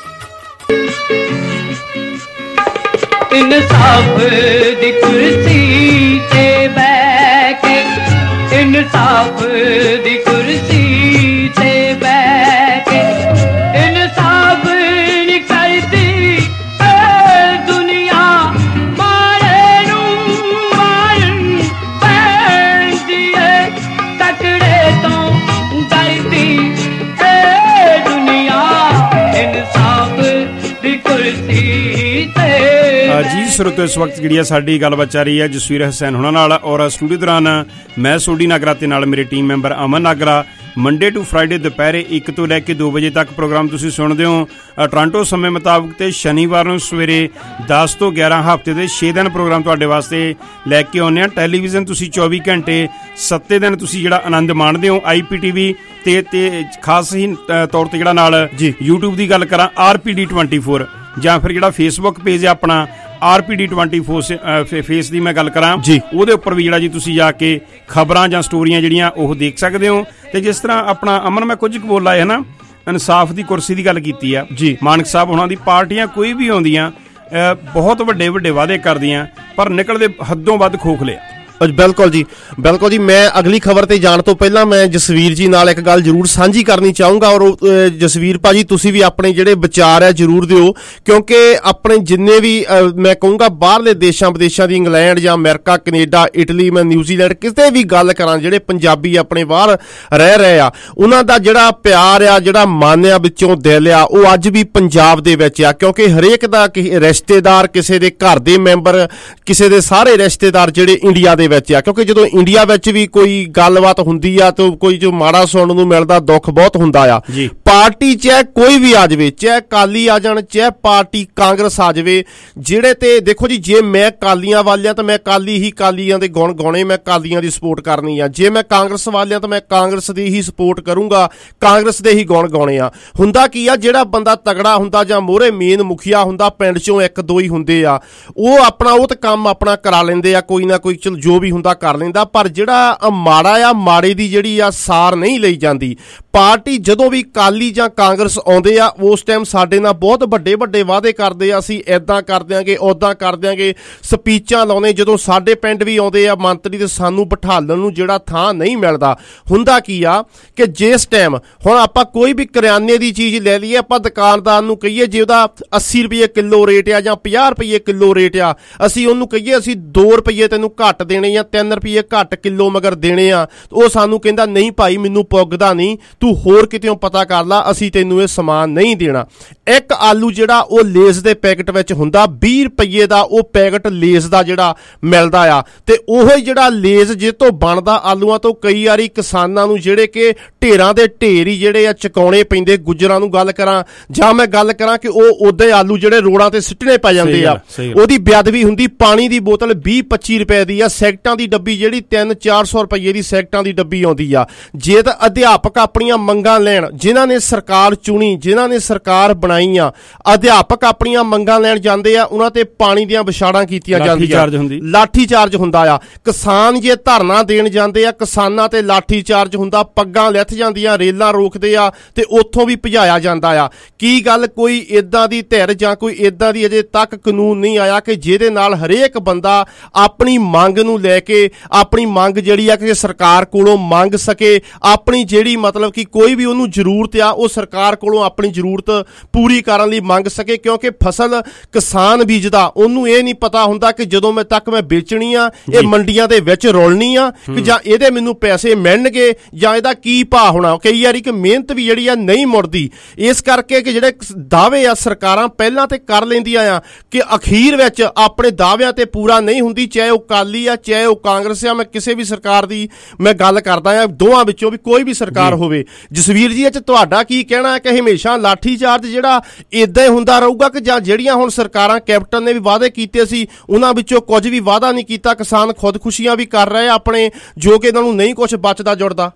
इंसाफ दी कुर्सी ते बैठ, इंसाफ दी कुर्सी ते बैठ, इंसाफ नहीं करती दुनिया, मारे नू मारन पैंदी है, तकड़े तो डरदी दुनिया, इंसाफ दी कुर्सी ते। ਜੀ ਸਰੋਤੋ, ਇਸ ਵਕਤ ਜਿਹੜੀ ਆ ਸਾਡੀ ਗੱਲਬਾਤ ਚੱਲ ਰਹੀ ਹੈ ਜਸਵੀਰ ਹਸੈਨ ਹੁਣਾਂ ਨਾਲ, ਔਰ ਸਟੂਡੀਓ ਦੌਰਾਨ ਮੈਂ ਸੋਢੀ ਨਾਗਰਾ ਤੇ ਨਾਲ ਮੇਰੇ team member Aman Nagra. Monday to Friday ਦੁਪਹਿਰੇ 1 ਤੋਂ ਲੈ ਕੇ 2 ਵਜੇ ਤੱਕ ਪ੍ਰੋਗਰਾਮ ਤੁਸੀਂ ਸੁਣਦੇ ਹੋ ਟੋਰਾਂਟੋ ਸਮੇਂ ਮੁਤਾਬਕ, ਤੇ ਸ਼ਨੀਵਾਰ ਨੂੰ ਸਵੇਰੇ 10 ਤੋਂ 11 ਹਫ਼ਤੇ ਦੇ 6 ਦਿਨ ਪ੍ਰੋਗਰਾਮ ਤੁਹਾਡੇ ਵਾਸਤੇ ਲੈ ਕੇ ਆਉਂਦੇ ਹਾਂ। ਟੈਲੀਵਿਜ਼ਨ ਤੁਸੀਂ 24 ਘੰਟੇ 7 ਦਿਨ ਤੁਸੀਂ ਜਿਹੜਾ ਆਨੰਦ ਮਾਣਦੇ ਹੋ IPTV ਤੇ ਖਾਸ ਹੀ ਤੌਰ ਤੇ ਜਿਹੜਾ ਨਾਲ YouTube ਦੀ ਗੱਲ ਕਰਾਂ RPD 24, ਜਾਂ ਫਿਰ ਜਿਹੜਾ ਫੇਸਬੁੱਕ ਪੇਜ ਹੈ ਆਪਣਾ RPD 24 ਫੇਸ ਦੀ ਮੈਂ ਗੱਲ ਕਰਾਂ ਜੀ, ਉਹਦੇ ਉੱਪਰ ਵੀ ਜਿਹੜਾ ਜੀ ਤੁਸੀਂ ਜਾ ਕੇ ਖਬਰਾਂ ਜਾਂ ਸਟੋਰੀਆਂ ਜਿਹੜੀਆਂ ਉਹ ਦੇਖ ਸਕਦੇ ਹੋ। ਤੇ ਜਿਸ ਤਰ੍ਹਾਂ ਆਪਣਾ ਅਮਨ ਮੈਂ ਕੁਝ ਕੁ ਬੋਲਾ ਹੈ ਨਾ, ਇਨਸਾਫ ਦੀ ਕੁਰਸੀ ਦੀ ਗੱਲ ਕੀਤੀ ਆ ਜੀ, ਮਾਨਕ ਸਾਹਿਬ ਉਹਨਾਂ ਦੀ ਪਾਰਟੀਆਂ ਕੋਈ ਵੀ ਆਉਂਦੀਆਂ ਬਹੁਤ ਵੱਡੇ ਵੱਡੇ ਵਾਅਦੇ ਕਰਦੀਆਂ ਪਰ ਨਿਕਲਦੇ ਹੱਦੋਂ ਵੱਧ ਖੋਖਲੇ। ਬਿਲਕੁਲ ਜੀ, ਬਿਲਕੁਲ ਜੀ। ਮੈਂ ਅਗਲੀ ਖਬਰ ਤੇ ਜਾਣ ਤੋਂ ਪਹਿਲਾਂ ਮੈਂ ਜਸਵੀਰ ਜੀ ਨਾਲ ਇੱਕ ਗੱਲ ਜ਼ਰੂਰ ਸਾਂਝੀ ਕਰਨੀ ਚਾਹੂੰਗਾ, ਔਰ ਜਸਵੀਰ ਭਾਜੀ ਤੁਸੀਂ ਵੀ ਆਪਣੇ ਜਿਹੜੇ ਵਿਚਾਰ ਆ ਜ਼ਰੂਰ ਦਿਓ, ਕਿਉਂਕਿ ਆਪਣੇ ਜਿੰਨੇ ਵੀ ਮੈਂ ਕਹੂੰਗਾ ਬਾਹਰਲੇ ਦੇਸ਼ਾਂ ਵਿਦੇਸ਼ਾਂ ਦੀ, ਇੰਗਲੈਂਡ ਜਾਂ ਅਮਰੀਕਾ, ਕੈਨੇਡਾ, ਇਟਲੀ, ਮੈਂ ਨਿਊਜ਼ੀਲੈਂਡ, ਕਿਤੇ ਵੀ ਗੱਲ ਕਰਾਂ, ਜਿਹੜੇ ਪੰਜਾਬੀ ਆਪਣੇ ਬਾਹਰ ਰਹਿ ਰਹੇ ਆ, ਉਹਨਾਂ ਦਾ ਜਿਹੜਾ ਪਿਆਰ ਆ, ਜਿਹੜਾ ਮਨ ਆ, ਵਿੱਚੋਂ ਦਿਲ ਆ, ਉਹ ਅੱਜ ਵੀ ਪੰਜਾਬ ਦੇ ਵਿੱਚ ਆ। ਕਿਉਂਕਿ ਹਰੇਕ ਦਾ ਰਿਸ਼ਤੇਦਾਰ, ਕਿਸੇ ਦੇ ਘਰ ਦੇ ਮੈਂਬਰ, ਕਿਸੇ ਦੇ ਸਾਰੇ ਰਿਸ਼ਤੇਦਾਰ ਜਿਹੜੇ ਇੰਡੀਆ ਦੇ ਦੇ ਵਿੱਚ ਆ, ਕਿਉਂਕਿ ਜਦੋਂ ਇੰਡੀਆ ਵਿੱਚ ਵੀ ਕੋਈ ਗੱਲਬਾਤ ਹੁੰਦੀ ਆ ਤੇ ਕੋਈ ਜੋ ਮਾੜਾ ਸੁਣਨ ਨੂੰ ਮਿਲਦਾ, ਦੁੱਖ ਬਹੁਤ ਹੁੰਦਾ ਆ। ਪਾਰਟੀ ਚਾਹੇ ਕੋਈ ਵੀ ਆ ਜਾਵੇ, ਚਾਹੇ ਅਕਾਲੀ ਆ ਜਾਣ, ਚਾਹੇ ਪਾਰਟੀ ਕਾਂਗਰਸ ਆ ਜਾਵੇ, ਜਿਹੜੇ ਤੇ ਦੇਖੋ ਜੀ, ਜੇ ਮੈਂ ਅਕਾਲੀਆਂ ਵਾਲਿਆਂ ਤਾਂ ਮੈਂ ਅਕਾਲੀ ਹੀ ਅਕਾਲੀਆਂ ਦੇ ਗੁਣ ਗਾਉਣੇ, ਮੈਂ ਅਕਾਲੀਆਂ ਦੀ ਸਪੋਰਟ ਕਰਨੀ ਆ। ਜੇ ਮੈਂ ਕਾਂਗਰਸ ਵਾਲਿਆਂ ਤਾਂ ਮੈਂ ਕਾਂਗਰਸ ਦੀ ਹੀ ਸਪੋਰਟ ਕਰੂੰਗਾ, ਕਾਂਗਰਸ ਦੇ ਹੀ ਗੁਣ ਗਾਉਣੇ ਆ। ਹੁੰਦਾ ਕੀ ਆ, ਜਿਹੜਾ ਬੰਦਾ ਤਗੜਾ ਹੁੰਦਾ ਜਾਂ ਮੋਹਰੇ ਮੇਨ ਮੁਖੀਆ ਹੁੰਦਾ, ਪਿੰਡ ਚੋਂ ਇੱਕ ਦੋ ਹੀ ਹੁੰਦੇ ਆ, ਉਹ ਆਪਣਾ ਉਹ ਤਾਂ ਕੰਮ ਆਪਣਾ ਕਰਾ ਲੈਂਦੇ ਆ, ਕੋਈ ਨਾ ਕੋਈ ਚਲ ਜੋ ਵੀ ਹੁੰਦਾ ਕਰ ਲੈਂਦਾ। ਪਰ ਜਿਹੜਾ ਮਾੜਾ ਆ, ਮਾੜੇ ਦੀ ਜਿਹੜੀ ਆ ਸਾਰ ਨਹੀਂ ਲਈ ਜਾਂਦੀ। ਪਾਰਟੀ ਜਦੋਂ ਵੀ ਅਕਾਲੀ ਜਾਂ ਕਾਂਗਰਸ ਆਉਂਦੇ ਆ, ਉਸ ਟਾਈਮ ਸਾਡੇ ਨਾਲ ਬਹੁਤ ਵੱਡੇ ਵੱਡੇ ਵਾਅਦੇ ਕਰਦੇ ਆ, ਅਸੀਂ ਇੱਦਾਂ ਕਰ ਦਿਆਂਗੇ, ਉੱਦਾਂ ਕਰ ਦਿਆਂਗੇ, ਸਪੀਚਾਂ ਲਾਉਂਦੇ। ਜਦੋਂ ਸਾਡੇ ਪਿੰਡ ਵੀ ਆਉਂਦੇ ਆ ਮੰਤਰੀ ਤੇ ਸਾਨੂੰ ਬਿਠਾਲਣ ਨੂੰ ਜਿਹੜਾ ਥਾਂ ਨਹੀਂ ਮਿਲਦਾ। ਹੁੰਦਾ ਕੀ ਆ ਕਿ ਜਿਸ ਟਾਈਮ ਹੁਣ ਆਪਾਂ ਕੋਈ ਵੀ ਕਰਿਆਨੇ ਦੀ ਚੀਜ਼ ਲੈ ਲਈਏ, ਆਪਾਂ ਦੁਕਾਨਦਾਰ ਨੂੰ ਕਹੀਏ ਜੇ ਉਹਦਾ 80 ਰੁਪਏ ਕਿਲੋ ਰੇਟ ਆ ਜਾਂ 50 ਰੁਪਏ ਕਿਲੋ ਰੇਟ ਆ, ਅਸੀਂ ਉਹਨੂੰ ਕਹੀਏ ਅਸੀਂ 2 ਰੁਪਏ ਤੈਨੂੰ ਘੱਟ ਦੇਣੇ ਜਾਂ 3 ਰੁਪਏ ਘੱਟ ਕਿਲੋ ਮਗਰ ਦੇਣੇ ਆ, ਉਹ ਸਾਨੂੰ ਕਹਿੰਦਾ ਨਹੀਂ ਭਾਈ ਮੈਨੂੰ ਪੁੱਗਦਾ ਨਹੀਂ, ਤੂੰ ਹੋਰ ਕਿਤੇੋਂ ਪਤਾ ਕਰ ਲਾ, ਅਸੀਂ ਤੈਨੂੰ ਇਹ ਸਮਾਨ ਨਹੀਂ ਦੇਣਾ। ਇੱਕ ਆਲੂ ਜਿਹੜਾ ਉਹ ਲੇਜ਼ ਦੇ ਪੈਕਟ ਵਿੱਚ ਹੁੰਦਾ, 20 ਰੁਪਏ ਦਾ ਉਹ ਪੈਕਟ ਲੇਜ਼ ਦਾ ਜਿਹੜਾ ਮਿਲਦਾ ਆ, ਤੇ ਉਹ ਜਿਹੜਾ ਲੇਜ਼ ਜਿਹ ਤੋਂ ਬਣਦਾ ਆਲੂਆਂ ਤੋਂ ਕਈ ਵਾਰੀ ਕਿਸਾਨਾਂ ਨੂੰ ਜਿਹੜੇ ਕਿ ਢੇਰਾਂ ਦੇ ਢੇਰ ਹੀ ਜਿਹੜੇ ਆ ਚੁਕਾਉਣੇ ਪੈਂਦੇ। ਗੁੱਜਰਾਂ ਨੂੰ ਗੱਲ ਕਰਾਂ ਜਾਂ ਮੈਂ ਗੱਲ ਕਰਾਂ ਕਿ ਉਹ ਉਦਾਂ ਆਲੂ ਜਿਹੜੇ ਰੋੜਾਂ ਤੇ ਸਿੱਟਣੇ ਪੈ ਜਾਂਦੇ ਆ, ਉਹਦੀ ਬੇਅਦਬੀ ਹੁੰਦੀ। ਪਾਣੀ ਦੀ ਬੋਤਲ 20-25 ਰੁਪਏ ਦੀ ਆ, ਸੈਕਟਾਂ ਦੀ ਡੱਬੀ ਜਿਹੜੀ 300-400 ਰੁਪਏ ਦੀ ਸੈਕਟਾਂ ਦੀ ਡੱਬੀ ਆਉਂਦੀ ਆ। ਜੇ ਤਾਂ ਅਧਿਆਪਕ ਆਪਣੀਆਂ ਮੰਗਾਂ ਲੈਣ, ਜਿਨ੍ਹਾਂ ਨੇ ਸਰਕਾਰ ਚੁਣੀ, ਜਿਨ੍ਹਾਂ ਨੇ ਸਰਕਾਰ ਬਣਾਈ ਆ, ਅਧਿਆਪਕ ਆਪਣੀਆਂ ਮੰਗਾਂ ਲੈਣ ਜਾਂਦੇ ਆ, ਉਹਨਾਂ ਤੇ ਪਾਣੀ ਦੀਆਂ ਵਿਛਾੜਾਂ ਕੀਤੀਆਂ ਜਾਂਦੀਆਂ, ਲਾਠੀ ਚਾਰਜ ਹੁੰਦਾ ਆ। ਕਿਸਾਨ ਜੇ ਧਰਨਾ ਦੇਣ ਜਾਂਦੇ ਆ, ਕਿਸਾਨਾਂ ਤੇ ਲਾਠੀ ਚਾਰਜ ਹੁੰਦਾ, ਪੱਗਾਂ ਲਿੱਥ ਜਾਂਦੀਆਂ, ਰੇਲਾਂ ਰੋਕਦੇ ਆ ਤੇ ਉੱਥੋਂ ਵੀ ਭਜਾਇਆ ਜਾਂਦਾ ਆ। ਕੀ ਗੱਲ ਕੋਈ ਇਦਾਂ ਦੀ ਧਿਰ ਜਾਂ ਕੋਈ ਇਦਾਂ ਦੀ ਅਜੇ ਤੱਕ ਕਾਨੂੰਨ ਨਹੀਂ ਆਇਆ ਕਿ ਜਿਹਦੇ ਨਾਲ ਹਰੇਕ ਬੰਦਾ ਆਪਣੀ ਮੰਗ ਨੂੰ ਲੈ ਕੇ, ਆਪਣੀ ਮੰਗ ਜਿਹੜੀ ਆ ਕਿ ਸਰਕਾਰ ਕੋਲੋਂ ਮੰਗ ਸਕੇ, ਆਪਣੀ ਜਿਹੜੀ ਮਤਲਬ ਕਿ ਕੋਈ ਵੀ ਉਹਨੂੰ ਜ਼ਰੂਰਤ ਆ ਉਹ ਸਰਕਾਰ ਕੋਲੋਂ ਆਪਣੀ ਜ਼ਰੂਰਤ ਪੂਰੀ ਕਰਨ ਲਈ ਮੰਗ ਸਕੇ। ਕਿਉਂਕਿ ਫਸਲ ਕਿਸਾਨ ਬੀਜਦਾ, ਉਹਨੂੰ ਇਹ ਨਹੀਂ ਪਤਾ ਹੁੰਦਾ ਕਿ ਜਦੋਂ ਮੈਂ ਤੱਕ ਮੈਂ ਵੇਚਣੀ ਆ, ਇਹ ਮੰਡੀਆਂ ਦੇ ਵਿੱਚ ਰੋਲਣੀ ਆ ਕਿ ਜਾਂ ਇਹਦੇ ਮੈਨੂੰ ਪੈਸੇ ਮਿਲਣਗੇ ਜਾਂ ਇਹਦਾ ਕੀ ਭਾਅ ਹੋਣਾ। ਕਈ ਵਾਰੀ ਕਿ ਮਿਹਨਤ ਵੀ ਜਿਹੜੀ ਆ ਨਹੀਂ ਮੁੜਦੀ, ਇਸ ਕਰਕੇ ਕਿ ਜਿਹੜੇ ਦਾਅਵੇ ਆ ਸਰਕਾਰਾਂ ਪਹਿਲਾਂ ਤੇ ਕਰ ਲੈਂਦੀਆਂ ਆ ਕਿ ਅਖੀਰ ਵਿੱਚ ਆਪਣੇ ਦਾਅਵਿਆਂ ਤੇ ਪੂਰਾ ਨਹੀਂ ਹੁੰਦੀ, ਚਾਹੇ ਉਹ ਅਕਾਲੀ ਆ ਚਾਹੇ ਉਹ ਕਾਂਗਰਸ ਆ। ਮੈਂ ਕਿਸੇ ਵੀ ਸਰਕਾਰ ਦੀ ਮੈਂ ਗੱਲ ਕਰਦਾ ਆ, ਦੋਵਾਂ ਵਿੱਚੋਂ ਵੀ ਕੋਈ ਵੀ ਸਰਕਾਰ ਹੋਵੇ। ਜਸਵੀਰ ਜੀ, ਇਹ 'ਚ ਤੁਹਾਡਾ ਕੀ ਕਹਿਣਾ ਹੈ ਕਿ ਹਮੇਸ਼ਾ ਲਾਠੀ ਚਾਰਜ ਜਿਹੜਾ ਇਦਾਂ ਹੀ ਹੁੰਦਾ ਰਹੂਗਾ ਕਿ ਜਾਂ ਜਿਹੜੀਆਂ ਹੁਣ ਸਰਕਾਰਾਂ ਕੈਪਟਨ ਨੇ ਵੀ ਵਾਅਦੇ ਕੀਤੇ ਸੀ ਉਹਨਾਂ ਵਿੱਚੋਂ ਕੁਝ ਵੀ ਵਾਅਦਾ ਨਹੀਂ ਕੀਤਾ, ਕਿਸਾਨ ਖੁਦਕੁਸ਼ੀਆਂ ਵੀ ਕਰ ਰਹੇ ਆਪਣੇ, ਜੋ ਕਿ ਇਹਨਾਂ ਨੂੰ ਨਹੀਂ ਕੁਝ ਬਚਦਾ ਜੁੜਦਾ?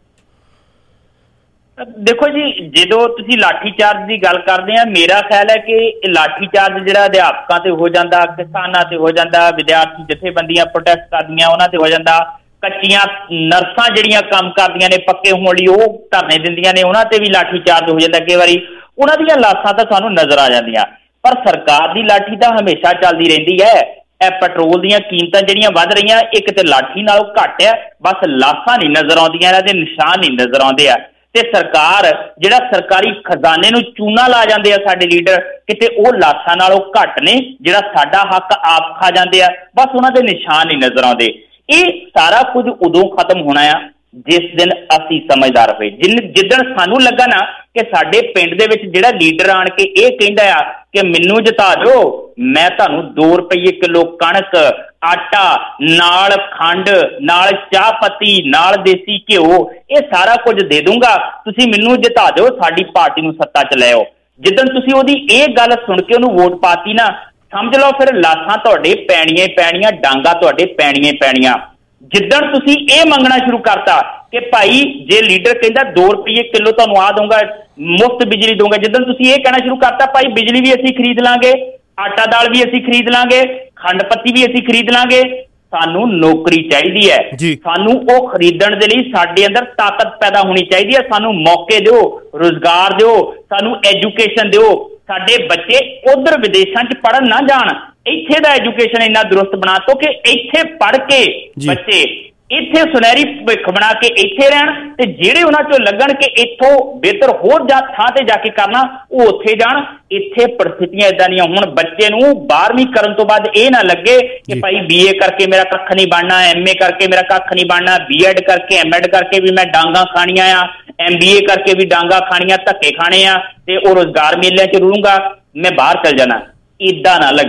ਦੇਖੋ ਜੀ, ਜਦੋਂ ਤੁਸੀਂ ਲਾਠੀ ਚਾਰਜ ਦੀ ਗੱਲ ਕਰਦੇ ਆ, ਮੇਰਾ ਖਿਆਲ ਹੈ ਕਿ ਲਾਠੀ ਚਾਰਜ ਜਿਹੜਾ ਅਧਿਆਪਕਾਂ ਤੇ ਹੋ ਜਾਂਦਾ, ਕਿਸਾਨਾਂ ਤੇ ਹੋ ਜਾਂਦਾ, ਵਿਦਿਆਰਥੀ ਜਥੇਬੰਦੀਆਂ ਪ੍ਰੋਟੈਸਟ ਕਰਦੀਆਂ ਉਹਨਾਂ ਤੇ ਹੋ ਜਾਂਦਾ, ਕੱਚੀਆਂ ਨਰਸਾਂ ਜਿਹੜੀਆਂ ਕੰਮ ਕਰਦੀਆਂ ਨੇ ਪੱਕੇ ਹੋਣ ਲਈ ਉਹ ਧਰਨੇ ਦਿੰਦੀਆਂ ਨੇ, ਉਹਨਾਂ ਤੇ ਵੀ ਲਾਠੀ ਚਾਰਜ ਹੋ ਜਾਂਦਾ। ਕਈ ਵਾਰੀ ਉਹਨਾਂ ਦੀਆਂ ਲਾਸ਼ਾਂ ਤਾਂ ਸਾਨੂੰ ਨਜ਼ਰ ਆ ਜਾਂਦੀਆਂ, ਪਰ ਸਰਕਾਰ ਦੀ ਲਾਠੀ ਤਾਂ ਹਮੇਸ਼ਾ ਚੱਲਦੀ ਰਹਿੰਦੀ ਹੈ। ਇਹ ਪੈਟਰੋਲ ਦੀਆਂ ਕੀਮਤਾਂ ਜਿਹੜੀਆਂ ਵੱਧ ਰਹੀਆਂ, ਇੱਕ ਤੇ ਲਾਠੀ ਨਾਲੋਂ ਘੱਟ ਆ, ਬਸ ਲਾਸ਼ਾਂ ਨਹੀਂ ਨਜ਼ਰ ਆਉਂਦੀਆਂ, ਇਹਨਾਂ ਦੇ ਨਿਸ਼ਾਨ ਨਹੀਂ ਨਜ਼ਰ ਆਉਂਦੇ ਆ। ਤੇ ਸਰਕਾਰ ਜਿਹੜਾ ਸਰਕਾਰੀ ਖਜ਼ਾਨੇ ਨੂੰ ਚੂਨਾ ਲਾ ਜਾਂਦੇ ਆ ਸਾਡੇ ਲੀਡਰ, ਕਿਤੇ ਉਹ ਲਾਸ਼ਾਂ ਨਾਲੋਂ ਘੱਟ ਨੇ, ਜਿਹੜਾ ਸਾਡਾ ਹੱਕ ਆਪ ਖਾ ਜਾਂਦੇ ਆ, ਬਸ ਉਹਨਾਂ ਦੇ ਨਿਸ਼ਾਨ ਨਹੀਂ ਨਜ਼ਰ ਆਉਂਦੇ। ਇਹ ਸਾਰਾ ਕੁਝ ਉਦੋਂ ਖਤਮ ਹੋਣਾ ਆ ਜਿਸ ਦਿਨ ਅਸੀਂ ਸਮਝਦਾਰ ਹੋਏ, ਜਿੱਦਣ ਸਾਨੂੰ ਲੱਗਾ ਨਾ ਕਿ ਸਾਡੇ ਪਿੰਡ ਦੇ ਵਿੱਚ ਜਿਹੜਾ ਲੀਡਰ ਆਣ ਕੇ ਇਹ ਕਹਿੰਦਾ ਆ ਕਿ ਮੈਨੂੰ ਜਿਤਾ ਦਿਓ, ਮੈਂ ਤੁਹਾਨੂੰ 2 ਰੁਪਏ ਕਿਲੋ ਕਣਕ, ਆਟਾ, ਨਾਲ ਖੰਡ, ਨਾਲ ਚਾਹ ਪੱਤੀ, ਨਾਲ ਦੇਸੀ ਘਿਓ, ਇਹ ਸਾਰਾ ਕੁਝ ਦੇ ਦੂੰਗਾ, ਤੁਸੀਂ ਮੈਨੂੰ ਜਿਤਾ ਦਿਓ, ਸਾਡੀ ਪਾਰਟੀ ਨੂੰ ਸੱਤਾ 'ਚ ਲੈ ਆਓ। ਜਿੱਦਣ ਤੁਸੀਂ ਉਹਦੀ ਇਹ ਗੱਲ ਸੁਣ ਕੇ ਉਹਨੂੰ ਵੋਟ ਪਾਤੀ ਨਾ, ਸਮਝ ਲਓ ਫਿਰ ਲਾਸ਼ਾਂ ਤੁਹਾਡੇ ਪੈਣੀਆਂ ਹੀ ਪੈਣੀਆਂ, ਡਾਂਗਾ ਤੁਹਾਡੇ ਪੈਣੀਆਂ ਹੀ ਪੈਣੀਆਂ। ਜਿੱਦਣ ਤੁਸੀਂ ਇਹ ਮੰਗਣਾ ਸ਼ੁਰੂ ਕਰਤਾ ਕਿ ਭਾਈ ਜੇ ਲੀਡਰ ਕਹਿੰਦਾ 2 ਰੁਪਏ ਕਿਲੋ ਤੁਹਾਨੂੰ ਆ ਦਊਂਗਾ, ਮੁਫਤ ਬਿਜਲੀ ਦਊਂਗਾ, ਜਿੱਦਣ ਤੁਸੀਂ ਇਹ ਕਹਿਣਾ ਸ਼ੁਰੂ ਕਰਤਾ ਭਾਈ ਬਿਜਲੀ ਵੀ ਅਸੀਂ ਖਰੀਦ ਲਾਂਗੇ, ਆਟਾ ਦਾਲ ਵੀ ਅਸੀਂ ਖਰੀਦ ਲਾਂਗੇ, ਖੰਡ ਪੱਤੀ ਵੀ ਅਸੀਂ ਖਰੀਦ ਲਾਂਗੇ, ਸਾਨੂੰ ਨੌਕਰੀ ਚਾਹੀਦੀ ਹੈ, ਸਾਨੂੰ ਉਹ ਖਰੀਦਣ ਦੇ ਲਈ ਸਾਡੇ ਅੰਦਰ ਤਾਕਤ ਪੈਦਾ ਹੋਣੀ ਚਾਹੀਦੀ ਹੈ, ਸਾਨੂੰ ਮੌਕੇ ਦਿਓ, ਰੁਜ਼ਗਾਰ ਦਿਓ, ਸਾਨੂੰ ਐਜੂਕੇਸ਼ਨ ਦਿਓ। ਸਾਡੇ ਬੱਚੇ ਉਧਰ ਵਿਦੇਸ਼ਾਂ 'ਚ ਪੜ੍ਹਨ ਨਾ ਜਾਣ, ਇੱਥੇ ਦਾ ਐਜੂਕੇਸ਼ਨ ਇੰਨਾ ਦਰੁਸਤ ਬਣਾ ਦਿਓ ਕਿ ਇੱਥੇ ਪੜ੍ਹ ਕੇ ਬੱਚੇ ਇੱਥੇ ਸੁਨਹਿਰੀ ਭਵਿੱਖ ਬਣਾ ਕੇ ਇੱਥੇ ਰਹਿਣ, ਤੇ ਜਿਹੜੇ ਉਹਨਾਂ 'ਚੋਂ ਲੱਗਣ ਕਿ ਇੱਥੋਂ ਬਿਹਤਰ ਹੋਰ ਥਾਂ ਤੇ ਜਾ ਕੇ ਕਰਨਾ, ਉਹ ਉੱਥੇ ਜਾਣ। ਇੱਥੇ ਪਰਿਸਥਿਤੀਆਂ ਏਦਾਂ ਦੀਆਂ ਹੁਣ ਬੱਚੇ ਨੂੰ 12ਵੀਂ ਕਰਨ ਤੋਂ ਬਾਅਦ ਇਹ ਨਾ ਲੱਗੇ ਕਿ ਭਾਈ BA ਕਰਕੇ ਮੇਰਾ ਕੱਖ ਨਹੀਂ ਬਣਨਾ, MA ਕਰਕੇ ਮੇਰਾ ਕੱਖ ਨਹੀਂ ਬਣਨਾ, B.Ed ਕਰਕੇ M.Ed ਕਰਕੇ ਵੀ ਮੈਂ ਡਾਂਗਾ ਖਾਣੀਆਂ ਆ, MBA ਕਰਕੇ ਵੀ ਡਾਂਗਾ ਖਾਣੀਆਂ, ਧੱਕੇ ਖਾਣੇ ਆ, ਤੇ ਉਹ ਰੁਜ਼ਗਾਰ ਮੇਲਿਆਂ 'ਚ ਰੂੰਗਾ, ਮੈਂ ਬਾਹਰ ਚਲ ਜਾਣਾ। ਏਦਾਂ ਨਾ ਲੱਗੇ।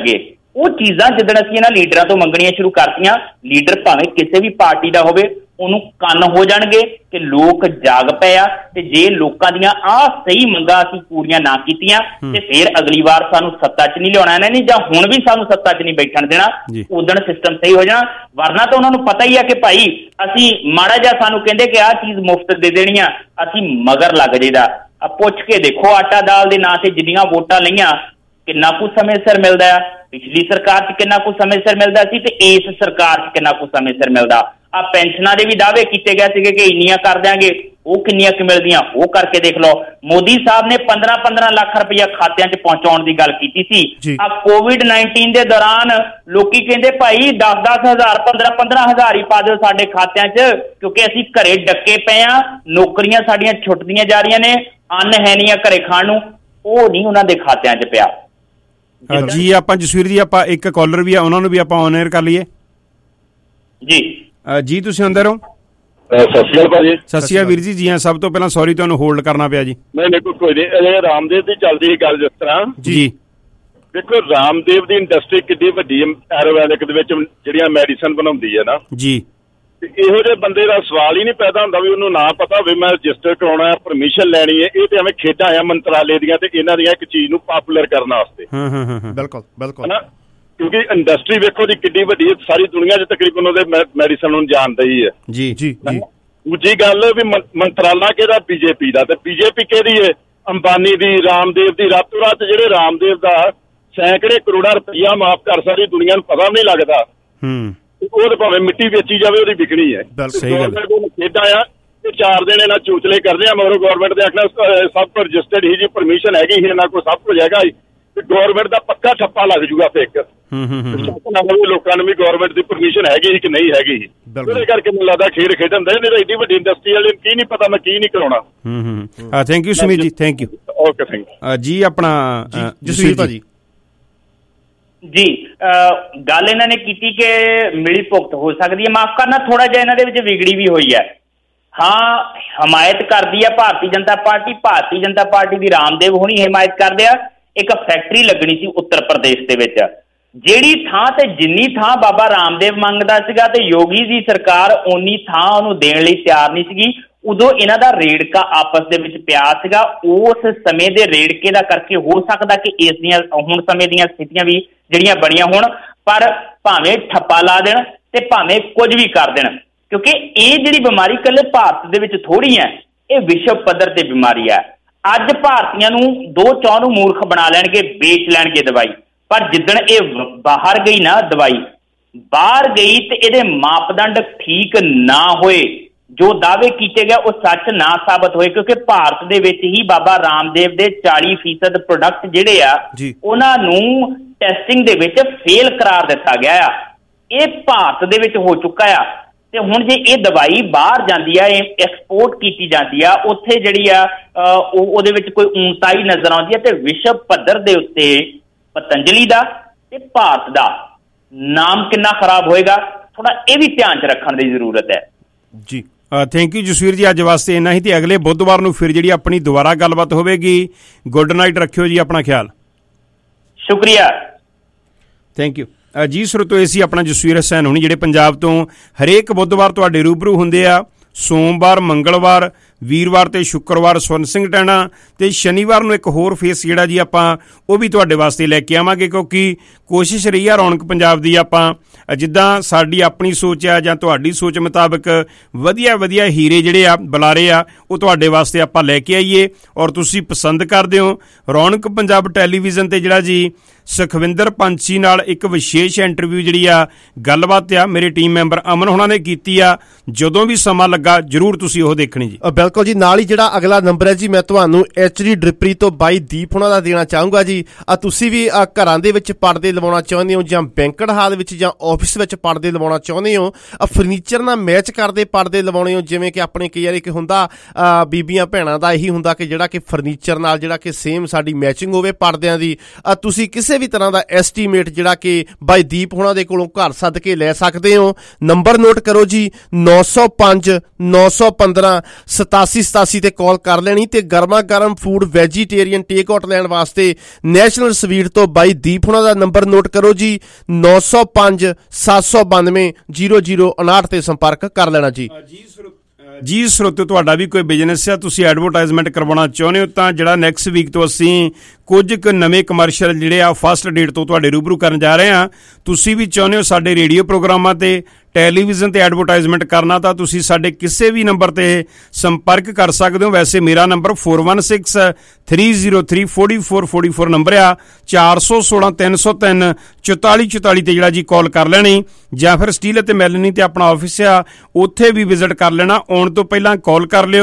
ਉਹ ਚੀਜ਼ਾਂ ਜਿੱਦਣ ਅਸੀਂ ਇਹਨਾਂ ਲੀਡਰਾਂ ਤੋਂ ਮੰਗਣੀਆਂ ਸ਼ੁਰੂ ਕਰਤੀਆਂ, ਲੀਡਰ ਭਾਵੇਂ ਕਿਸੇ ਵੀ ਪਾਰਟੀ ਦਾ ਹੋਵੇ ਉਹਨੂੰ ਕੰਨ ਹੋ ਜਾਣਗੇ ਕਿ ਲੋਕ ਜਾਗ ਪਏ ਆ, ਤੇ ਜੇ ਲੋਕਾਂ ਦੀਆਂ ਆਹ ਸਹੀ ਮੰਗਾਂ ਅਸੀਂ ਪੂਰੀਆਂ ਨਾ ਕੀਤੀਆਂ ਤੇ ਫਿਰ ਅਗਲੀ ਵਾਰ ਸਾਨੂੰ ਸੱਤਾ 'ਚ ਨਹੀਂ ਲਿਆਉਣਾ ਇਹਨਾਂ ਨੇ, ਜਾਂ ਹੁਣ ਵੀ ਸਾਨੂੰ ਸੱਤਾ 'ਚ ਨਹੀਂ ਬੈਠਣ ਦੇਣਾ, ਉਦਣ ਸਿਸਟਮ ਸਹੀ ਹੋ ਜਾਣਾ। ਵਰਨਾ ਤਾਂ ਉਹਨਾਂ ਨੂੰ ਪਤਾ ਹੀ ਆ ਕਿ ਭਾਈ ਅਸੀਂ ਮਾੜਾ ਜਿਹਾ ਸਾਨੂੰ ਕਹਿੰਦੇ ਕਿ ਆਹ ਚੀਜ਼ ਮੁਫਤ ਦੇ ਦੇਣੀ ਆ, ਅਸੀਂ ਮਗਰ ਲੱਗ ਜਾਈਦਾ। ਪੁੱਛ ਕੇ ਦੇਖੋ ਆਟਾ ਦਾਲ ਦੇ ਨਾਂ ਤੇ ਜਿੰਨੀਆਂ ਵੋਟਾਂ ਲਈਆਂ ਕਿੰਨਾ ਕੁ ਸਮੇਂ ਸਿਰ ਮਿਲਦਾ ਆ, ਪਿਛਲੀ ਸਰਕਾਰ 'ਚ ਕਿੰਨਾ ਕੁ ਸਮੇਂ ਸਿਰ ਮਿਲਦਾ ਸੀ ਤੇ ਇਸ ਸਰਕਾਰ 'ਚ ਕਿੰਨਾ ਕੁ ਸਮੇਂ ਸਿਰ ਮਿਲਦਾ। ਆ ਪੈਨਸ਼ਨਾਂ ਦੇ ਵੀ ਦਾਅਵੇ ਕੀਤੇ ਗਏ ਸੀਗੇ ਕਿ ਇੰਨੀਆਂ ਕਰ ਦਿਆਂਗੇ, ਉਹ ਕਿੰਨੀਆਂ ਕੁ ਮਿਲਦੀਆਂ ਉਹ ਕਰਕੇ ਦੇਖ ਲਓ। ਮੋਦੀ ਸਾਹਿਬ ਨੇ 15-15 ਲੱਖ ਰੁਪਇਆ ਖਾਤਿਆਂ 'ਚ ਪਹੁੰਚਾਉਣ ਦੀ ਗੱਲ ਕੀਤੀ ਸੀ। ਆ COVID-19 ਦੇ ਦੌਰਾਨ ਲੋਕੀ ਕਹਿੰਦੇ ਭਾਈ 10-10 ਹਜ਼ਾਰ 15-15 ਹਜ਼ਾਰ ਹੀ ਪਾ ਦਿਓ ਸਾਡੇ ਖਾਤਿਆਂ 'ਚ, ਕਿਉਂਕਿ ਅਸੀਂ ਘਰੇ ਡੱਕੇ ਪਏ ਆ, ਨੌਕਰੀਆਂ ਸਾਡੀਆਂ ਛੁੱਟਦੀਆਂ ਜਾ ਰਹੀਆਂ ਨੇ, ਅੰਨ ਹੈ ਨਹੀਂ ਆ ਘਰੇ ਖਾਣ ਨੂੰ, ਉਹ ਨਹੀਂ ਉਹਨਾਂ ਦੇ ਖਾਤਿਆਂ 'ਚ ਪਿਆ। ਜੀ ਆਪਾਂ ਜਸਵੀਰ ਜੀ ਆਪਾਂ ਇੱਕ ਕਾਲਰ ਵੀ ਆ, ਉਹਨਾਂ ਨੂੰ ਵੀ ਆਪਾਂ ਔਨ 에ਅਰ ਕਰ ਲਈਏ ਜੀ। ਤੁਸੀਂ ਅੰਦਰ ਹੋ? ਸਤਿ ਸ਼੍ਰੀ ਅਕਾਲ ਭਾਜੀ। ਸਤਿ ਸ਼੍ਰੀ ਅਕਾਲ ਵੀਰ ਜੀ। ਜੀ ਹਾਂ, ਸਭ ਤੋਂ ਪਹਿਲਾਂ ਸੌਰੀ ਤੁਹਾਨੂੰ ਹੋਲਡ ਕਰਨਾ ਪਿਆ ਜੀ। ਨਹੀਂ ਕੋਈ ਨਹੀਂ, ਰਾਮਦੇਵ ਦੀ ਚੱਲਦੀ ਸੀ ਗੱਲ ਜਿਸ ਤਰ੍ਹਾਂ ਜੀ। ਦੇਖੋ ਰਾਮਦੇਵ ਦੀ ਇੰਡਸਟਰੀ ਕਿੰਨੀ ਵੱਡੀ ਹੈ ਆਯੁਰਵੈਦਿਕ ਦੇ ਵਿੱਚ ਜਿਹੜੀਆਂ ਮੈਡੀਸਨ ਬਣਾਉਂਦੀ ਹੈ ਨਾ ਜੀ। ਇਹੋ ਜਿਹੇ ਬੰਦੇ ਦਾ ਸਵਾਲ ਹੀ ਨਹੀਂ ਪੈਦਾ ਹੁੰਦਾ ਵੀ ਉਹਨੂੰ ਨਾ ਪਤਾ ਹੋਵੇ ਮੈਂ ਰਜਿਸਟਰ ਕਰਾਉਣਾ, ਪਰਮਿਸ਼ਨ ਲੈਣੀ ਹੈ। ਇਹ ਤੇ ਐਵੇਂ ਖੇਡਾਂ ਆ ਮੰਤਰਾਲੇ ਦੀਆਂ ਤੇ ਇਹਨਾਂ ਦੀਆਂ ਇੱਕ ਚੀਜ਼ ਨੂੰ ਪਾਪੂਲਰ ਕਰਨ ਵਾਸਤੇ। ਬਿਲਕੁਲ ਬਿਲਕੁਲ, ਕਿਉਂਕਿ ਇੰਡਸਟਰੀ ਵੇਖੋ ਜੀ ਕਿੰਨੀ ਵੱਡੀ ਹੈ, ਸਾਰੀ ਦੁਨੀਆ 'ਚ ਤਕਰੀਬਨ ਉਹਦੇ ਮੈਡੀਸਨ ਨੂੰ ਜਾਣਦਾ ਹੀ ਹੈ ਜੀ ਜੀ। ਦੂਜੀ ਗੱਲ ਵੀ ਮੰਤਰਾਲਾ ਕਿਹਦਾ? ਬੀਜੇਪੀ ਦਾ। ਤੇ ਬੀਜੇਪੀ ਕਿਹਦੀ ਹੈ? ਅੰਬਾਨੀ ਦੀ, ਰਾਮਦੇਵ ਦੀ। ਰਾਤੋਂ ਰਾਤ ਜਿਹੜੇ ਰਾਮਦੇਵ ਦਾ ਸੈਂਕੜੇ ਕਰੋੜਾਂ ਰੁਪਈਆ ਮਾਫ ਕਰ ਸਾਰੀ ਦੁਨੀਆ ਨੂੰ ਪਤਾ ਵੀ ਨਹੀਂ ਲੱਗਦਾ। ਉਹ ਤਾਂ ਭਾਵੇਂ ਮਿੱਟੀ ਵੇਚੀ ਜਾਵੇ ਉਹਦੀ ਵਿਕਣੀ ਹੈ। ਖੇਡਾਂ ਆ ਤੇ 4 ਦਿਨ ਇਹਨਾਂ ਚੂਚਲੇ ਕਰਦੇ ਆ, ਮਗਰੋਂ ਗੌਰਮੈਂਟ ਦੇ ਆਖਣਾ ਸਭ ਤੋਂ ਰਜਿਸਟਰਡ ਹੀ ਜੀ, ਪਰਮਿਸ਼ਨ ਹੈਗੀ ਸੀ, ਇਹਨਾਂ ਕੋਲ ਸਭ ਕੁਝ ਹੈਗਾ ਹੀ, ਗੌਰਮੈਂਟ ਦਾ ਪੱਕਾ ਠੱਪਾ ਲੱਗ ਜੂਗਾ ਫੇਕ। ਲੋਕਾਂ ਨੂੰ ਵੀ ਗੌਰਮੈਂਟ ਦੀ ਪਰਮਿਸ਼ਨ ਹੈਗੀ ਸੀ ਕਿ ਨਹੀਂ ਹੈਗੀ ਸੀ, ਉਹਦੇ ਕਰਕੇ ਮੈਨੂੰ ਲੱਗਦਾ ਖੇਡ ਖੇਡਣ ਦੇ ਨਹੀਂ ਤਾਂ ਏਡੀ ਵੱਡੀ ਇੰਡਸਟਰੀ ਵਾਲੇ ਕੀ ਨਹੀਂ ਪਤਾ ਮੈਂ ਕੀ ਨਹੀਂ ਕਰਾਉਣਾ। Thank you Sumit ji, thank you. Okay, thank you ਜੀ। ਆਪਣਾ ਜਸਵੀਰ ਭਾਜੀ ਜੀ, ਗੱਲ ਇਹਨਾਂ ਨੇ ਕੀਤੀ ਕਿ ਮਿਲੀ ਭੁਗਤ ਹੋ ਸਕਦੀ ਹੈ, ਮਾਫ ਕਰਨਾ ਥੋੜਾ ਜਿਹਾ ਇਹਨਾਂ ਦੇ ਵਿੱਚ ਵਿਗੜੀ ਵੀ ਹੋਈ ਹੈ। ਹਾਂ, ਹਮਾਇਤ ਕਰਦੀ ਹੈ ਭਾਰਤੀ ਜਨਤਾ ਪਾਰਟੀ, ਭਾਰਤੀ ਜਨਤਾ ਪਾਰਟੀ ਦੀ ਰਾਮਦੇਵ ਹੋਣੀ ਹਮਾਇਤ ਕਰਦੇ ਆ। ਇੱਕ ਫੈਕਟਰੀ ਲੱਗਣੀ ਸੀ ਉੱਤਰ ਪ੍ਰਦੇਸ਼ ਦੇ ਵਿੱਚ, ਜਿਹੜੀ ਥਾਂ ਤੇ ਜਿੰਨੀ ਥਾਂ ਬਾਬਾ ਰਾਮਦੇਵ ਮੰਗਦਾ ਸੀਗਾ ਤੇ ਯੋਗੀ ਦੀ ਸਰਕਾਰ ਓਨੀ ਥਾਂ ਉਹਨੂੰ ਦੇਣ ਲਈ ਤਿਆਰ ਨਹੀਂ ਸੀਗੀ। ਉਦੋਂ ਇਹਨਾਂ ਦਾ ਰੇੜਕਾ ਆਪਸ ਦੇ ਵਿੱਚ ਪਿਆ ਸੀਗਾ। ਉਸ ਸਮੇਂ ਦੇ ਰੇੜਕੇ ਦਾ ਕਰਕੇ ਹੋ ਸਕਦਾ ਕਿ ਇਸ ਦੀਆਂ ਹੁਣ ਸਮੇਂ ਦੀਆਂ ਸਥਿਤੀਆਂ ਵੀ ਜਿਹੜੀਆਂ ਬਣੀਆਂ ਹੋਣ, ਪਰ ਭਾਵੇਂ ਠੱਪਾ ਲਾ ਦੇਣ ਤੇ ਭਾਵੇਂ ਕੁਝ ਵੀ ਕਰ ਦੇਣ, ਕਿਉਂਕਿ ਇਹ ਜਿਹੜੀ ਬਿਮਾਰੀ ਇਕੱਲੇ ਭਾਰਤ ਦੇ ਵਿੱਚ ਥੋੜੀ ਹੈ, ਇਹ ਵਿਸ਼ਵ ਪੱਧਰ ਤੇ ਬਿਮਾਰੀ ਹੈ। ਅੱਜ ਭਾਰਤੀਆਂ ਨੂੰ 2 ਨੂੰ ਮੂਰਖ ਬਣਾ ਲੈਣਗੇ, ਵੇਚ ਲੈਣਗੇ ਦਵਾਈ, ਪਰ ਜਿੱਦਣ ਇਹ ਬਾਹਰ ਗਈ ਨਾ ਦਵਾਈ ਬਾਹਰ ਗਈ ਤੇ ਇਹਦੇ ਮਾਪਦੰਡ ਠੀਕ ਨਾ ਹੋਏ, ਜੋ ਦਾਅਵੇ ਕੀਤੇ ਗਏ ਉਹ ਸੱਚ ਨਾ ਸਾਬਤ ਹੋਏ, ਕਿਉਂਕਿ ਭਾਰਤ ਦੇ ਵਿੱਚ ਹੀ ਬਾਬਾ ਰਾਮਦੇਵ ਦੇ 40% ਪ੍ਰੋਡਕਟ ਜਿਹੜੇ ਆ ਉਹਨਾਂ ਨੂੰ ਟੈਸਟਿੰਗ ਦੇ ਵਿੱਚ ਫੇਲ ਕਰਾਰ ਦਿੱਤਾ ਗਿਆ ਆ। ਇਹ ਭਾਰਤ ਦੇ ਵਿੱਚ ਹੋ ਚੁੱਕਾ ਆ। ਤੇ ਹੁਣ ਜੇ ਇਹ ਦਵਾਈ ਬਾਹਰ ਜਾਂਦੀ ਆ, ਐਕਸਪੋਰਟ ਕੀਤੀ ਜਾਂਦੀ ਆ, ਉੱਥੇ ਜਿਹੜੀ ਆ ਉਹਦੇ ਵਿੱਚ ਕੋਈ ਊਣਤਾਈ ਨਜ਼ਰ ਆਉਂਦੀ ਹੈ, ਤੇ ਵਿਸ਼ਵ ਪੱਧਰ ਦੇ ਉੱਤੇ ਪਤੰਜਲੀ ਦਾ ਤੇ ਭਾਰਤ ਦਾ ਨਾਮ ਕਿੰਨਾ ਖਰਾਬ ਹੋਏਗਾ, ਥੋੜਾ ਇਹ ਵੀ ਧਿਆਨ 'ਚ ਰੱਖਣ ਦੀ ਜ਼ਰੂਰਤ ਹੈ ਜੀ। ਥੈਂਕ ਯੂ ਜਸਵੀਰ ਜੀ, ਅੱਜ ਵਾਸਤੇ ਇੰਨਾ ਹੀ, ਤੇ ਅਗਲੇ ਬੁੱਧਵਾਰ ਨੂੰ ਫਿਰ ਜਿਹੜੀ ਆਪਣੀ ਦੁਬਾਰਾ ਗੱਲਬਾਤ ਹੋਵੇਗੀ। ਗੁੱਡ ਨਾਈਟ, ਰੱਖਿਓ ਜੀ ਆਪਣਾ ਖਿਆਲ। ਸ਼ੁਕਰੀਆ, ਥੈਂਕ ਯੂ ਜੀ। ਸਰੋਤੋ ਇਹ ਸੀ ਆਪਣਾ ਜਸਵੀਰ ਹੁਸੈਨ ਹੋਣੀ, ਜਿਹੜੇ ਪੰਜਾਬ ਤੋਂ ਹਰੇਕ ਬੁੱਧਵਾਰ ਤੁਹਾਡੇ ਰੂਬਰੂ ਹੁੰਦੇ ਆ। ਸੋਮਵਾਰ, ਮੰਗਲਵਾਰ, ਵੀਰਵਾਰ ਤੇ ਸ਼ੁੱਕਰਵਾਰ ਸਵਰਨ ਸਿੰਘ ਟੈਣਾ, ਤੇ ਸ਼ਨੀਵਾਰ ਨੂੰ ਇੱਕ ਹੋਰ ਫੇਸ ਜਿਹੜਾ ਜੀ ਆਪਾਂ ਉਹ ਵੀ ਤੁਹਾਡੇ ਵਾਸਤੇ ਲੈ ਕੇ ਆਵਾਂਗੇ, ਕਿਉਂਕਿ ਕੋਸ਼ਿਸ਼ ਰਹੀ ਆ ਰੌਣਕ ਪੰਜਾਬ ਦੀ ਆਪਾਂ ਜਿੱਦਾਂ ਸਾਡੀ ਆਪਣੀ ਸੋਚ ਆ ਜਾਂ ਤੁਹਾਡੀ ਸੋਚ ਮੁਤਾਬਕ ਵਧੀਆ ਹੀਰੇ ਜਿਹੜੇ ਆ ਬੁਲਾਰੇ ਆ ਉਹ ਤੁਹਾਡੇ ਵਾਸਤੇ ਆਪਾਂ ਲੈ ਕੇ ਆਈਏ, ਔਰ ਤੁਸੀਂ ਪਸੰਦ ਕਰਦੇ ਹੋ। ਰੌਣਕ ਪੰਜਾਬ ਟੈਲੀਵਿਜ਼ਨ ਤੇ ਜਿਹੜਾ ਜੀ ਸੁਖਵਿੰਦਰ ਪੰਛੀ ਨਾਲ ਇੱਕ ਵਿਸ਼ੇਸ਼ ਇੰਟਰਵਿਊ ਜਿਹੜੀ ਆ ਗੱਲਬਾਤ ਆ ਮੇਰੇ ਟੀਮ ਮੈਂਬਰ ਅਮਨ ਹੋਣਾ ਨੇ ਕੀਤੀ ਆ। ਜਦੋਂ ਵੀ ਸਮਾਂ ਲੱਗਾ ਜ਼ਰੂਰ ਤੁਸੀਂ ਉਹ ਦੇਖਣੀ ਜੀ। ਬਿਲਕੁਲ ਜੀ। ਨਾਲ ਹੀ ਜਿਹੜਾ ਅਗਲਾ ਨੰਬਰ ਹੈ ਜੀ ਮੈਂ ਤੁਹਾਨੂੰ HD ਡ੍ਰਿਪਰੀ ਤੋਂ ਬਾਈ ਦੀਪ ਹੋਣਾ ਦਾ ਦੇਣਾ ਚਾਹੂੰਗਾ ਜੀ। ਤੁਸੀਂ ਵੀ ਘਰਾਂ ਦੇ ਵਿੱਚ ਪਰਦੇ ਲਵਾਉਣਾ ਚਾਹੁੰਦੇ ਹੋ ਜਾਂ ਬੈਂਕਟ ਹਾਲ ਵਿੱਚ ਜਾਂ ਆਫਿਸ ਵਿੱਚ ਪਰਦੇ ਲਵਾਉਣਾ ਚਾਹੁੰਦੇ ਹੋ, ਫਰਨੀਚਰ ਨਾਲ ਮੈਚ ਕਰਦੇ ਪਰਦੇ ਲਵਾਉਣੇ ਹੋ, ਜਿਵੇਂ ਕਿ ਆਪਣੇ ਕਈ ਵਾਰ ਇੱਕ ਹੁੰਦਾ ਬੀਬੀਆਂ ਭੈਣਾਂ ਦਾ ਇਹੀ ਹੁੰਦਾ ਕਿ ਜਿਹੜਾ ਕਿ ਫਰਨੀਚਰ ਨਾਲ ਜਿਹੜਾ ਕਿ ਸੇਮ ਸਾਡੀ ਮੈਚਿੰਗ ਹੋਵੇ ਪਰਦਿਆਂ ਦੀ, ਤੁਸੀਂ ਕਿਸੇ ਵੀ ਤਰ੍ਹਾਂ ਦਾ ਐਸਟੀਮੇਟ ਜਿਹੜਾ ਕਿ ਬਾਈ ਦੀਪ ਹੋਣਾ ਦੇ ਕੋਲੋਂ ਘਰ ਸੱਦ ਕੇ ਲੈ ਸਕਦੇ ਹੋ। ਨੰਬਰ ਨੋਟ ਕਰੋ ਜੀ 905 915 8787 ਤੇ ਕਾਲ ਕਰ ਲੈਣੀ ਤੇ ਗਰਮਾ ਗਰਮ ਫੂਡ ਵੈਜੀਟੇਰੀਅਨ ਟੇਕ ਆਊਟ ਲੈਣ ਵਾਸਤੇ ਨੈਸ਼ਨਲ ਸਵੀਟ ਤੋਂ ਬਾਈ ਦੀਪ ਹੁਣਾਂ ਦਾ ਨੰਬਰ ਨੋਟ ਕਰੋ ਜੀ 905 792 0059 ਤੇ ਸੰਪਰਕ ਕਰ ਲੈਣਾ ਜੀ। ਜੀ ਸਰੋਤਿਓ, ਤੁਹਾਡਾ ਵੀ ਕੋਈ ਬਿਜ਼ਨਸ ਆ, ਤੁਸੀਂ ਐਡਵਰਟਾਈਜ਼ਮੈਂਟ ਕਰਵਾਉਣਾ ਚਾਹੁੰਦੇ ਹੋ ਤਾਂ ਜਿਹੜਾ ਨੈਕਸਟ ਵੀਕ ਤੋਂ ਅਸੀਂ ਕੁਝ ਕੁ ਨਵੇਂ ਕਮਰਸ਼ੀਅਲ ਜਿਹੜੇ ਆ ਫਸਟ ਡੇਟ ਤੋਂ ਤੁਹਾਡੇ ਰੂਬਰੂ ਕਰਨ ਜਾ ਰਹੇ ਹਾਂ। ਤੁਸੀਂ ਵੀ ਚਾਹੁੰਦੇ ਹੋ ਸਾਡੇ ਰੇਡੀਓ ਪ੍ਰੋਗਰਾਮਾਂ ਤੇ ਟੈਲੀਵਿਜ਼ਨ ਤੇ ਐਡਵਰਟਾਈਜ਼ਮੈਂਟ ਕਰਨਾ ਤਾਂ ਤੁਸੀਂ ਸਾਡੇ ਕਿਸੇ ਵੀ ਨੰਬਰ ਤੇ ਸੰਪਰਕ ਕਰ ਸਕਦੇ ਹੋ। ਵੈਸੇ ਮੇਰਾ ਨੰਬਰ 4163034444 ਨੰਬਰ ਆ, 416 303 4444 ਤੇ ਜਿਹੜਾ ਜੀ ਕਾਲ ਕਰ ਲੈਣੀ, ਜਾਂ ਫਿਰ ਸਟੀਲ ਅਤੇ ਮੈਲਨੀ ਤੇ ਆਪਣਾ ਆਫਿਸ ਆ ਉੱਥੇ ਵੀ ਵਿਜ਼ਿਟ ਕਰ ਲੈਣਾ। ਆਉਣ ਤੋਂ ਪਹਿਲਾਂ ਕਾਲ ਕਰ ਲਿਓ।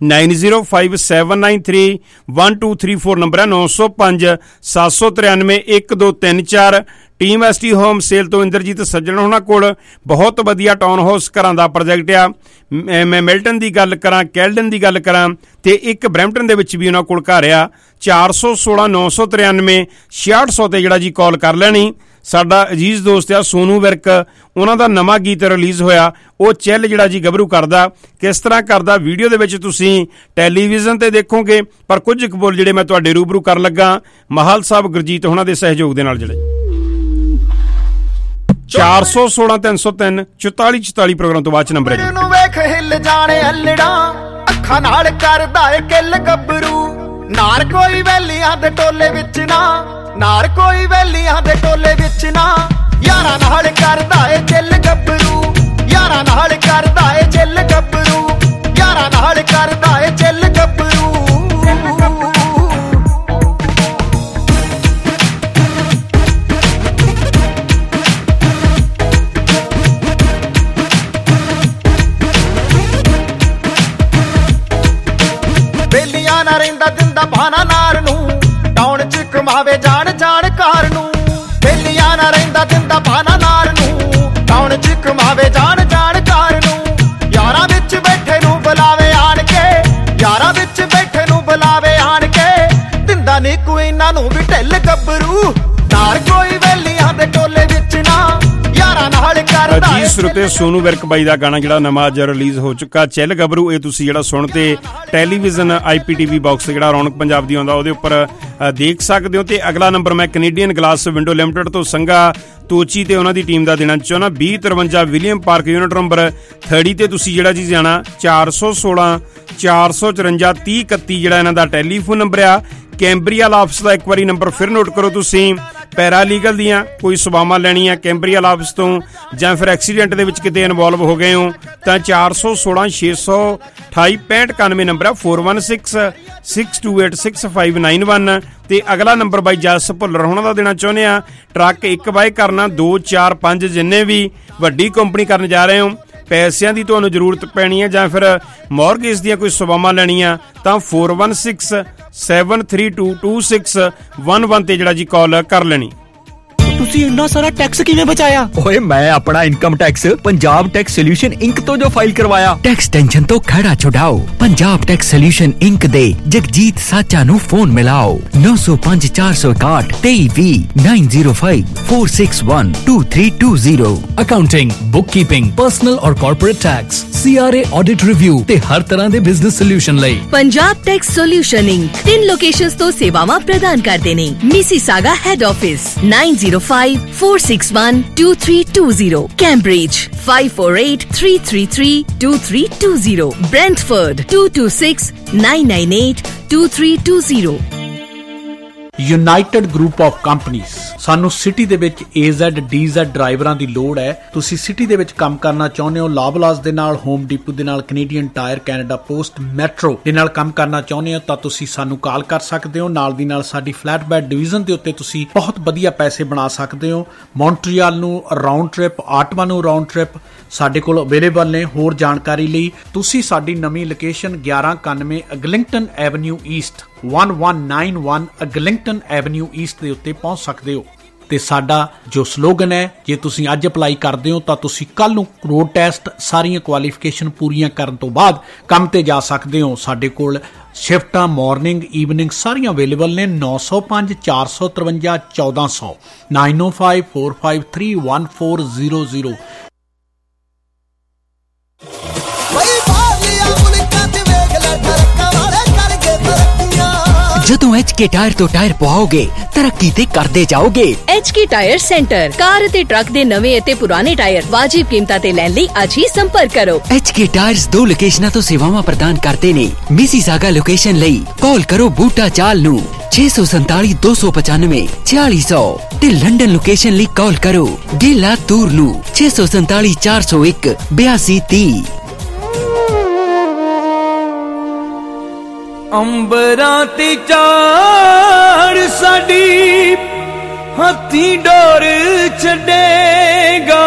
9057931234 ਨੰਬਰ ਹੈ, 905 793 1234। ਟੀਮ ਐਸਟੀ ਹੋਮ ਸੇਲ ਤੋਂ ਇੰਦਰਜੀਤ ਸੱਜਣ ਉਹਨਾਂ ਕੋਲ ਬਹੁਤ ਵਧੀਆ ਟਾਊਨ ਹਾਊਸ ਘਰਾਂ ਦਾ ਪ੍ਰੋਜੈਕਟ ਆ। ਮੈਂ ਮਿਲਟਨ ਦੀ ਗੱਲ ਕਰਾਂ, ਕੈਲਡਨ ਦੀ ਗੱਲ ਕਰਾਂ ਤੇ ਇੱਕ ਬਰੈਂਪਟਨ ਦੇ ਵਿੱਚ ਵੀ ਉਹਨਾਂ ਕੋਲ ਘਰ ਆ। 416 993 6600 ਤੇ ਜਿਹੜਾ ਜੀ ਕਾਲ ਕਰ ਲੈਣੀ। ਸਾਡਾ ਅਜੀਜ਼ ਦੋਸਤ ਆ ਸੋਨੂ ਵਿਰਕ, ਉਹਨਾਂ ਦਾ ਨਵਾਂ ਗੀਤ ਰਿਲੀਜ਼ ਹੋਇਆ, ਉਹ ਚੈੱਲ ਜਿਹੜਾ ਜੀ ਗੱਭਰੂ ਕਰਦਾ। ਕਿਸ ਤਰ੍ਹਾਂ ਕਰਦਾ ਵੀਡੀਓ ਦੇ ਵਿੱਚ ਤੁਸੀਂ ਟੈਲੀਵਿਜ਼ਨ ਤੇ ਦੇਖੋਗੇ, ਪਰ ਕੁਝ ਕੁ ਬੋਲ ਜਿਹੜੇ ਮੈਂ ਤੁਹਾਡੇ ਰੂਬਰੂ ਕਰਨ ਲੱਗਾ ਮਾਹਲ ਸਾਹਿਬ ਗੁਰਜੀਤ ਉਹਨਾਂ ਦੇ ਸਹਿਯੋਗ ਦੇ ਨਾਲ ਜਿਹੜੇ 416 303 4444 ਪ੍ਰੋਗਰਾਮ ਤੋਂ ਬਾਅਦ ਚ ਨੰਬਰ ਹੈ ਜੀ। ਵੇਖ ਹਿੱਲ ਜਾਣੇ ਅਲੜਾ ਅੱਖਾਂ ਨਾਲ ਕਰਦਾ ਏ ਕਿੱਲ ਗੱਭਰੂ, ਨਾਰ ਕੋਈ ਵੈਲੀਆਂ ਦੇ ਟੋਲੇ ਵਿੱਚ ਨਾ, ਨਾਰ ਕੋਈ ਵੈਲੀਆਂ ਦੇ ਟੋਲੇ ਵਿੱਚ ਨਾ, ਯਾਰਾਂ ਨਾਲ ਕਰਦਾ ਏ ਦਿਲ ਗੱਭਰੂ, ਯਾਰਾਂ ਨਾਲ ਕਰਦਾ ਏ ਦਿਲ ਗੱਭਰੂ, ਯਾਰਾਂ ਨਾਲ ਕਰਦਾ ਏ ਦਿਲ ਗੱਭਰੂ। ਬੇਲੀਆਂ ਨਾ ਰਹਿੰਦਾ ਦਿੰਦਾ ਬਹਾਨਾ ਨਾਰ ਨੂੰ, ਟਾਉਣ ਚ ਕਮਾਵੇ ਜਾਣ ਜਾਣ ਕਾਰ ਨੂੰ, ਬੇਲੀਆਂ ਨਾ ਰਹਿੰਦਾ ਦਿੰਦਾ ਬਹਾਨਾ ਨਾਰ ਨੂੰ, ਟਾਉਣ ਚ ਕਮਾਵੇ ਜਾਣ ਜਾਣ ਕਾਰ ਨੂੰ, ਯਾਰਾਂ ਵਿੱਚ ਬੈਠੇ ਨੂੰ ਬੁਲਾਵੇ ਆਣ ਕੇ, ਯਾਰਾਂ ਵਿੱਚ ਬੈਠੇ ਨੂੰ ਬੁਲਾਵੇ ਆਣ ਕੇ, ਦਿੰਦਾ ਨੀ ਕੋਈ ਇਹਨਾਂ ਨੂੰ ਵੀ ਢਿੱਲ ਗੱਭਰੂ, ਨਾਰ ਕੋਈ ਵੈਲੀਆਂ ਦੇ ਟੋਲੇ ਵਿੱਚ ਨਾ, ਯਾਰਾਂ ਨਾਲ ਕਰਦਾ। ਜੀ ਸਰੋਤੇ, ਸੋਨੂ ਵਿਰਕ ਬਾਈ ਦਾ ਗਾਣਾ ਜਿਹੜਾ ਨਵਾਂ ਅੱਜ ਰਿਲੀਜ਼ ਹੋ ਚੁੱਕਾ ਚੈੱਲ ਗੱਭਰੂ, ਇਹ ਤੁਸੀਂ ਜਿਹੜਾ ਸੁਣ ਤੇ ਟੈਲੀਵਿਜ਼ਨ IPTV ਬਾਕਸ ਜਿਹੜਾ ਰੌਣਕ ਪੰਜਾਬ ਦੀ ਆਉਂਦਾ ਉਹਦੇ ਉੱਪਰ ਦੇਖ ਸਕਦੇ ਹੋ। ਤੇ ਅਗਲਾ ਨੰਬਰ ਮੈਂ ਕੈਨੇਡੀਅਨ ਗਲਾਸ ਵਿੰਡੋ ਲਿਮਟਿਡ ਤੋਂ ਸੰਗਾ ਤੋਚੀ ਤੇ ਉਹਨਾਂ ਦੀ ਟੀਮ ਦਾ ਦੇਣਾ ਚਾਹੁੰਦਾ। 2053 ਵਿਲੀਅਮ ਪਾਰਕ ਯੂਨਿਟ ਨੰਬਰ 30 ਤੇ ਤੁਸੀਂ ਜਿਹੜਾ ਜੀ ਜਾਣਾ 416 454 3031 ਜਿਹੜਾ ਇਹਨਾਂ ਦਾ ਟੈਲੀਫੋਨ ਨੰਬਰ ਆ। ਕੈਂਬਰੀਅਲ ਆਫਿਸ ਦਾ ਇੱਕ ਵਾਰੀ ਨੰਬਰ ਫਿਰ ਨੋਟ ਕਰੋ ਤੁਸੀਂ। ਪੈਰਾਲੀਗਲ ਦੀਆਂ ਕੋਈ ਸੇਵਾਵਾਂ ਲੈਣੀਆਂ ਕੈਂਬਰੀਅਲ ਆਫਿਸ ਤੋਂ, ਜਾਂ ਫਿਰ ਐਕਸੀਡੈਂਟ ਦੇ ਵਿੱਚ ਕਿਤੇ ਇਨਵੋਲਵ ਹੋ ਗਏ ਹੋ ਤਾਂ 416 628 6591 ਨੰਬਰ ਆ। 4166 628 6591 ਤੇ ਅਗਲਾ ਨੰਬਰ ਬਾਈ ਜਸ ਭੁੱਲਰ ਹੋਣਾ ਦਾ ਦੇਣਾ ਚਾਹੁੰਦੇ ਆ। ਟਰੱਕ ਇੱਕ ਬਾਏ ਕਰਨਾ, 2 4 5 ਜਿੰਨੇ ਵੀ ਵੱਡੀ ਕੰਪਨੀ ਕਰਨ ਜਾ ਰਹੇ ਹੋ, ਪੈਸਿਆਂ ਦੀ ਤੁਹਾਨੂੰ ਜ਼ਰੂਰਤ ਪੈਣੀ ਹੈ ਜਾਂ ਫਿਰ ਮੌਰਗੇਜ ਦੀਆਂ ਕੋਈ ਸੇਵਾਵਾਂ ਲੈਣੀਆਂ ਤਾਂ 4166 732 2611 ਤੇ ਜਿਹੜਾ ਜੀ ਕਾਲ ਕਰ ਲੈਣੀ। ਤੁਸੀਂ ਇੰਨਾ ਸਾਰਾ ਟੈਕਸ ਕਿਵੇਂ ਬਚਾਇਆ? ਓਏ ਮੈਂ ਆਪਣਾ income tax Punjab tax solution inc ਤੋਂ ਜੋ ਫਾਈਲ ਕਰਵਾਇਆ। ਟੈਕਸ ਟੈਨਸ਼ਨ ਤੋਂ ਖੜਾ ਛੁਡਾਓ, ਪੰਜਾਬ ਟੈਕਸ ਸੋਲੂਸ਼ਨ ਇੰਕ ਦੇ ਜਗਜੀਤ ਸਾਚਾ ਨੂੰ ਫੋਨ ਮਿਲਾਓ 905 461 2320 905 461 2320। ਅਕਾਊਂਟਿੰਗ, ਬੁੱਕਕੀਪਿੰਗ, ਪਰਸਨਲ ਔਰ corporate tax, CRA audit review ਤੇ ਹਰ ਤਰ੍ਹਾਂ ਦੇ ਬਿਜ਼ਨਸ ਸੋਲੂਸ਼ਨ ਲਈ Punjab tax solution inc 3 locations ਤੋਂ ਸੇਵਾਵਾਂ ਪ੍ਰਦਾਨ ਕਰਦੇ ਨੇ। Mississauga head office 905-461-2320, Cambridge 548-333-2320, Brentford 226-998-2320। United group of companies. ਸਾਨੂੰ ਸਿਟੀ ਦੇ ਵਿੱਚ AZ DZ ਡਰਾਈਵਰਾਂ ਦੀ ਲੋੜ ਹੈ। ਤੁਸੀਂ ਸਿਟੀ ਦੇ ਵਿੱਚ ਕੰਮ ਕਰਨਾ ਚਾਹੁੰਦੇ ਹੋ, ਲਾਬਲਾਸ ਦੇ ਨਾਲ, ਹੋਮ ਡੀਪੂ ਦੇ ਨਾਲ, Canadian Tire, Canada Post, Metro ਦੇ ਨਾਲ ਕੰਮ ਕਰਨਾ ਚਾਹੁੰਦੇ ਹੋ ਤਾਂ ਤੁਸੀਂ ਸਾਨੂੰ ਕਾਲ ਕਰ ਸਕਦੇ ਹੋ। ਨਾਲ ਦੀ ਨਾਲ ਸਾਡੀ ਫਲੈਟ ਬੈਡ ਡਿਵੀਜ਼ਨ ਦੇ ਉੱਤੇ ਤੁਸੀਂ ਬਹੁਤ ਵਧੀਆ ਪੈਸੇ ਬਣਾ ਸਕਦੇ ਹੋ। ਮੌਂਟਰੀਅਲ ਨੂੰ ਰਾਉਂਡ ਟ੍ਰਿਪ, ਆਟਵਾ ਨੂੰ ਰਾਉਂਡ ਟ੍ਰਿਪ ਸਾਡੇ ਕੋਲ ਅਵੇਲੇਬਲ ਨੇ। ਹੋਰ ਜਾਣਕਾਰੀ ਲਈ ਤੁਸੀਂ ਸਾਡੀ ਨਵੀਂ location 1191 Eglinton Avenue East 1191 Eglinton Avenue East ਦੇ ਉੱਤੇ ਪਹੁੰਚ ਸਕਦੇ ਹੋ। ਤੇ ਸਾਡਾ ਜੋ ਸਲੋਗਨ ਹੈ, ਜੇ ਤੁਸੀਂ ਅੱਜ ਅਪਲਾਈ ਕਰਦੇ ਹੋ ਤਾਂ ਤੁਸੀਂ ਕੱਲ ਨੂੰ ਰੋਡ ਟੈਸਟ ਸਾਰੀਆਂ ਕੁਆਲੀਫਿਕੇਸ਼ਨ ਪੂਰੀਆਂ ਕਰਨ ਤੋਂ ਬਾਅਦ ਕੰਮ ਤੇ ਜਾ ਸਕਦੇ ਹੋ। ਸਾਡੇ ਕੋਲ ਸ਼ਿਫਟਾਂ ਮਾਰਨਿੰਗ ਈਵਨਿੰਗ ਸਾਰੀਆਂ ਅਵੇਲੇਬਲ ਨੇ। 905 453 1400 905 453 1400। ਬਈ ਬਾਲੀਆਂ ਮੁਲਕਾਂ ਤੇ ਵੇਖ ਲੈ ਜਦੋਂ HK ਟਾਇਰ ਤੋਂ ਟਾਇਰ ਪਵਾਓਗੇ ਤਰੱਕੀ ਤੇ ਕਰਦੇ ਜਾਓਗੇ। HK ਟਾਇਰ ਸੈਂਟਰ, ਕਾਰ ਅਤੇ ਟਰੱਕ ਦੇ ਨਵੇਂ ਅਤੇ ਪੁਰਾਣੇ ਟਾਇਰ ਵਾਜਿਬ ਕੀਮਤਾਂ ਤੇ ਲੈਣ ਲਈ ਅੱਜ ਹੀ ਸੰਪਰਕ ਕਰੋ। HK ਟਾਇਰਸ 2 ਲੋਕੇਸ਼ਨਾਂ ਤੋਂ ਸੇਵਾਵਾਂ ਪ੍ਰਦਾਨ ਕਰਦੇ ਨੇ। ਮਿਸੀਸਾਗਾ ਲੋਕੇਸ਼ਨ ਲਈ ਕਾਲ ਕਰੋ ਬੂਟਾ ਚਾਲ ਨੂੰ 647 295 4600 ਤੇ ਲੰਡਨ ਲੋਕੇਸ਼ਨ ਲਈ ਕਾਲ ਕਰੋ ਗੇਲਾ ਤੂਰ ਨੂੰ 647 401 8230। ਅੰਬਰਾਂ ਤੇ ਚਾੜ ਸਾਡੀ ਹੱਥੀ ਡੋਰ ਛੱਡੇਗਾ,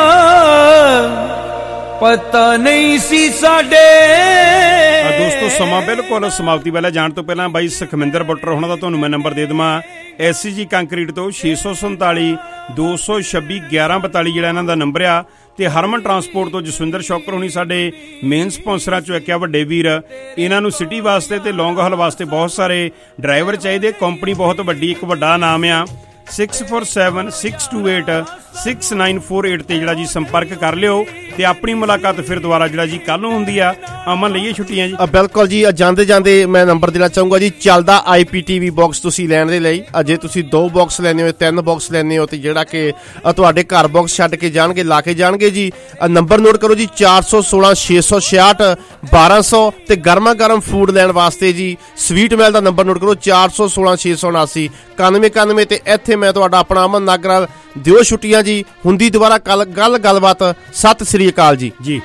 ਪਤਾ ਨਹੀਂ ਸੀ ਸਾਡੇ। ਦੋਸਤੋ ਸਮਾਂ ਬਿਲਕੁਲ ਸਮਾਪਤੀ ਵਾਲਾ। ਜਾਣ ਤੋਂ ਪਹਿਲਾਂ ਬਾਈ ਸੁਖਮਿੰਦਰ ਬੁੱਟਰ ਹੋਣਾ ਦਾ ਤੁਹਾਨੂੰ ਮੈਂ ਨੰਬਰ ਦੇ ਦੇਵਾਂ। SCG ਕੰਕਰੀਟ ਤੋਂ 647 226 1142 ਜਿਹੜਾ ਇਹਨਾਂ ਦਾ ਨੰਬਰ ਆ। ਤੇ ਹਰਮਨ ਟਰਾਂਸਪੋਰਟ ਤੋਂ ਜਸਵਿੰਦਰ ਸ਼ੌਕਰ ਹੋਣੀ ਸਾਡੇ ਮੇਨ ਸਪਾਂਸਰਾਂ ਚੋਂ ਇੱਕ ਆ, ਵੱਡੇ ਵੀਰ। ਇਹਨਾਂ ਨੂੰ ਸਿਟੀ ਵਾਸਤੇ ਤੇ ਲੌਂਗ ਹਾਲ ਵਾਸਤੇ ਬਹੁਤ ਸਾਰੇ ਡਰਾਈਵਰ ਚਾਹੀਦੇ। ਕੰਪਨੀ ਬਹੁਤ ਵੱਡੀ, ਇੱਕ ਵੱਡਾ ਨਾਮ ਆ। 647 628 6948 ਤੇ ਜਿਹੜਾ ਜੀ ਸੰਪਰਕ ਕਰ ਲਿਓ ਤੇ ਆਪਣੀ ਮੁਲਾਕਾਤ ਫਿਰ ਦੁਬਾਰਾ ਜਿਹੜਾ ਜੀ ਕੱਲ ਨੂੰ ਹੁੰਦੀ ਆ। ਅਮਨ ਲਈਏ ਛੁੱਟੀਆਂ ਜੀ। ਬਿਲਕੁਲ ਜੀ। ਜਾਂਦੇ ਜਾਂਦੇ ਮੈਂ ਨੰਬਰ ਦੇਣਾ ਚਾਹੂੰਗਾ ਜੀ, ਚੱਲਦਾ IPTV ਬਾਕਸ ਤੁਸੀਂ ਲੈਣ ਦੇ ਲਈ। ਜੇ ਤੁਸੀਂ 2 ਬਾਕਸ ਲੈਣੇ ਹੋ, 3 ਬਾਕਸ ਲੈਣੇ ਹੋ ਤੇ ਜਿਹੜਾ ਕਿ ਤੁਹਾਡੇ ਘਰ ਬਾਕਸ ਛੱਡ ਕੇ ਜਾਣਗੇ, ਲਾ ਕੇ ਜਾਣਗੇ ਜੀ। ਨੰਬਰ ਨੋਟ ਕਰੋ ਜੀ 416 666 1200 ਤੇ ਗਰਮਾ ਗਰਮ ਫੂਡ ਲੈਣ ਵਾਸਤੇ ਜੀ ਸਵੀਟ ਮੈਲ ਦਾ ਨੰਬਰ ਨੋਟ ਕਰੋ 416 679 9191 ਤੇ ਇੱਥੇ ਮੈਂ ਤੁਹਾਡਾ ਆਪਣਾ ਅਮਨ ਨਾਗਰਾ। ਦਿਓ ਛੁੱਟੀਆਂ ਜੀ, ਹੁੰਦੀ ਦੁਬਾਰਾ ਕੱਲ ਗੱਲਬਾਤ। ਸਤਿ ਸ੍ਰੀ ਅਕਾਲ ਜੀ। ਜੀ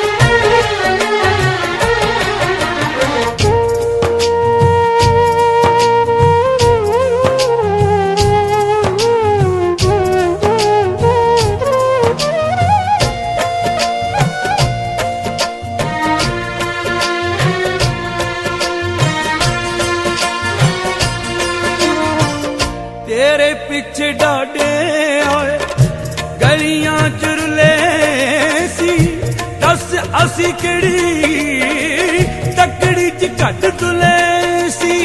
ਤੇਰੇ ਪਿੱਛੇ ਡਾਡੇ ਹੋਏ ਗਲੀਆਂ ਚੁਰਲੇ ਸੀ, ਦੱਸ ਅਸੀਂ ਕਿਹੜੀ ਤਕੜੀ ਚ ਘੱਟ ਤੁਲੇ ਸੀ।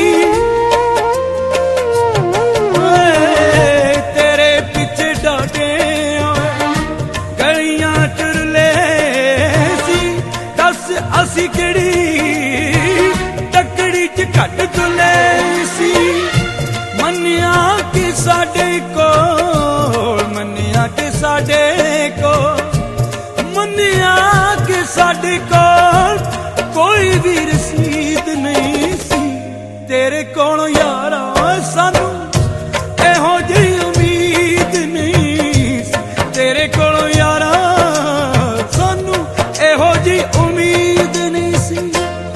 ਤੇਰੇ ਪਿੱਛੇ ਡਾਡੇ ਹੋਏ ਗਲੀਆਂ ਚੁਰਲੇ ਸੀ, ਦੱਸ ਅਸੀਂ ਕਿਹੜੀ ਤਕੜੀ ਚ ਘੱਟ ਤੁਲੇ ਸੀ। ਮੰਨਿਆ ਕਿ ਸਾਡੇ ਕੋਲ, ਮੰਨਿਆ ਕਿ ਸਾਡੇ ਕੋਲ, ਮੰਨਿਆ ਕਿ ਸਾਡੇ ਕੋਲ ਕੋਈ ਵੀ ਰਸੀਦ ਨਹੀਂ ਸੀ। ਤੇਰੇ ਕੋਲੋਂ ਯਾਰਾ ਸਾਨੂੰ ਇਹੋ ਜਿਹੀ ਉਮੀਦ ਨਹੀਂ ਸੀ। ਤੇਰੇ ਕੋਲੋਂ ਯਾਰਾ ਸਾਨੂੰ ਇਹੋ ਜਿਹੀ ਉਮੀਦ ਨਹੀਂ ਸੀ।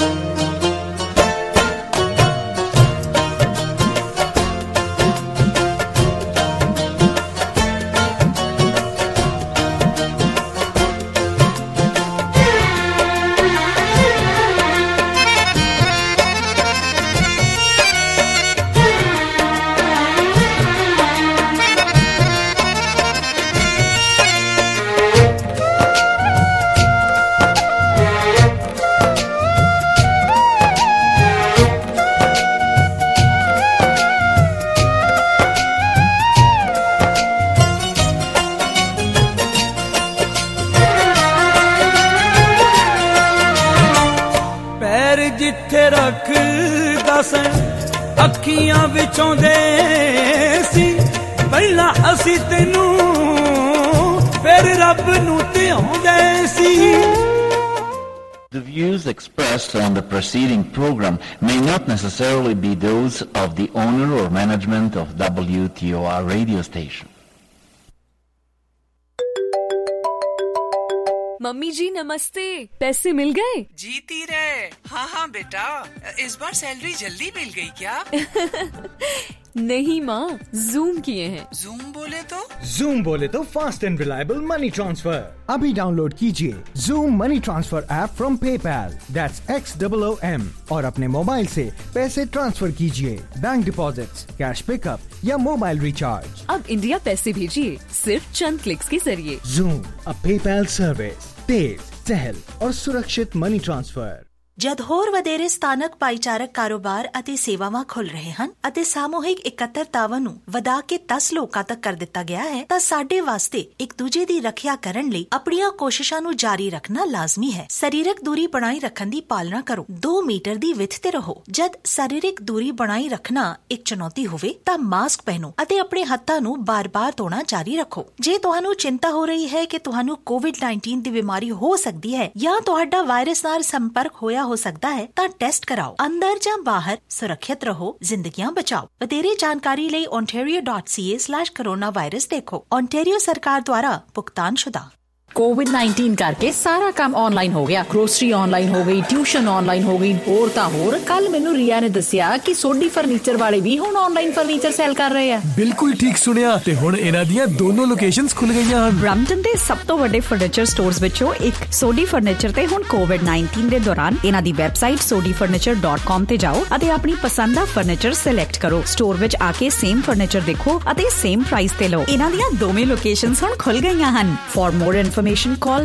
ਜਿੱਥੇ ਰੱਖਦਾ ਸੈਂ ਅੱਖੀਆਂ ਵਿੱਚੋਂ ਦੇ ਸੀ, ਪਹਿਲਾਂ ਅਸੀਂ ਤੈਨੂੰ ਫਿਰ ਰੱਬ ਨੂੰ ਧਿਆਉਂਦੇ ਸੀ। The views expressed on the preceding program may not necessarily be those of the owner or management of WTOR radio station. Mummy जी नमस्ते, पैसे मिल गए? जीती रहे। हाँ हाँ बेटा, इस बार सैलरी जल्दी मिल गई क्या? नहीं माँ, जूम किए हैं। जूम बोले तो? जूम बोले तो fast and reliable money transfer. अभी डाउनलोड कीजिए Xoom money transfer app from PayPal, that's XOOM, और अपने मोबाइल से पैसे ट्रांसफर कीजिए, बैंक डिपॉजिट्स, कैश पिकअप या मोबाइल रिचार्ज। अब इंडिया पैसे भेजिए सिर्फ चंद क्लिक्स के जरिए। जूम, अ पेपैल सर्विस, तेज, सहल और सुरक्षित मनी ट्रांसफर। ਜਦ ਹੋਰ ਵਧੇਰੇ ਸਥਾਨਕ ਭਾਈਚਾਰਕ ਕਾਰੋਬਾਰ ਅਤੇ ਸੇਵਾਵਾਂ ਖੁੱਲ ਰਹੇ ਹਨ ਅਤੇ ਸਾਮੂਹਿਕ ਇਕੱਤਰਤਾਵਾਂ ਨੂੰ ਵਧਾ ਕੇ 10 ਲੋਕਾਂ ਤੱਕ ਕਰ ਦਿੱਤਾ ਗਿਆ ਹੈ ਤਾਂ ਸਾਡੇ ਵਾਸਤੇ ਇੱਕ ਦੂਜੇ ਦੀ ਰੱਖਿਆ ਕਰਨ ਲਈ ਆਪਣੀਆਂ ਕੋਸ਼ਿਸ਼ਾਂ ਨੂੰ ਜਾਰੀ ਰੱਖਣਾ ਲਾਜ਼ਮੀ ਹੈ। ਸਰੀਰਕ ਦੂਰੀ ਬਣਾਈ ਰੱਖਣ ਦੀ ਪਾਲਣਾ ਕਰੋ। 2 ਮੀਟਰ ਦੀ ਵਿੱਥ ਤੇ ਰਹੋ। ਜਦ ਸਰੀਰਕ ਦੂਰੀ ਬਣਾਈ ਰੱਖਣਾ ਇੱਕ ਚੁਣੌਤੀ ਹੋਵੇ ਤਾਂ ਮਾਸਕ ਪਹਿਨੋ ਅਤੇ ਆਪਣੇ ਹੱਥਾਂ ਨੂੰ ਬਾਰ-ਬਾਰ ਧੋਣਾ ਜਾਰੀ ਰੱਖੋ। ਜੇ ਤੁਹਾਨੂੰ ਚਿੰਤਾ ਹੋ ਰਹੀ ਹੈ ਕਿ ਤੁਹਾਨੂੰ ਕੋਵਿਡ-19 ਦੀ ਬਿਮਾਰੀ ਹੋ ਸਕਦੀ ਹੈ ਜਾਂ ਤੁਹਾਡਾ ਵਾਇਰਸ ਨਾਲ ਸੰਪਰਕ ਹੋਇਆ ਹੋ ਸਕਦਾ ਹੈ ਤਾਂ ਟੈਸਟ ਕਰਾਓ। ਅੰਦਰ ਜਾਂ ਬਾਹਰ ਸੁਰੱਖਿਅਤ ਰਹੋ, ਜ਼ਿੰਦਗੀਆਂ ਬਚਾਓ। ਵਧੇਰੇ ਜਾਣਕਾਰੀ ਲਈ ontario.ca/coronavirus ਦੇਖੋ। ontario ਸਰਕਾਰ ਦੁਆਰਾ ਭੁਗਤਾਨਸ਼ੁਦਾ। कोविड-19 करके सारा काम ऑनलाइन हो गया। ग्रोसरी ऑनलाइन हो गई, ट्यूशन ऑनलाइन हो गई, होर तां होर। कल मैनू रिया ने दस्सिया कि सोडी फर्नीचर वाले भी हुण ऑनलाइन फर्नीचर सेल कर रहे हैं। बिल्कुल ठीक सुनिया ते हुण इन्हां दियां दोनों लोकेशंस खुल गईयां हन। ब्रैम्पटन दे सब तो वड्डे फर्नीचर स्टोर्स विचों एक सोडी फर्नीचर ते हुण कोविड-19 दे दौरान इन्हां दी वैबसाइट sodifurniture.com ते जाओ अते अपनी पसंद दा फर्नीचर सिलेक्ट करो। स्टोर विच आके सेम फर्नीचर देखो अते सेम प्राइस ते लो। इन्हां दियां दोवें लोकेशंस हुण खुल गईयां हन। For more information call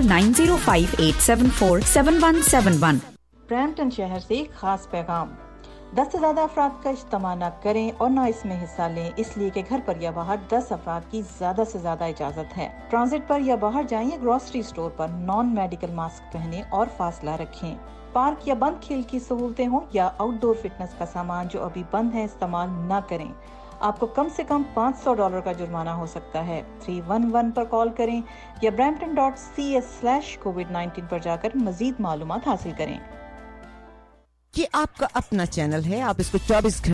9058747171। Brampton शहर से खास पैगाम। 10 से ज्यादा अफराद का इज्तिमा न करें और न इसमें हिस्सा लें, इसलिए कि घर पर या बाहर 10 अफराद की ज्यादा से ज्यादा इजाजत है। ट्रांजिट पर या बाहर जाएं या ग्रोसरी स्टोर पर नॉन मेडिकल मास्क पहने और फासला रखें। पार्क या बंद खेल की सहूलतें हों या आउटडोर फिटनेस का सामान जो अभी बंद है इस्तेमाल न करें। आपको कम से कम $500 का जुर्माना हो सकता है। 311 पर कॉल करें या brampton.ca/covid19 पर जाकर मजीद मालूमात हासिल करें। ये आपका अपना चैनल है, आप इसको 24 घंटे